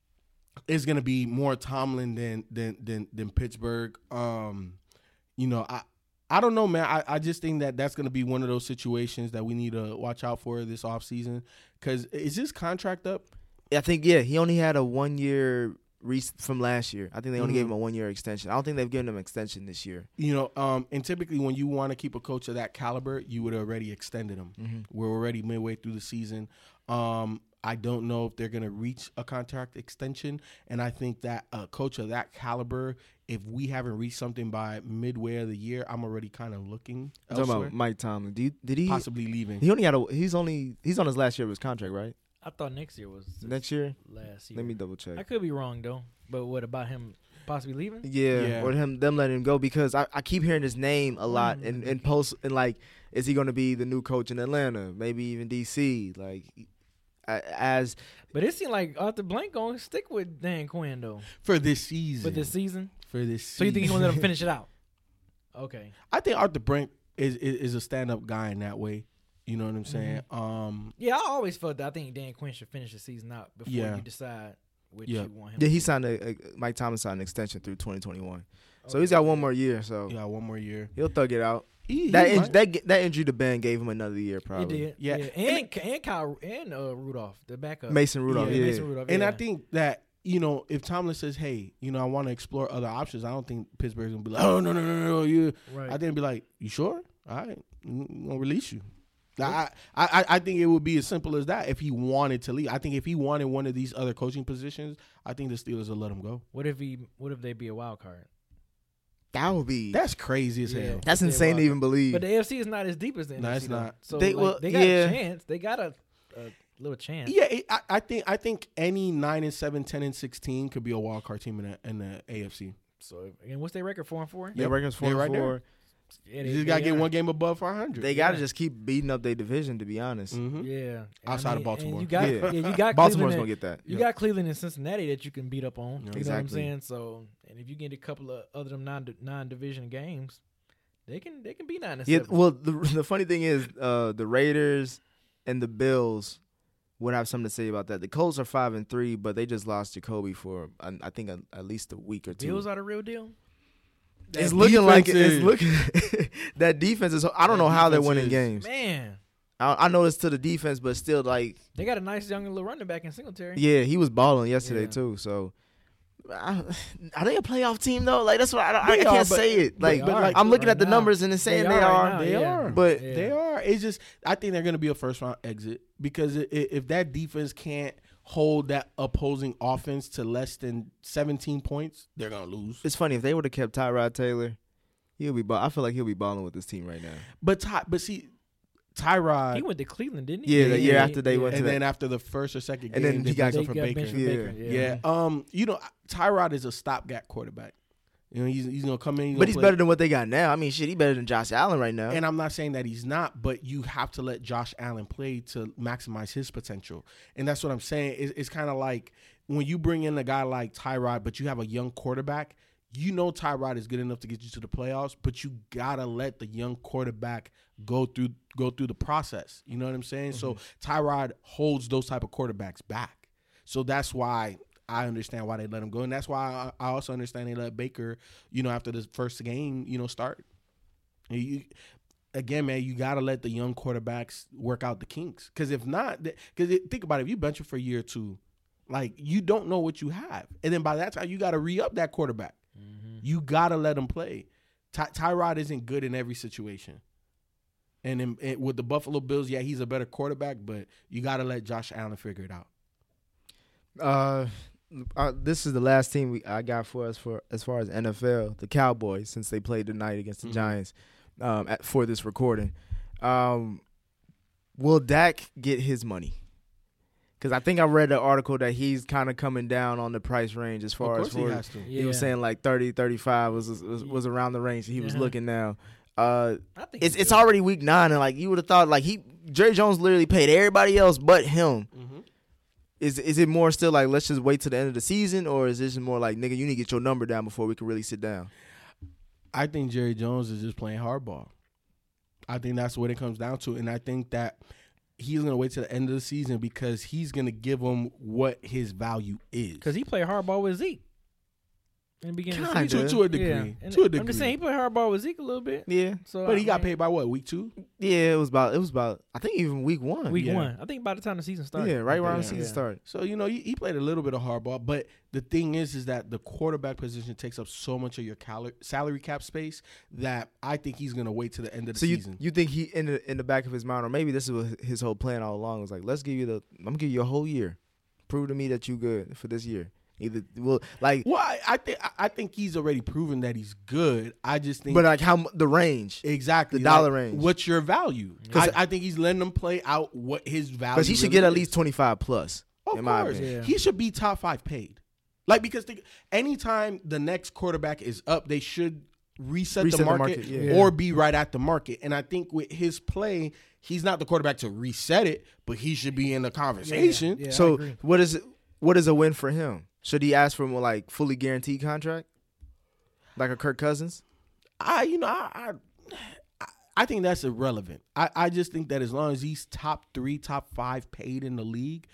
it's gonna be more Tomlin than than than than Pittsburgh. Um, you know, I I don't know, man. I, I just think that that's gonna be one of those situations that we need to watch out for this offseason. Because is his contract up? I think yeah, he only had a one year re- from last year. I think they only Mhm. gave him a one year extension. I don't think they've given him an extension this year. You know, um, and typically when you want to keep a coach of that caliber, you would have already extended him. Mm-hmm. We're already midway through the season. Um, I don't know if they're going to reach a contract extension, and I think that a coach of that caliber, if we haven't reached something by midway of the year, I'm already kind of looking I'm talking elsewhere, about Mike Tomlin. Do you, did he? possibly leaving. He only had a. He's only. He's on his last year of his contract, right? I thought next year was his Next year. last year. Let me double I check. could be wrong though. But what about him possibly leaving? Yeah, Yeah. or him them letting him go because I, I keep hearing his name a lot Mm. in, in posts and like, is he going to be the new coach in Atlanta? Maybe even D C. Like, I- as But it seemed like Arthur Blank gonna stick with Dan Quinn though For this season. for this season. For this So you think he's season. gonna let him finish it out? Okay. I think Arthur Brink is, is, is a stand-up guy in that way. You know what I'm saying? Mm-hmm. Um, Yeah, I always felt that. I think Dan Quinn should finish the season out before Yeah. you decide. which Yeah. you want him. Yeah, to he do. signed a, a Mike Thomas signed an extension through twenty twenty-one. So Okay. he's got one more year. So Yeah, one more year. he'll thug it out. He, he That in, might. that that injury to Ben gave him another year He probably. did. Yeah. Yeah, and and Kyle and uh, Rudolph, the backup. Mason Rudolph. Yeah, Yeah, Mason Rudolph. And I yeah. think that, you know, if Tomlin says, hey, you know, I want to explore other options, I don't think Pittsburgh's going to be like, oh, no, no, no, no, you. right. I think it'd be like, you sure? All right, I'm going to release you. I, I, I think it would be as simple as that if he wanted to leave. I think if he wanted one of these other coaching positions, I think the Steelers would let him go. What if he? What if they be a wild card? That would be That's crazy as Yeah. hell. that's Yeah, insane to well, even believe. But the A F C is not as deep as the N No, F C. it's though. not. So They- like, well, they got yeah. a chance. They got a, a little chance. Yeah, it, I, I think I think any nine and seven, ten and sixteen could be a wild card team in the in the A F C. So again, what's their record? Four and four. Their record's four They're and right there. four. Yeah, You just got to get one game above five hundred. They got to Yeah. just keep beating up their division. To be honest, Mm-hmm. Yeah, And Outside of and Baltimore. you got Yeah. yeah, you got Baltimore's Cleveland gonna and- get that. You Yeah. got Cleveland and Cincinnati that you can beat up on. Yeah. You know what I'm Exactly. saying? So, and if you get a couple of other than non non division games, they can they can be nine and Yeah. seven. Well, the the funny thing is, uh, the Raiders and the Bills would have something to say about that. The Colts are five and three, but they just lost Jacoby for I, I think a, at least a week or two. Bills are the real deal. It's That looking like it, defense it's is- looking that defense is. I don't That know how they're defense winning is- games. Man, I, I know it's to the defense, but still, like, they got a nice young little running back in Singletary. yeah, he was balling yesterday Yeah. too. So, I, are they a playoff team though? Like that's what I, don't- I They can't are, but- say it. Like, They are I'm looking right at the now. numbers and it's saying they, They are are. right now, They yeah. are. But Yeah. They are. It's just I think they're going to be a first round exit because i- i- if that defense can't hold that opposing offense to less than seventeen points, they're going to lose. It's funny if they would have kept Tyrod Taylor, he'll be. Ball- I feel like he'll be balling with this team right now. But Ty, but see, Tyrod, He went to Cleveland, didn't he? Yeah, the year after they went to and that. then after the first or second And game, then they he got- benched They him for got Baker. benched for Yeah. Baker. Yeah. Um. You know, Tyrod is a stopgap quarterback. You know, he's he's gonna come in. He's But gonna he's play. better than what they got now. I mean, shit, he better than Josh Allen right now. And I'm not saying that he's not, but you have to let Josh Allen play to maximize his potential. And that's what I'm saying. It's, it's kind of like when you bring in a guy like Tyrod, but you have a young quarterback, you know Tyrod is good enough to get you to the playoffs, but you gotta let the young quarterback go through go through the process. You know what I'm saying? So Tyrod holds those type of quarterbacks back. So that's why I understand why they let him go, and that's why I, I also understand they let Baker, you know, after the first game, you know, start. And you, again, man, you got to let the young quarterbacks work out the kinks. Because if not, because think about it, if you bench him for a year or two, like, you don't know what you have. And then by that time, you got to re-up that quarterback. Mm-hmm. You got to let him play. Ty- Tyrod isn't good in every situation. And in, in, with the Buffalo Bills, yeah, he's a better quarterback, but you got to let Josh Allen figure it out. Uh, uh, this is the last team we I got for us for as far as N F L, the Cowboys, since they played tonight against the Mhm. Giants um, at, for this recording. Um, will Dak get his money? Because I think I read the article that he's kind of coming down on the price range as far Of as course he for has to. Yeah. he was saying like thirty, thirty-five was was, was around the range he was Uh-huh. looking now. Uh, I think it's he it's will. already week nine and like you would have thought like he Jerry Jones literally paid everybody else but him. Mm-hmm. Is is it more still like let's just wait till the end of the season, or is this more like nigga you need to get your number down before we can really sit down? I think Jerry Jones is just playing hardball. I think that's what it comes down to. And I think that he's going to wait till the end of the season because he's going to give him what his value is. Because he played hardball with Zeke in the beginning of the Kinda. season. to, to a degree. Yeah. And To a I'm degree. just saying he played hardball with Zeke a little bit. Yeah, So but he I got mean, paid by what, week two? yeah. It was about it was about I think even week one. week Yeah. one. I think by the time the season started. yeah, right around the Yeah. season Yeah. started. So, you know, he, he played a little bit of hardball. But the thing is, is that the quarterback position takes up so much of your cal- salary cap space that I think he's going to wait to the end of the So you season. you think he in the in the back of his mind, or maybe this is what his whole plan all along was like, let's give you the I'm gonna give you a whole year, prove to me that you good for this year. Either well like, well, I, I think I think he's already proven that he's good. I just think but like how mu- the range exactly the dollar like, range. What's your value? 'Cause- I, I think he's letting them play out what his value. because he should really get at is. least twenty-five plus. Of in my course, opinion. Yeah. he should be top five paid. Like because think, anytime the next quarterback is up, they should reset, Reset the the market, market, yeah. or be right at the market. And I think with his play, he's not the quarterback to reset it, but he should be in the conversation. Yeah, I So agree. what is it, what is a win for him? Should he ask for a more like fully guaranteed contract, like a Kirk Cousins? I, you know, I, I, I think that's irrelevant. I, I just think that as long as he's top three, top five paid in the league,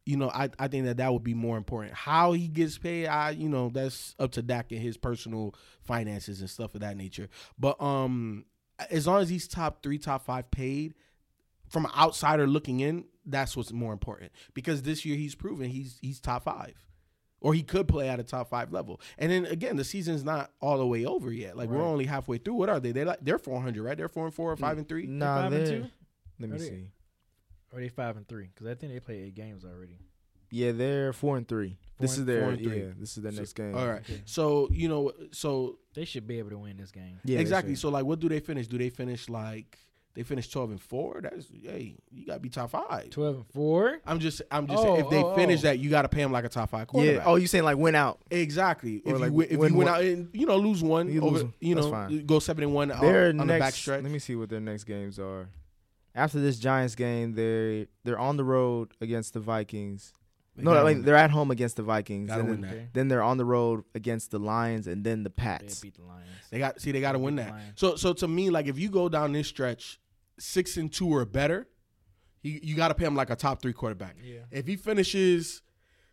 you know, I, I think that that would be more important. How he gets paid, I you know, that's up to Dak and his personal finances and stuff of that nature. But um, as long as he's top three, top five paid, from an outsider looking in, that's what's more important. Because this year he's proven he's he's top five. Or he could play at a top five level. And then again, the season's not all the way over yet. Like right. we're only halfway through. What are they? They like they're four hundred, right? They're four and four or five and three. Nah, five they're, and two. Let me are they, see. Or are they five and three? Because I think they play eight games already. Yeah, they're four and three. Four this and, is their four and three. yeah. This is their so, next game. All right. Okay. So you know, so They should be able to win this game. Yeah, exactly. So like, what do they finish? Do they finish like they finish twelve and four? That's hey, you gotta be top five. Twelve and four. I'm just I'm just Oh, saying, if they oh, finish oh. that, you gotta pay them like a top five quarterback. Yeah. Oh, you saying like win out? Exactly. Or If like you win, if win you win one- out and you know lose one You over, lose- you that's know, fine. go seven and one Their on, on the back next. stretch. Let me see what their next games are. After this Giants game, they they're on the road against the Vikings. No, I mean, they're at home against the Vikings. Gotta and win then, that. Okay. then they're on the road against the Lions and then the They Pats. beat the Lions. They got see they got to win Beat the that. Lions. So so to me, like if you go down this stretch, six and two or better, you you got to pay him like a top three quarterback. Yeah. If he finishes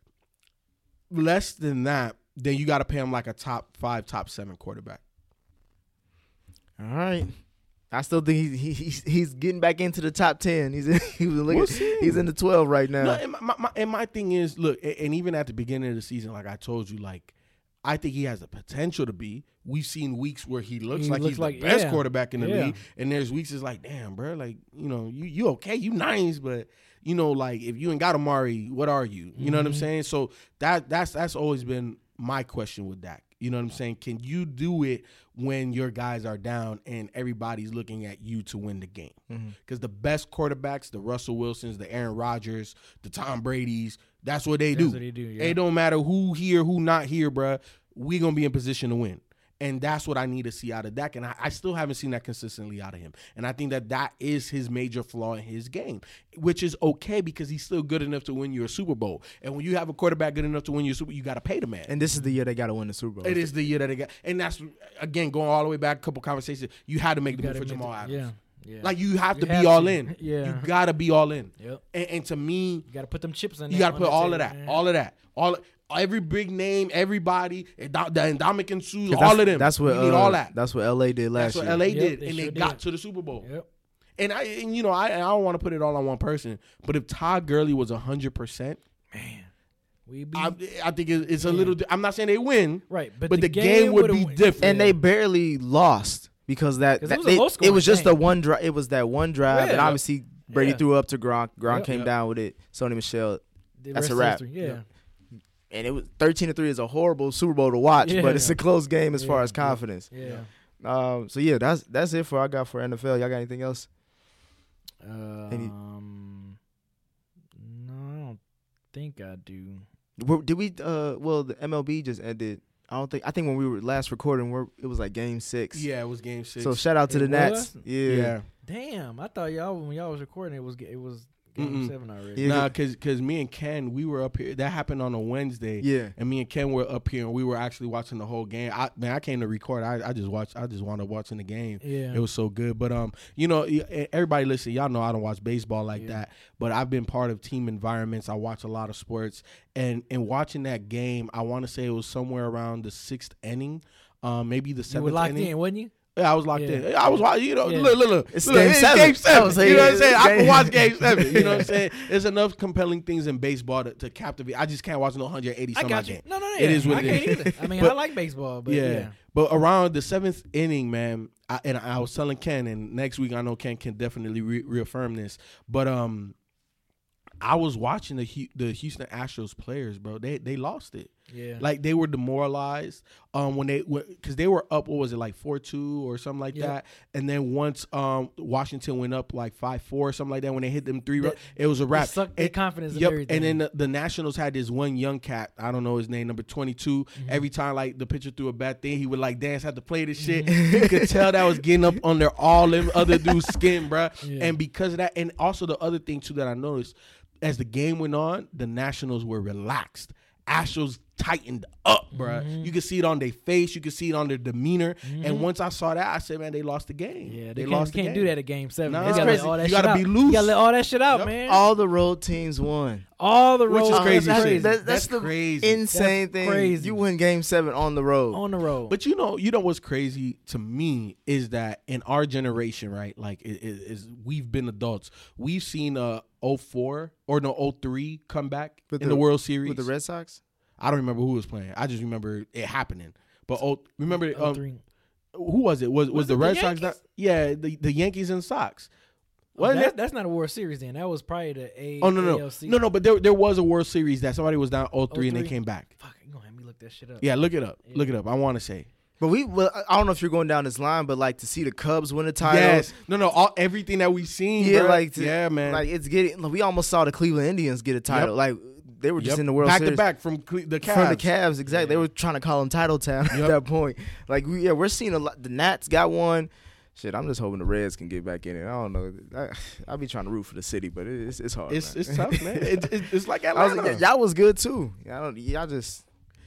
less than that, then you got to pay him like a top five, top seven quarterback. All right. I still think he, he, he's he's getting back into the top ten. He's in, he was looking, We'll see. he's in the twelve right now. No, and my, my, and my thing is, look, and and even at the beginning of the season, like I told you, like I think he has the potential to be. We've seen weeks where he looks He like looks he's like- the best yeah. quarterback in the Yeah. league, and there's weeks it's like, damn, bro, like you know, you you okay, you nice, but you know, like if you ain't got Amari, what are you? You know what I'm Mhm. saying? So that that's that's always been my question with Dak. You know what I'm saying? Can you do it when your guys are down and everybody's looking at you to win the game? Mhm. Because the best quarterbacks, the Russell Wilsons, the Aaron Rodgers, the Tom Brady's, that's what they That's do. what they do. Yeah. It don't matter who here, who not here, bruh. We gonna be in position to win, and that's what I need to see out of Dak. And I, I still haven't seen that consistently out of him. And I think that that is his major flaw in his game, which is okay because he's still good enough to win you a Super Bowl. And when you have a quarterback good enough to win you a Super Bowl, you got to pay the man. And this is the year they got to win the Super Bowl. It is the year that they got, and that's again going all the way back a couple conversations. You had to make You the move gotta for make Jamal the- Adams. Yeah. Yeah. Like you have You to have be all to. in. Yeah. You gotta be all in. Yep. And, and to me, You got to put them chips in. you there got to on put the all table, of that, man. all of that, all every big name, everybody, and Dominic and Sue, 'Cause all that's, of them. That's what You need uh, all that. That's what L A did last That's what year. L A Yep, did, they and sure they got did. to the Super Bowl. Yep. And I, and you know, I, I don't want to put it all on one person, but if Todd Gurley was a hundred percent, Man, we be I, I think it, it's a Yeah. little. di- I'm not saying they win, right, but, but, the, game, would would've be went- different. And they barely lost because that, 'Cause it that was a they- low-scoring it was just the game. one drive. It was that one drive, and Yeah. obviously Brady Yeah. threw up to Gronk. Gronk Yep. came Yep. down with it. Sony Michelle, The that's rest a of wrap. history, Yeah. Yep. and it was thirteen to three is a horrible Super Bowl to watch, Yeah. but it's a close game as far Yeah. as confidence. Yeah. Um, so yeah, that's that's it for I got for N F L. Y'all got anything else? Um, no, I don't think I do. Were- Did we? Uh, well, the M L B just ended. I don't think. I think when we were last recording, we're, it was like Game Six. yeah, it was game six. So shout out to It the Nats. was? Yeah. yeah. Damn, I thought y'all when y'all was recording it was it was game Mm-mm. seven already. Yeah. Nah, cause, cause me and Ken, we were up here. That happened on a Wednesday. Yeah. And me and Ken were up here, and we were actually watching the whole game. I man, I came to record. I, I just watched. I just wound up watching the game. Yeah. It was so good. But um, you know, y- everybody listen. Y'all know I don't watch baseball like Yeah. that. But I've been part of team environments. I watch a lot of sports, and and watching that game, I want to say it was somewhere around the sixth inning, um, maybe the You seventh were locked inning. in, wasn't you? Yeah, I was locked Yeah. in. I was watching, you know, Yeah. look, look, look. It's look, game seven. Game seven. I was You know what I'm saying, saying? I can game- watch game seven. You know what I'm saying? There's enough compelling things in baseball to, to captivate. I just can't watch no one hundred eighty I some got odd you. game. No, no, no. It is what I it can't is. either. I mean, But- I like baseball, but yeah. yeah. But around the seventh inning, man, I, and I was telling Ken, and next week I know Ken can definitely re- reaffirm this, but um, I was watching the Hu- the Houston Astros players, bro. They they lost it. Yeah. Like they were demoralized um, when they because they were up. What was it like four two or something like Yep. that? And then once um, Washington went up like five four or something like that, when they hit them three, That- runs, it was a It wrap. sucked their And- confidence and Yep. everything. And then the, the Nationals had this one young cat. I don't know his name, number twenty-two. Mm-hmm. Every time like the pitcher threw a bad thing, he would like dance, have to play this shit. Mm-hmm. You could tell that was getting up on their all them other dudes' skin, bruh. Yeah. And because of that, and also the other thing too that I noticed, as the game went on, the Nationals were relaxed. Astros tightened up, bruh. Mhm. You could see it on their face. You could see it on their demeanor. Mhm. And once I saw that, I said, man, they lost the game. Yeah, they, they can't, lost the can't game. do that at game seven. Nah, They it's gotta let crazy. all that You shit gotta out. be loose. You gotta let all that shit out, Yep. man. All the road teams won. All the Which road is crazy That's shit. That- that's That's the crazy. insane That's thing. crazy. You win game seven on the road. on the road. But you know, you know what's crazy to me is that in our generation, right? Like, it, it, is we've been adults. We've seen a oh four or no oh three come back With in the- the World Series With the Red Sox? I don't remember who was playing. I just remember it happening. But oh, remember Oh, um, three. who was it? Was was, Was the it the Red Sox? Yankees? Not, yeah, the the Yankees and Sox. Oh, Wasn't that, it? that's not a World Series then. That was probably the A. Oh no no A L C. no no! But there there was a World Series that somebody was down oh three and they oh three? came back. Fuck, you gonna have me look that shit up. Yeah, look it up. Yeah. Look it up. I want to say But we, well, I don't know if you're going down this line, but like to see the Cubs win the title. yes. No no. All everything that we've seen. Yeah, bruh. like to, yeah, man. Like it's getting. We almost saw the Cleveland Indians get a title. Yep. Like they were just Yep. in the World back Series. to back from Cle- the Cavs. From the Cavs, exactly. They were trying to call them Title Town at Yep. that point. Like, we, yeah, we're seeing a lot. The Nats got one. Shit, I'm just hoping the Reds can get back in it. I don't know. I, I'll be trying to root for the city, but it's it's hard. It's man. it's tough, man. It, it, it's like I was Atlanta. like, y- y'all was good too. Y'all, don't, y'all just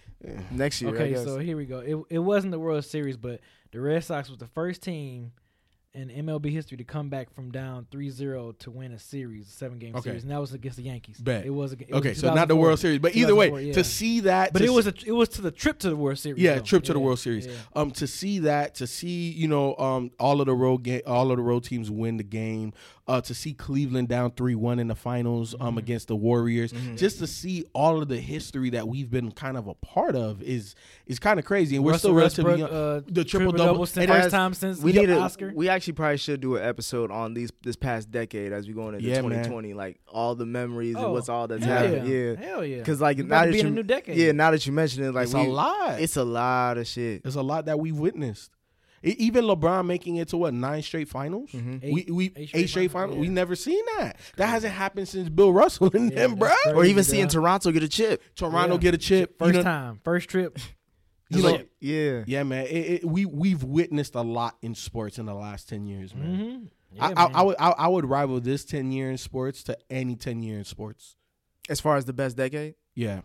next year. I Okay, guess. so here we go. It it wasn't the World Series, but the Red Sox was the first team in M L B history to come back from down three zero to win a series, a seven game Okay. series, and that was against the Yankees. Bet. It was. ag- It Okay, was so not the 2004. World Series, but either way, two thousand four, yeah. to see that, But to it was see- a, it was to the trip to the World Series. yeah, though. trip to the Yeah, World Series. yeah. Um, to see that, to see you know, um, all of the road ga- all of the road teams win the game. Uh, to see Cleveland down three one in the finals, um, Mm-hmm. against the Warriors. Just to see all of the history that we've been kind of a part of is is kind of crazy, and we're Russell still relatively young. Westbrook, uh, The triple-double. since And first as- time since we the need a, Oscar. We actually probably should do an episode on these this past decade as we go into Yeah, man. twenty twenty, like all the memories Oh, and what's all that's hell happened. yeah. Yeah, Hell yeah. because like We now about to that be you, in a new decade. yeah, now that you mention it, like it's we, a lot. it's a lot of shit. It's a lot that we've witnessed. E- Even LeBron making it to what nine straight finals. Mhm. Eight- we we eight eight straight straight, finals, finals. yeah. We never seen that. That hasn't happened since Bill Russell and Yeah, them, bro. that's Or crazy, even seeing dog. Toronto get a chip. Toronto Yeah. get a chip. First you know, time, first trip. You know, Chip. Yeah. yeah, man. It, it, we we've witnessed a lot in sports in the last ten years, man. Mm-hmm. Yeah, I, man. I, I would I, I would rival this ten year in sports to any ten year in sports. As far as the best decade, Yeah,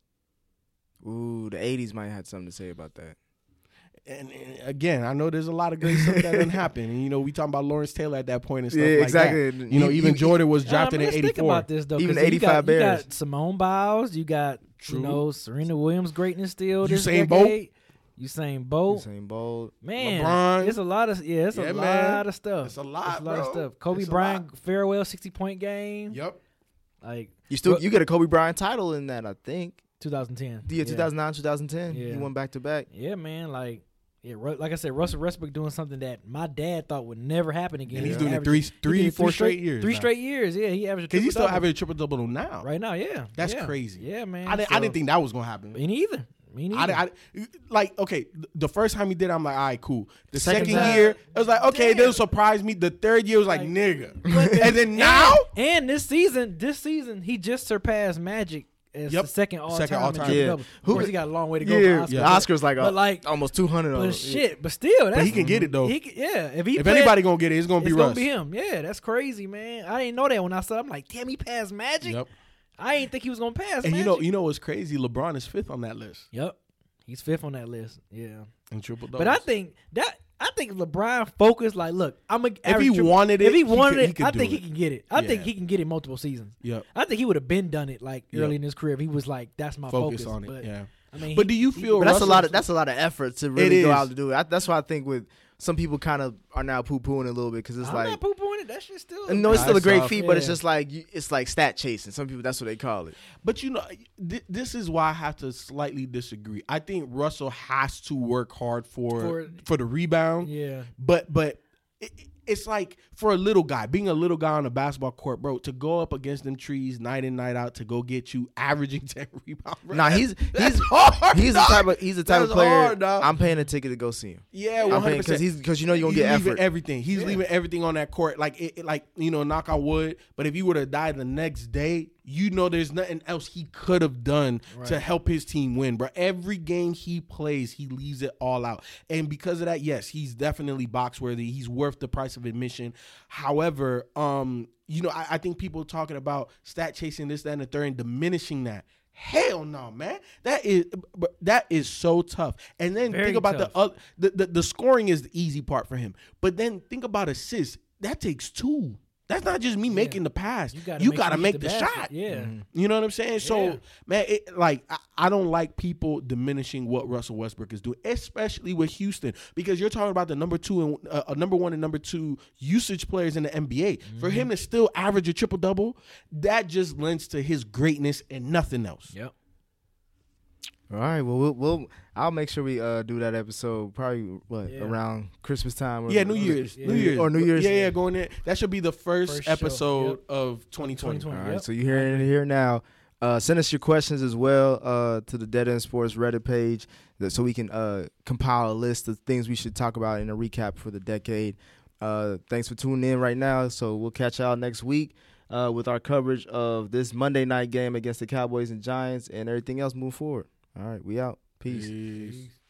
ooh, the eighties might have something to say about that. and, and again, I know there's a lot of great stuff that didn't happen. And you know, we talking about Lawrence Taylor at that point and stuff Yeah, like exactly. that. You know, You- even you- Jordan was Nah, drafted I mean, in let's think eighty-four. about this though. 'cause Even you got- eighty-five you Bears. got Simone Biles. You got True. you know Serena Williams' greatness still. This Usain Bolt. decade. Usain Bolt. Usain Bolt. Man, LeBron. it's a lot of yeah, it's Yeah, a man. lot of stuff. It's a lot, It's a lot of bro. stuff. Kobe It's a Bryant lot. farewell sixty point game. Yep. Like You still But- you get a Kobe Bryant title in that, I think. twenty ten. Yeah, two thousand nine, two thousand ten. Yeah. You went back to back. Yeah, man. Like yeah, Ru- like I said, Russell Westbrook doing something that my dad thought would never happen again. And he's He doing it averaged- three, three, he did four straight years. Three now. straight years. Yeah, he averaged. a Because he's still triple-double. having a triple double now. right now. Yeah, That's yeah. crazy. Yeah, man. I didn't, I So- didn't think that was gonna happen. Me neither. Me neither. I, I, like okay, th- the first time he did, it, I'm like, all right, cool. The Second second, time- year, it was like, okay, it Damn. didn't surprise me. The third year was like, Like- nigga. But- and then now, and, and this season, this season, he just surpassed Magic as Yep. the second all Second time. all-time. Yeah. Of Who- course, he got a long way to go. Yeah, for Oscar, the but- Oscar's like, but uh, like, almost two hundred. but on shit, but still, that's, but he can get it though. He can, yeah, if he if played- anybody gonna get it, it's gonna be it's Russ. gonna be him. Yeah, that's crazy, man. I didn't know that when I saw. it. I'm like, damn, he passed Magic. Yep. I didn't think he was gonna pass. And Magic. you know, you know what's crazy? LeBron is fifth on that list yep, he's fifth on that list. Yeah, in triple doubles. but I think that I think LeBron focused. Like, look, I'm a if he wanted it, if he wanted could, it, he could I do think it. he can get it. I think Yeah. he can get it multiple seasons. Yep. I think he would have been done it like Yep. early in his career if he was like, that's my Focus focus, on it. But, yeah. I mean, But he- do you he- feel But that's a Russell- lot of that's a lot of effort to really It go is. out to do it. I, that's why I think with some people kind of are now poo pooing a little bit because it's I'm like not poo pooing it. That shit still. and no, it's Nah, still a it's great soft. feat, but it's Yeah. just like you, it's like stat chasing. Some people that's what they call it. But you know, th- this is why I have to slightly disagree. I think Russell has to work hard for For- for, the rebound. yeah. But but it, it's like for a little guy, being a little guy on a basketball court, bro, to go up against them trees night in night out to go get you averaging ten rebounds. Bro, Nah, he's that's he's hard. he's the dog. type of he's the type That's of player. hard, dog. I'm paying a ticket to go see him. Yeah, I'm one paying hundred because percent. he's because you know you're gonna He's get leaving effort. everything. He's Yeah. leaving everything on that court. Like it, it- like you know, knock on wood. But if he were to die the next day, you know, there's nothing else he could have done to Right. help his team win. Bro, every game he plays, he leaves it all out. And because of that, yes, he's definitely box worthy. He's worth the price of admission. However, um, you know, I, I think people talking about stat chasing this, that, and the third, and diminishing that. Hell no, man. That is that is so tough. And then Very think about tough. the, uh, the the the scoring is the easy part for him. But then think about assists. That takes two. That's not just me making the pass. You gotta You make, gotta sure you make hit the, basket. shot. Yeah. Mm-hmm. You know what I'm saying? So, Yeah. man, it, like I, I don't like people diminishing what Russell Westbrook is doing, especially with Houston, because you're talking about the number two and uh, uh, number one and number two usage players in the N B A. Mm-hmm. For him to still average a triple double, that just lends to his greatness and nothing else. Yep. All right. Well, we'll, we'll I'll make sure we uh do that episode probably what Yeah. around Christmas time. or- Yeah, New Year's, Yeah. New Year's, or New Year's. Yeah, yeah, going there. That should be the first, First show, episode yep. of twenty twenty. twenty All twenty. right, Yep. so you hearing it here now. Uh, send us your questions as well uh, to the Dead End Sports Reddit page, that, so we can uh, compile a list of things we should talk about in a recap for the decade. Uh, thanks for tuning in right now. So we'll catch y'all next week uh, with our coverage of this Monday night game against the Cowboys and Giants and everything else moving forward. All right, we out. Peace. Peace.